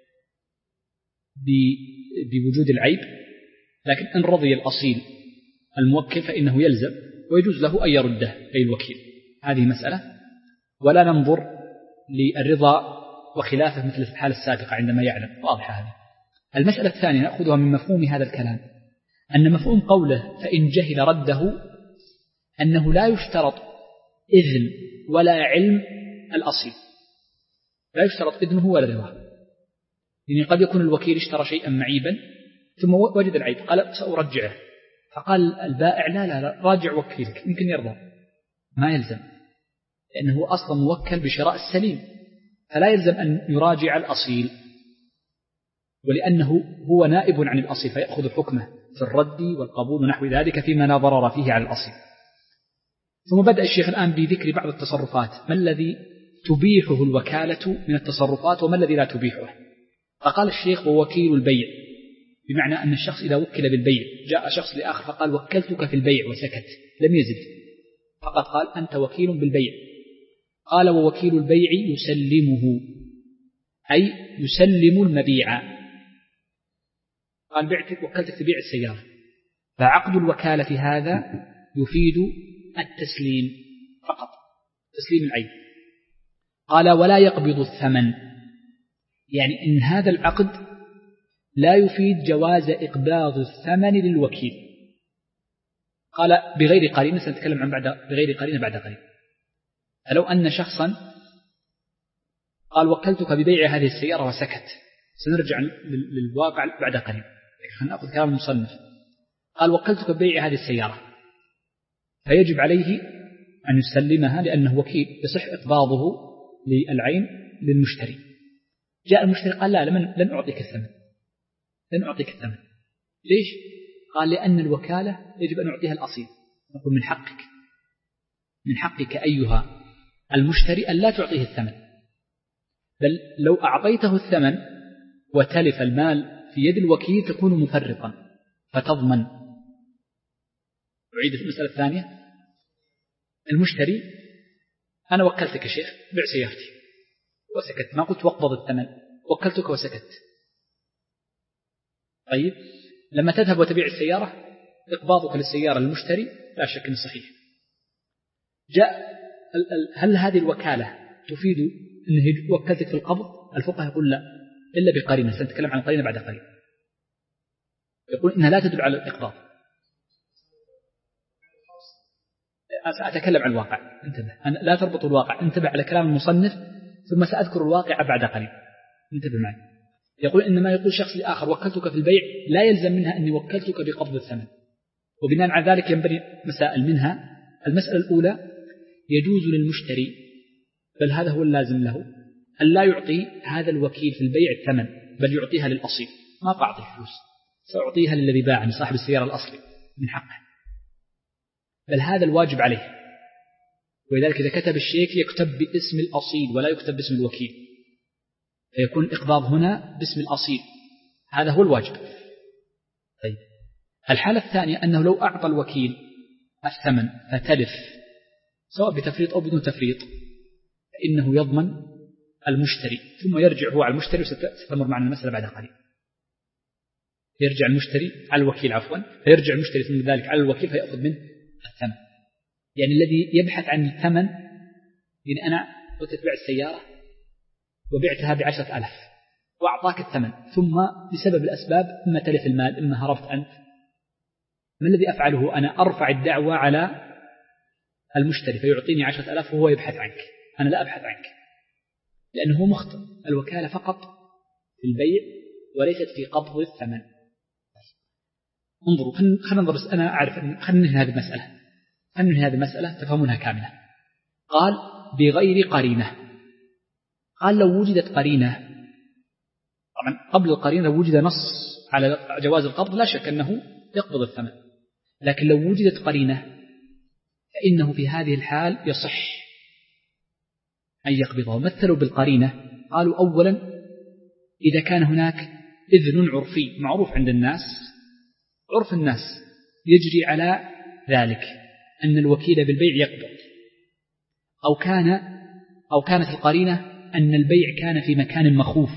بوجود العيب، لكن إن رضي الأصيل الموكل فإنه يلزم ويجوز له أن يرده أي الوكيل. هذه مسألة، ولا ننظر للرضا وخلافه مثل في الحالة السابقة عندما يعلم. واضحة هذه. المسألة الثانية نأخذها من مفهوم هذا الكلام أن مفهوم قوله فإن جهل رده أنه لا يشترط إذن ولا علم الأصيل، لا يشترط إذنه ولا رضاه. يعني قد يكون الوكيل اشترى شيئا معيبا ثم وجد العيب قال سأرجعه، فقال البائع لا لا لا راجع وكيلك يمكن يرضى، ما يلزم، لأنه أصلا موكل بشراء السليم فلا يلزم أن يراجع الأصيل، ولأنه هو نائب عن الأصيل فيأخذ حكمه في الرد والقبول ونحو ذلك فيما لا ضرر فيه على الأصيل. ثم بدأ الشيخ الآن بذكر بعض التصرفات، ما الذي تبيحه الوكالة من التصرفات وما الذي لا تبيحه. فقال الشيخ ووكيل البيع، بمعنى أن الشخص إذا وكل بالبيع جاء شخص لآخر فقال وكلتك في البيع وسكت لم يزد، فقد قال أنت وكيل بالبيع. قال ووكيل البيع يسلمه أي يسلم المبيع. قال بعتك وكلتك في بيع السيارة، فعقد الوكالة هذا يفيد التسليم فقط، تسليم العين. قال ولا يقبض الثمن، يعني إن هذا العقد لا يفيد جواز إقباض الثمن للوكيل. قال بغير قرينة، سنتكلم عن بعد بغير قرينة بعد قليل. فلو أن شخصا قال وكلتك ببيع هذه السيارة وسكت، سنرجع للواقع بعد قليل، خلينا نأخذ كلام المصنف. قال وكلتك ببيع هذه السيارة، فيجب عليه أن يسلمها لأنه وكيل يصح إقباضه للعين للمشتري. جاء المشتري قال لا لمن لن أعطيك الثمن لن أعطيك الثمن ليش؟ قال لأن الوكالة يجب أن أعطيها الأصيل. نقول من حقك من حقك أيها المشتري أن لا تعطيه الثمن، بل لو أعطيته الثمن وتلف المال في يد الوكيل تكون مفرطا فتضمن. أعيد المسألة وسكت، ما قلت واقبض الثمن، وكلتك وسكت. طيب لما تذهب وتبيع السيارة إقباضك للسيارة للمشتري لا شك أنه صحيح. جاء هل هذه الوكالة تفيد أنه وكلتك في القبض؟ الفقهاء يقول لا إلا بقرينة، سنتكلم عن قرينة بعد قليل. يقول إنها لا تدل على الإقباض. سأتكلم عن الواقع، انتبه، أنا لا تربط الواقع، انتبه على كلام المصنف ثم سأذكر الواقع بعد قليل، انتبه معي. يقول إنما يقول شخص لآخر وكلتك في البيع لا يلزم منها أني وكلتك بقبض الثمن، وبناء على ذلك ينبني مسائل، منها المسألة الأولى يجوز للمشتري، بل هذا هو اللازم له، أن لا يعطي هذا الوكيل في البيع الثمن، بل يعطيها للأصيل، ما بعطي الفلوس، سأعطيها للذي باعني صاحب السيارة الأصلي من حقه، بل هذا الواجب عليه. ولذلك إذا كتب الشيك يكتب باسم الأصيل ولا يكتب باسم الوكيل، فيكون الإقباض هنا باسم الأصيل، هذا هو الواجب. طيب الحالة الثانية أنه لو أعطى الوكيل الثمن فتلف سواء بتفريط أو بدون تفريط، فإنه يضمن المشتري، ثم يرجع هو على المشتري، وستمر معنا المسألة بعد قليل. يرجع المشتري على الوكيل عفوا فيرجع المشتري ثم ذلك على الوكيل فيأخذ منه الثمن. يعني الذي يبحث عن الثمن، يعني أنا قلت تبيع السيارة وبعتها بعشرة ألف وأعطاك الثمن، ثم بسبب الأسباب إما تلف المال إما هربت أنت، ما الذي أفعله؟ أنا أرفع الدعوة على المشتري فيعطيني عشرة ألاف وهو يبحث عنك، أنا لا أبحث عنك، لأنه مخطئ. الوكالة فقط في البيع وليست في قبض الثمن. انظروا خلينا ننظر، أنا أعرف خلينا ننهي هذه المسألة، خلينا ننهي هذه المسألة تفهمونها كاملة. قال بغير قرينة، قال لو وجدت قرينة، طبعا قبل القرينة وجد نص على جواز القبض لا شك أنه يقبض الثمن، لكن لو وجدت قرينة فإنه في هذه الحال يصح أن يقبضه. مثلوا بالقرينة، قالوا أولا إذا كان هناك إذن عرفي معروف عند الناس، عرف الناس يجري على ذلك أن الوكيل بالبيع يقبض، أو كان أو كانت القرينة أن البيع كان في مكان مخوف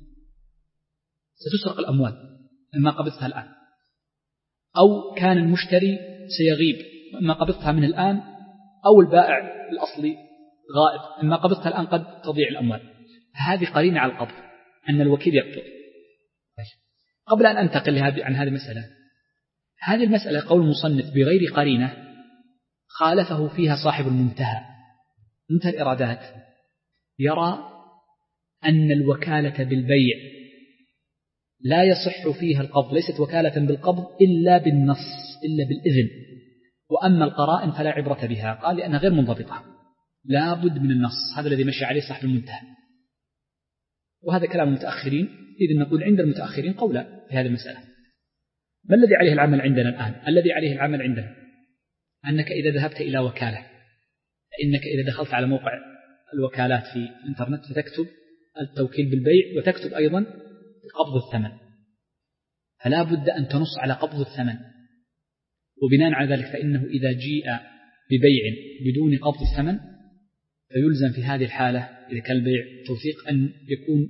ستسرق الأموال إما قبضتها الآن، أو كان المشتري سيغيب إما قبضتها من الآن، أو البائع الأصلي غائب إما قبضتها الآن قد تضيع الأموال. هذه قرينة على القبض أن الوكيل يقبض. قبل أن أنتقل عن هذه المسألة، هذه المسألة قول المصنف بغير قرينة خالفه فيها صاحب المنتهى، منتهى الإرادات، يرى أن الوكالة بالبيع لا يصح فيها القبض، ليست وكالة بالقبض إلا بالنص إلا بالإذن، وأما القرائن فلا عبرة بها، قال لأنها غير منضبطة لا بد من النص، هذا الذي مشي عليه صاحب المنتهى. وهذا كلام المتأخرين، إذن نقول عند المتأخرين قولا في هذه المسألة. ما الذي عليه العمل عندنا الآن؟ الذي عليه العمل عندنا أنك إذا ذهبت إلى وكالة، فإنك إذا دخلت على موقع الوكالات في الإنترنت فتكتب التوكيل بالبيع وتكتب أيضا قبض الثمن، فلا بد أن تنص على قبض الثمن، وبناء على ذلك فإنه إذا جيء ببيع بدون قبض الثمن فيلزم في هذه الحالة إذا كان البيع توثيق أن يكون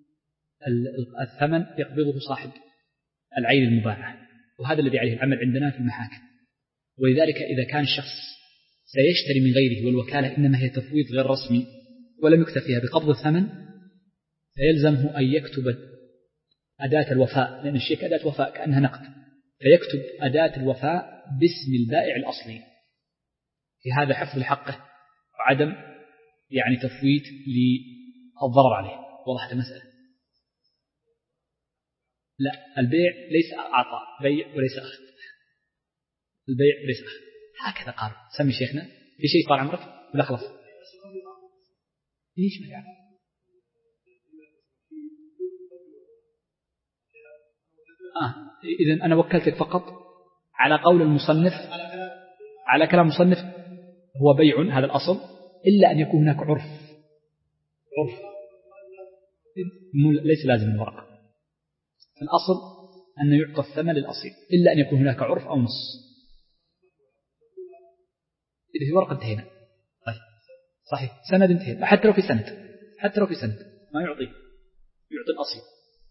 الثمن يقبضه صاحب العين المباعة، وهذا الذي عليه العمل عندنا في المحاكم. ولذلك إذا كان الشخص سيشتري من غيره والوكالة إنما هي تفويض غير رسمي ولم يكتفيها بقبض الثمن، فيلزمه أن يكتب أداة الوفاء، لأن الشيك أداة وفاء كأنها نقد، فيكتب أداة الوفاء باسم البائع الأصلي، في هذا حفظ حقه وعدم يعني تفويت للضرر عليه. وضحت المسألة؟ لا، البيع ليس عطاء، بيع وليس أخذ، البيع وليس أخذ، هكذا قال. سمي شيخنا في شيء قال عمرك ولا خلاص؟ ليش ما يعرف؟ آه إذن أنا وكلتك فقط على قول المصنف، على كلام المصنف هو بيع هذا الأصل، إلا أن يكون هناك عرف، عرف ليس لازم الورقة، الأصل أن يعطى الثمن للأصيل إلا أن يكون هناك عرف أو نص. إذا في ورقة انتهينا. طيب صحيح، سند انتهينا، حتى لو في سند حتى لو في سند ما يعطيه، يعطي الأصل.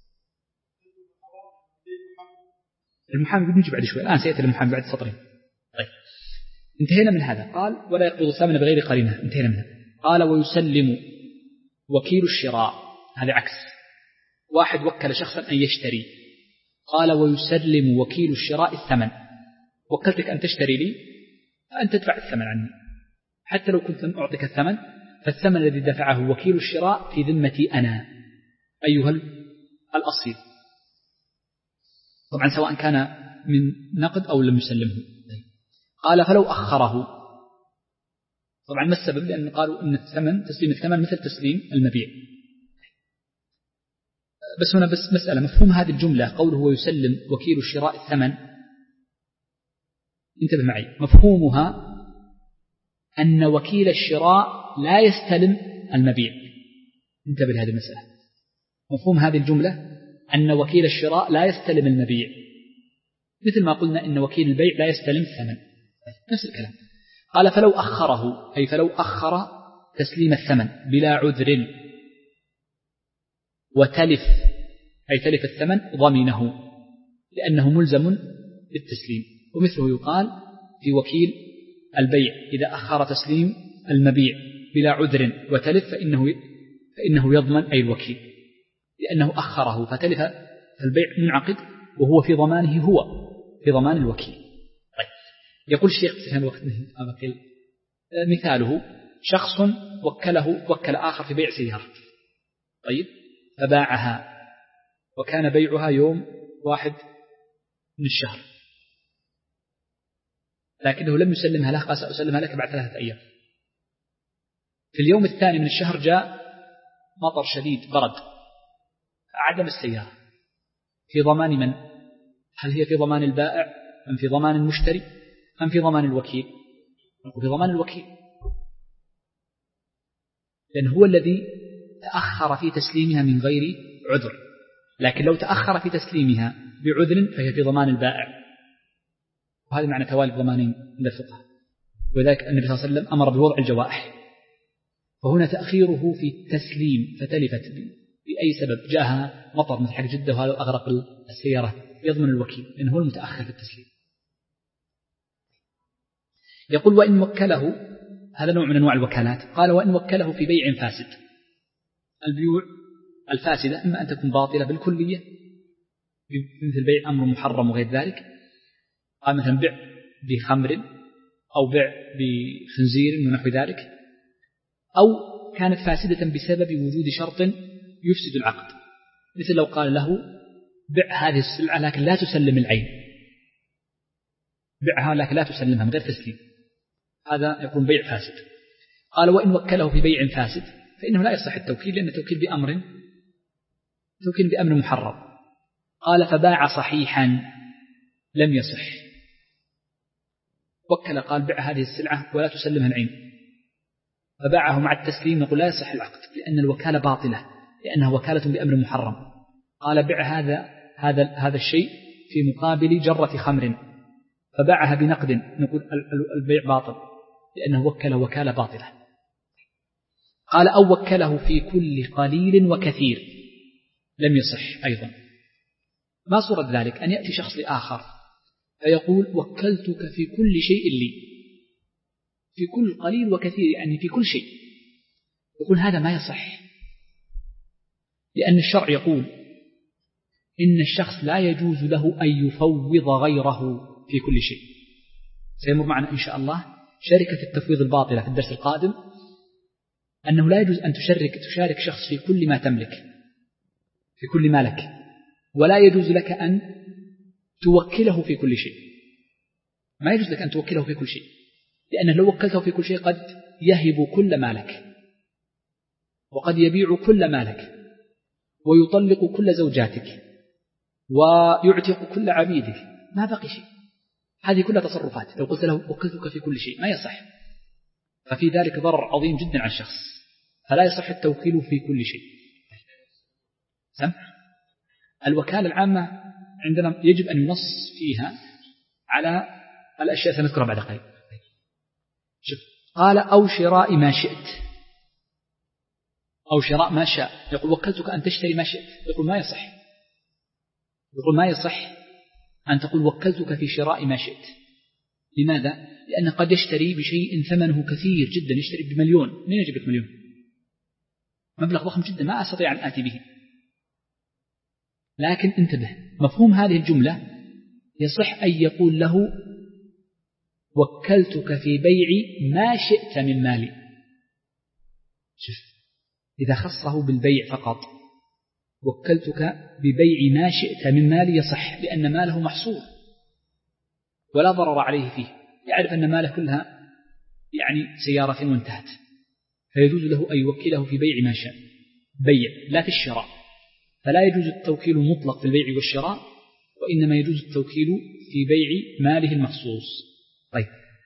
المحامي بنجي بعد شوي، الآن سيأتي المحامي بعد سطرين. طيب انتهينا من هذا. قال ولا يقبض الثمن بغير قرينة، انتهينا منها. قال ويسلم وكيل الشراء، هذا عكس، واحد وكل شخصا أن يشتري، قال ويسلم وكيل الشراء الثمن، وكلتك أن تشتري لي فأن تدفع الثمن عني، حتى لو كنت لم أعطيك الثمن، فالثمن الذي دفعه وكيل الشراء في ذمتي أنا أيها الأصيل، طبعا سواء كان من نقد أو لم يسلمه. قال فلو أخره، طبعا ما السبب؟ لأن قالوا أن الثمن تسليم الثمن مثل تسليم المبيع. بس هنا بس مسألة، مفهوم هذه الجملة قوله ويسلم وكيل الشراء الثمن، انتبه معي، مفهومها أن وكيل الشراء لا يستلم المبيع. انتبه لهذه المسألة، مفهوم هذه الجملة أن وكيل الشراء لا يستلم المبيع، مثل ما قلنا أن وكيل البيع لا يستلم الثمن، نفس الكلام. قال فلو أخره، أي فلو أخر تسليم الثمن بلا عذر وتلف، أي تلف الثمن، ضمنه لأنه ملزم بالتسليم. ومثله يقال في وكيل البيع إذا أخر تسليم المبيع بلا عذر وتلف فإنه, فإنه يضمن أي الوكيل، لأنه أخره فتلف فالبيع منعقد وهو في ضمانه، هو في ضمان الوكيل. طيب يقول الشيخ سبحانه الوقت مثاله شخص وكله وكل آخر في بيع سيارة، طيب فباعها وكان بيعها يوم واحد من الشهر، لكنه لم يسلمها له، قال سأسلمها لك بعد ثلاثة أيام. في اليوم الثاني من الشهر جاء مطر شديد برد أعدم السيارة، في ضمان من؟ هل هي في ضمان البائع أم في ضمان المشتري أم في ضمان الوكيل؟ نقول في ضمان الوكيل، لأن هو الذي تأخر في تسليمها من غير عذر، لكن لو تأخر في تسليمها بعذر فهي في ضمان البائع، وهذا معنى توالي الضمانين عند الفقهاء. وذلك النبي صلى الله عليه وسلم أمر بوضع الجوائح، فهنا تأخيره في التسليم فتلفت بأي سبب، جاءها مطر مثل حق جدة وهذا أغرق السيارة، يضمن الوكيل لأنه هو المتأخر في التسليم. يقول وإن وكله، هذا نوع من أنواع الوكالات، قال وإن وكله في بيع فاسد، البيوع الفاسدة إما أن تكون باطلة بالكلية مثل بيع أمر محرم وغير ذلك، قال مثلا بيع بخمر أو بيع بخنزير ونحو ذلك، أو كانت فاسدة بسبب وجود شرط يفسد العقد، مثل لو قال له بيع هذه السلعة لكن لا تسلم العين، بيعها لكن لا تسلمها من غير تسليم، هذا يكون بيع فاسد. قال وإن وكله في بيع فاسد فإنه لا يصح التوكيل، لأن التوكيل بأمر توكيل بأمر محرم. قال فباع صحيحا لم يصح، وكل قال بيع هذه السلعة ولا تسلمها العين، فباعه مع التسليم، نقول لا يصح العقد لأن الوكالة باطلة لأنها وكالة بأمر محرم. قال بيع هذا هذا هذا الشيء في مقابل جرة خمر، فباعها بنقد، نقول البيع باطل لأنه وكل وكالة باطلة. قال أو وكله في كل قليل وكثير لم يصح أيضا. ما صورة ذلك؟ أن يأتي شخص لآخر فيقول وكلتك في كل شيء لي، في كل قليل وكثير يعني في كل شيء، يقول هذا ما يصح، لأن الشرع يقول إن الشخص لا يجوز له أن يفوض غيره في كل شيء. سيمر معنا إن شاء الله شركة التفويض الباطلة في الدرس القادم، أنه لا يجوز أن تشارك تشارك شخص في كل ما تملك، في كل ما لك، ولا يجوز لك أن توكله في كل شيء، ما يجوز لك أن توكله في كل شيء، لأنه لو وكلته في كل شيء قد يهب كل مالك، وقد يبيع كل مالك، ويطلق كل زوجاتك، ويعتق كل عبيدك، ما بقي شيء. هذه كلها تصرفات لو قلت له وكلتك في كل شيء ما يصح، ففي ذلك ضرر عظيم جدا على الشخص، فلا يصح التوكيل في كل شيء. سمع الوكالة العامة عندنا يجب أن ينص فيها على الأشياء سنذكرها بعد قليل. شوف قال أو شراء ما شئت، أو شراء ما شاء، يقول وكلتك أن تشتري ما شئت، يقول ما يصح، يقول ما يصح أن تقول وكلتك في شراء ما شئت. لماذا؟ لأن قد يشتري بشيء ثمنه كثير جدا، يشتري بمليون، من يجيب لك مليون؟ مبلغ ضخم جدا ما أستطيع أن آتي به. لكن انتبه، مفهوم هذه الجملة يصح أن يقول له وكلتك في بيع ما شئت من مالي. شوف، إذا خصه بالبيع فقط، وكلتك ببيع ما شئت من مالي يصح، لأن ماله محصور ولا ضرر عليه فيه، يعرف أن ماله كلها يعني سيارة وانتهت، فيجوز له أن يوكله في بيع ما شاء، بيع لا في الشراء، فلا يجوز التوكيل المطلق في البيع والشراء، وإنما يجوز التوكيل في بيع ماله المخصوص. طيب،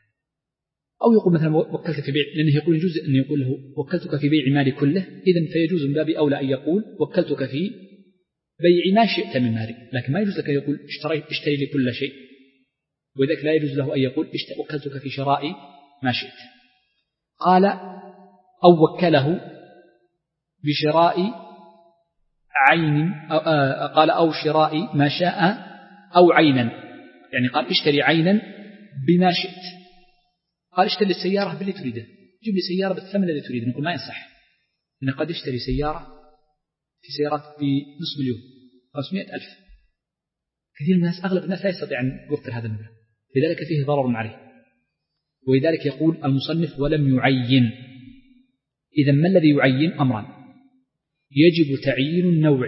أو يقول مثلا وكلت في بيع، لأنه يقول يجوز أن يقول له وكلتك في بيع مالي كله، إذن فيجوز من باب أولى أن يقول وكلتك في بيع ما شئت من مالي، لكن ما يجوز لك أن يقول اشتري, اشتري لي كل شيء، وذلك لا يجوز له أن يقول وكلتك في شراء ما شئت. قال أو وكله بشراء عين، أو قال أو شراء ما شاء أو عينا، يعني قال اشتري عينا بما شئت. قال اشتري السيارة باللي تريده، جيب لي سيارة بالثمن الذي تريده، نقول ما يصح، إن قد يشتري سيارة في سيارات بنصف مليون، خمسمائة ألف. كثير من الناس، أغلب الناس لا يستطيع أن يوفر هذا المبلغ، لذلك فيه ضرر عليه. ولذلك يقول المصنف ولم يعين. إذا ما الذي يعين؟ أمران: يجب تعيين النوع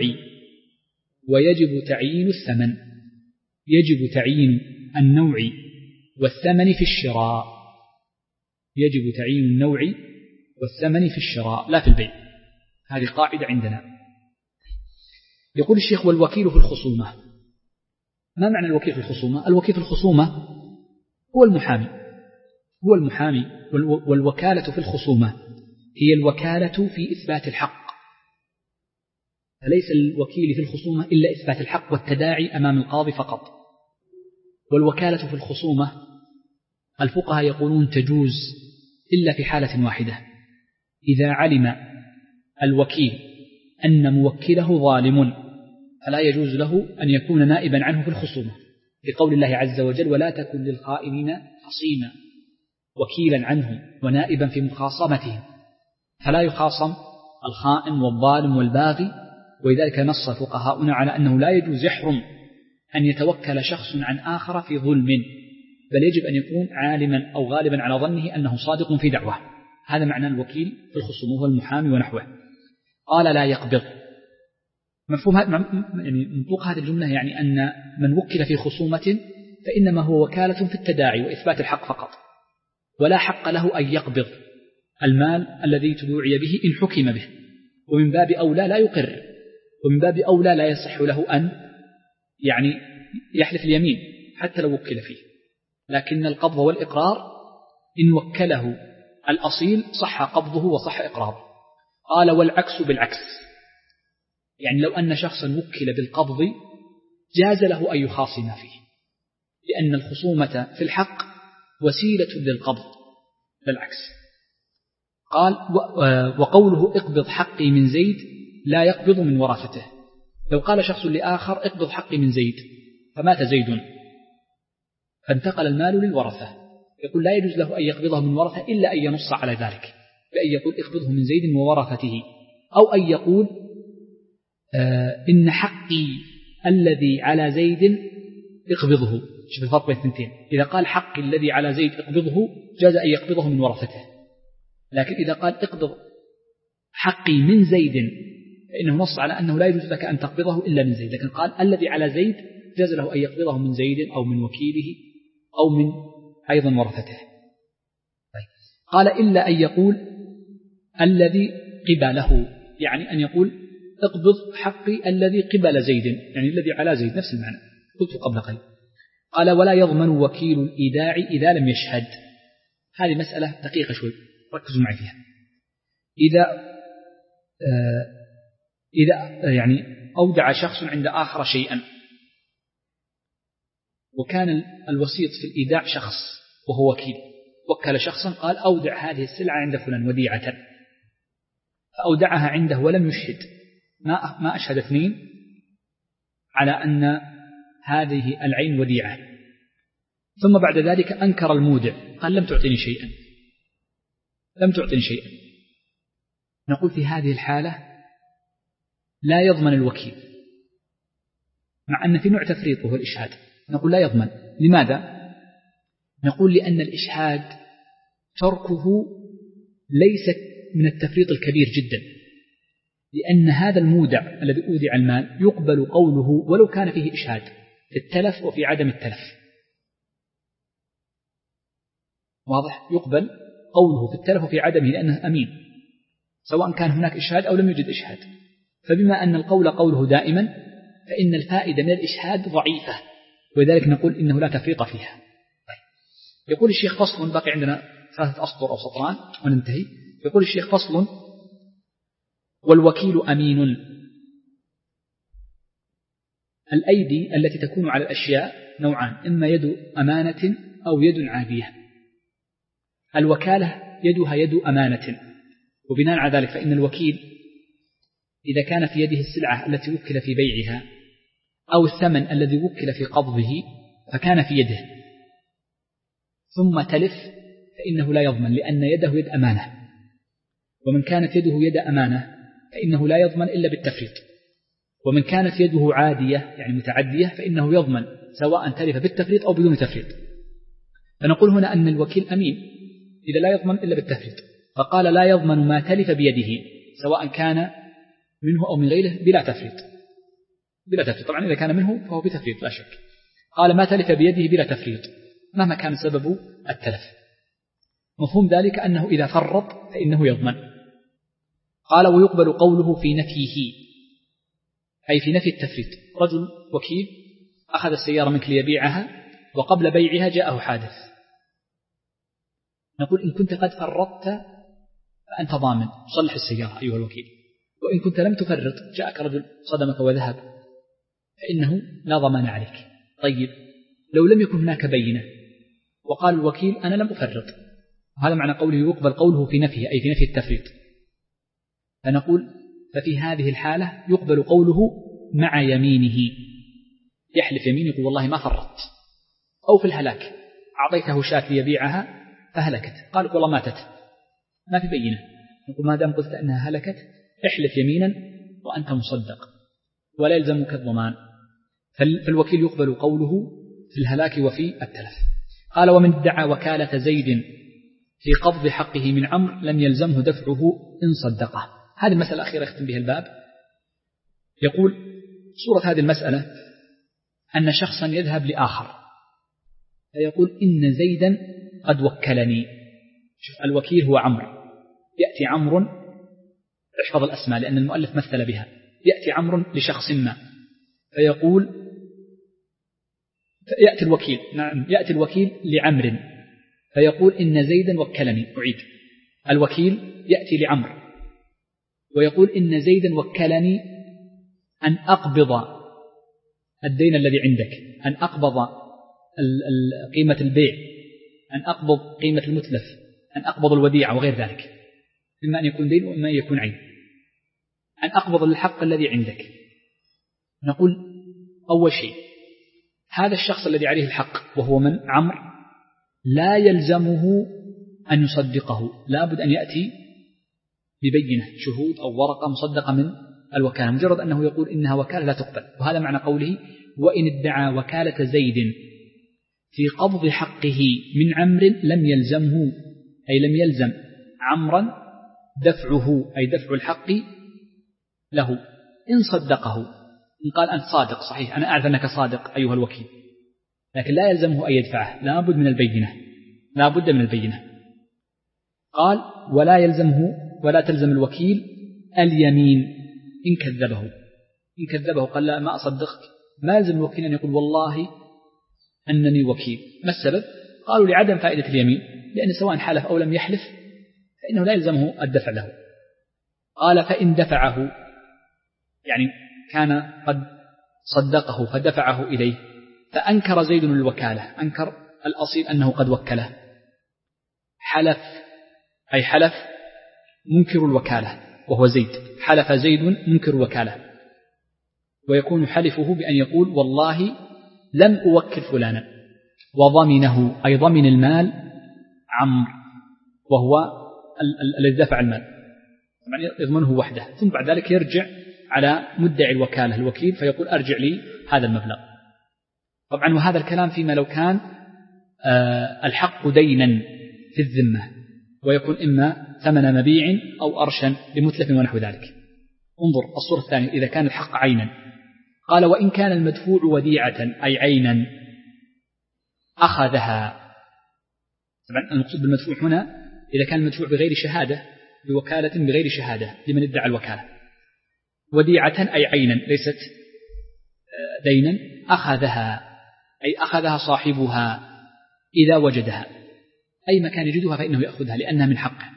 ويجب تعيين الثمن. يجب تعيين النوع والثمن في الشراء، يجب تعيين النوع والثمن في الشراء لا في البيع، هذه قاعدة عندنا. يقول الشيخ والوكيل في الخصومة. ما معنى الوكيل في الخصومة؟ الوكيل في الخصومة هو المحامي، هو المحامي. والوكالة في الخصومة هي الوكالة في إثبات الحق، فليس الوكيل في الخصومة إلا إثبات الحق والتداعي أمام القاضي فقط. والوكالة في الخصومة الفقهاء يقولون تجوز إلا في حالة واحدة: إذا علم الوكيل أن موكله ظالم فلا يجوز له أن يكون نائبا عنه في الخصومة، لقول الله عز وجل: ولا تكن للخائنين خصيما، وكيلا عنهم ونائبا في مخاصمتهم، فلا يخاصم الخائن والظالم والباغي. ولذلك نص فقهاؤنا على أنه لا يجوز، يحرم أن يتوكل شخص عن آخر في ظلم، بل يجب أن يكون عالما أو غالبا على ظنه أنه صادق في دعوة. هذا معنى الوكيل في الخصوم، وهو المحامي ونحوه. قال لا يقبض. مفهوم يعني منطوق هذه الجملة يعني أن من وكل في خصومة فإنما هو وكالة في التداعي وإثبات الحق فقط، ولا حق له أن يقبض المال الذي تدوعي به إن حكم به، ومن باب أولى لا يقر، ومن باب أولى لا يصح له أن يعني يحلف اليمين حتى لو وكل فيه. لكن القبض والإقرار إن وكله الأصيل صح قبضه وصح إقراره. قال والعكس بالعكس، يعني لو أن شخصا وكل بالقبض جاز له أن يخاصم فيه، لأن الخصومة في الحق وسيلة للقبض بالعكس. قال وقوله اقبض حقي من زيد لا يقبض من ورثته. لو قال شخص لآخر اقبض حقي من زيد فمات زيد فانتقل المال للورثة، يقول لا يجوز له أن يقبضه من ورثة إلا أن ينص على ذلك، بأن يقول اقبضه من زيد وورثته، أو أن يقول آه إن حقي الذي على زيد اقبضه. شوف الفرق بين الثنتين، إذا قال حقي الذي على زيد اقبضه جاز أن يقبضه من ورثته، لكن إذا قال اقبض حقي من زيد فإنه نص على أنه لا يجوز لك أن تقبضه إلا من زيد، لكن قال الذي على زيد جاز له أن يقبضه من زيد أو من وكيله أو من أيضا ورثته. طيب. قال إلا أن يقول الذي قبله، يعني أن يقول اقبض حقي الذي قبل زيد، يعني الذي على زيد، نفس المعنى قلت قبل قليل. قال ولا يضمن وكيل الإيداع إذا لم يشهد. هذه مسألة دقيقة شوي، ركزوا معي فيها. إذا آه إذا يعني أودع شخص عند آخر شيئا، وكان الوسيط في الإيداع شخص وهو وكيل، وكل شخصا قال أودع هذه السلعة عند فلان وديعة، فأودعها عنده ولم يشهد، ما ما أشهد اثنين على أن هذه العين وديعة، ثم بعد ذلك أنكر المودع قال لم تعطني شيئا لم تعطني شيئا نقول في هذه الحالة لا يضمن الوكيل، مع أن في نوع تفريط وهو الإشهاد، نقول لا يضمن. لماذا؟ نقول لأن الإشهاد تركه ليس من التفريط الكبير جدا، لأن هذا المودع الذي أودع المال يقبل قوله ولو كان فيه إشهاد في التلف وفي عدم التلف، واضح؟ يقبل قوله في التلف وفي عدمه لأنه أمين، سواء كان هناك إشهاد أو لم يوجد إشهاد. فبما أن القول قوله دائما فإن الفائدة من الإشهاد ضعيفة، ولذلك نقول إنه لا تفريط فيها. يقول الشيخ فصل، باقي عندنا ثلاثة أسطر أو سطران وننتهي. يقول الشيخ فصل: والوكيل أمين. الأيدي التي تكون على الأشياء نوعان، إما يد أمانة أو يد عادية. الوكالة يدها يد أمانة، وبناء على ذلك فإن الوكيل إذا كان في يده السلعة التي وكل في بيعها أو الثمن الذي وكل في قبضه فكان في يده ثم تلف فإنه لا يضمن، لأن يده يد أمانة، ومن كانت يده يد أمانة فإنه لا يضمن إلا بالتفريط، ومن كانت يده عادية يعني متعدية فإنه يضمن سواء تلف بالتفريط أو بدون تفريط. فنقول هنا أن الوكيل أمين إذا لا يضمن إلا بالتفريط، فقال لا يضمن ما تلف بيده سواء كان منه أو من غيره بلا تفريط بلا تفريط طبعا إذا كان منه فهو بتفريط لا شك. قال ما تلف بيده بلا تفريط مهما كان سبب التلف. مفهوم ذلك أنه إذا فرط فإنه يضمن. قال ويقبل قوله في نفيه، أي في نفي التفريط. رجل وكيل أخذ السيارة منك ليبيعها وقبل بيعها جاءه حادث، نقول إن كنت قد فرطت فأنت ضامن صلح السيارة أيها الوكيل، وإن كنت لم تفرط جاءك رجل صدمك وذهب فإنه لا ضمان عليك. طيب لو لم يكن هناك بينة وقال الوكيل أنا لم أفرط، وهذا معنى قوله يقبل قوله في نفيه أي في نفي التفريط، فنقول ففي هذه الحالة يقبل قوله مع يمينه، يحلف يمين يقول والله ما فرطت. أو في الهلاك أعطيته شاة ليبيعها فهلكت، قال والله ماتت ما في بينة، نقول ما دام قلت أنها هلكت احلف يمينا وأنت مصدق ولا يلزمك الضمان. فالوكيل يقبل قوله في الهلاك وفي التلف. قال ومن ادعى وكالة زيد في قبض حقه من عمرو لم يلزمه دفعه إن صدقه. هذه المسألة الأخيرة يختم بها الباب. يقول صورة هذه المسألة أن شخصا يذهب لآخر فيقول إن زيدا قد وكلني. شوف الوكيل هو عمرو، يأتي عمرو، احفظ الأسماء لأن المؤلف مثل بها، يأتي عمرو لشخص ما فيقول يأتي الوكيل نعم يأتي الوكيل لعمرو فيقول إن زيدا وكلني. أعيد، الوكيل يأتي لعمرو ويقول إن زيدا وكلني أن أقبض الدين الذي عندك، أن أقبض قيمة البيع، أن أقبض قيمة المتلف، أن أقبض الوديعة وغير ذلك، إما أن يكون دين وإما أن يكون عين، أن أقبض الحق الذي عندك. نقول أول شيء هذا الشخص الذي عليه الحق وهو من عمرو لا يلزمه أن يصدقه، لا بد أن يأتي ببينة شهود أو ورقة مصدقة من الوكالة، مجرد أنه يقول إنها وكالة لا تقبل. وهذا معنى قوله وإن ادعى وكالة زيد في قبض حقه من عمرو لم يلزمه، أي لم يلزم عمرا دفعه أي دفع الحق له إن صدقه. إن قال أنت صادق صحيح أنا أعرف أنك صادق أيها الوكيل، لكن لا يلزمه أن يدفعه، لا بد من البينة، لا بد من البينة. قال ولا يلزمه ولا تلزم الوكيل اليمين إن كذبه. إن كذبه قال لا ما أصدقك، ما يلزم الوكيل أن يقول والله أنني وكيل. ما السبب؟ قالوا لعدم فائدة اليمين، لأن سواء حلف أو لم يحلف فإنه لا يلزمه الدفع له. قال فإن دفعه يعني كان قد صدقه فدفعه إليه فأنكر زيد الوكالة، أنكر الأصيل أنه قد وكله، حلف أي حلف منكر الوكالة وهو زيد، حلف زيد منكر الوكالة، ويكون حلفه بأن يقول والله لم أوكل فلانا، وضمنه أي ضمن المال عمرو وهو الذي دفع المال، يضمنه وحده، ثم بعد ذلك يرجع على مدعي الوكالة الوكيل فيقول أرجع لي هذا المبلغ. طبعا وهذا الكلام فيما لو كان الحق دينا في الذمة، ويكون إما ثمن مبيع أو أرشا لمتلف ونحو ذلك. انظر الصورة الثانية، إذا كان الحق عينا، قال وإن كان المدفوع وديعة أي عينا أخذها. طبعا المقصود بالمدفوع هنا إذا كان المدفوع بغير شهادة، بوكالة بغير شهادة لمن ادعى الوكالة، وديعة أي عينا ليست دينا أخذها أي أخذها صاحبها إذا وجدها، أي مكان يجدها فإنه يأخذها لأنها من حقه.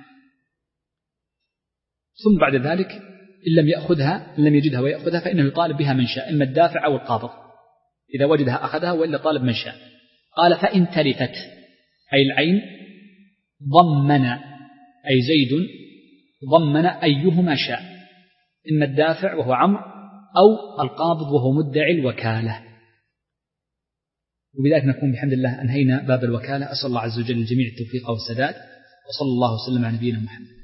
ثم بعد ذلك إن لم يأخذها إن لم يجدها ويأخذها فإنه يطالب بها من شاء، إما الدافع أو القابض، إذا وجدها أخذها وإلا طالب من شاء. قال فإن تلفت أي العين ضمن أي زيد ضمن أيهما شاء، إما الدافع وهو عمرو أو القابض وهو مدعي الوكالة. وبذلك نكون بحمد الله أنهينا باب الوكالة. أسأل الله عز وجل الجميع التوفيق والسداد، وصلى الله وسلم على نبينا محمد.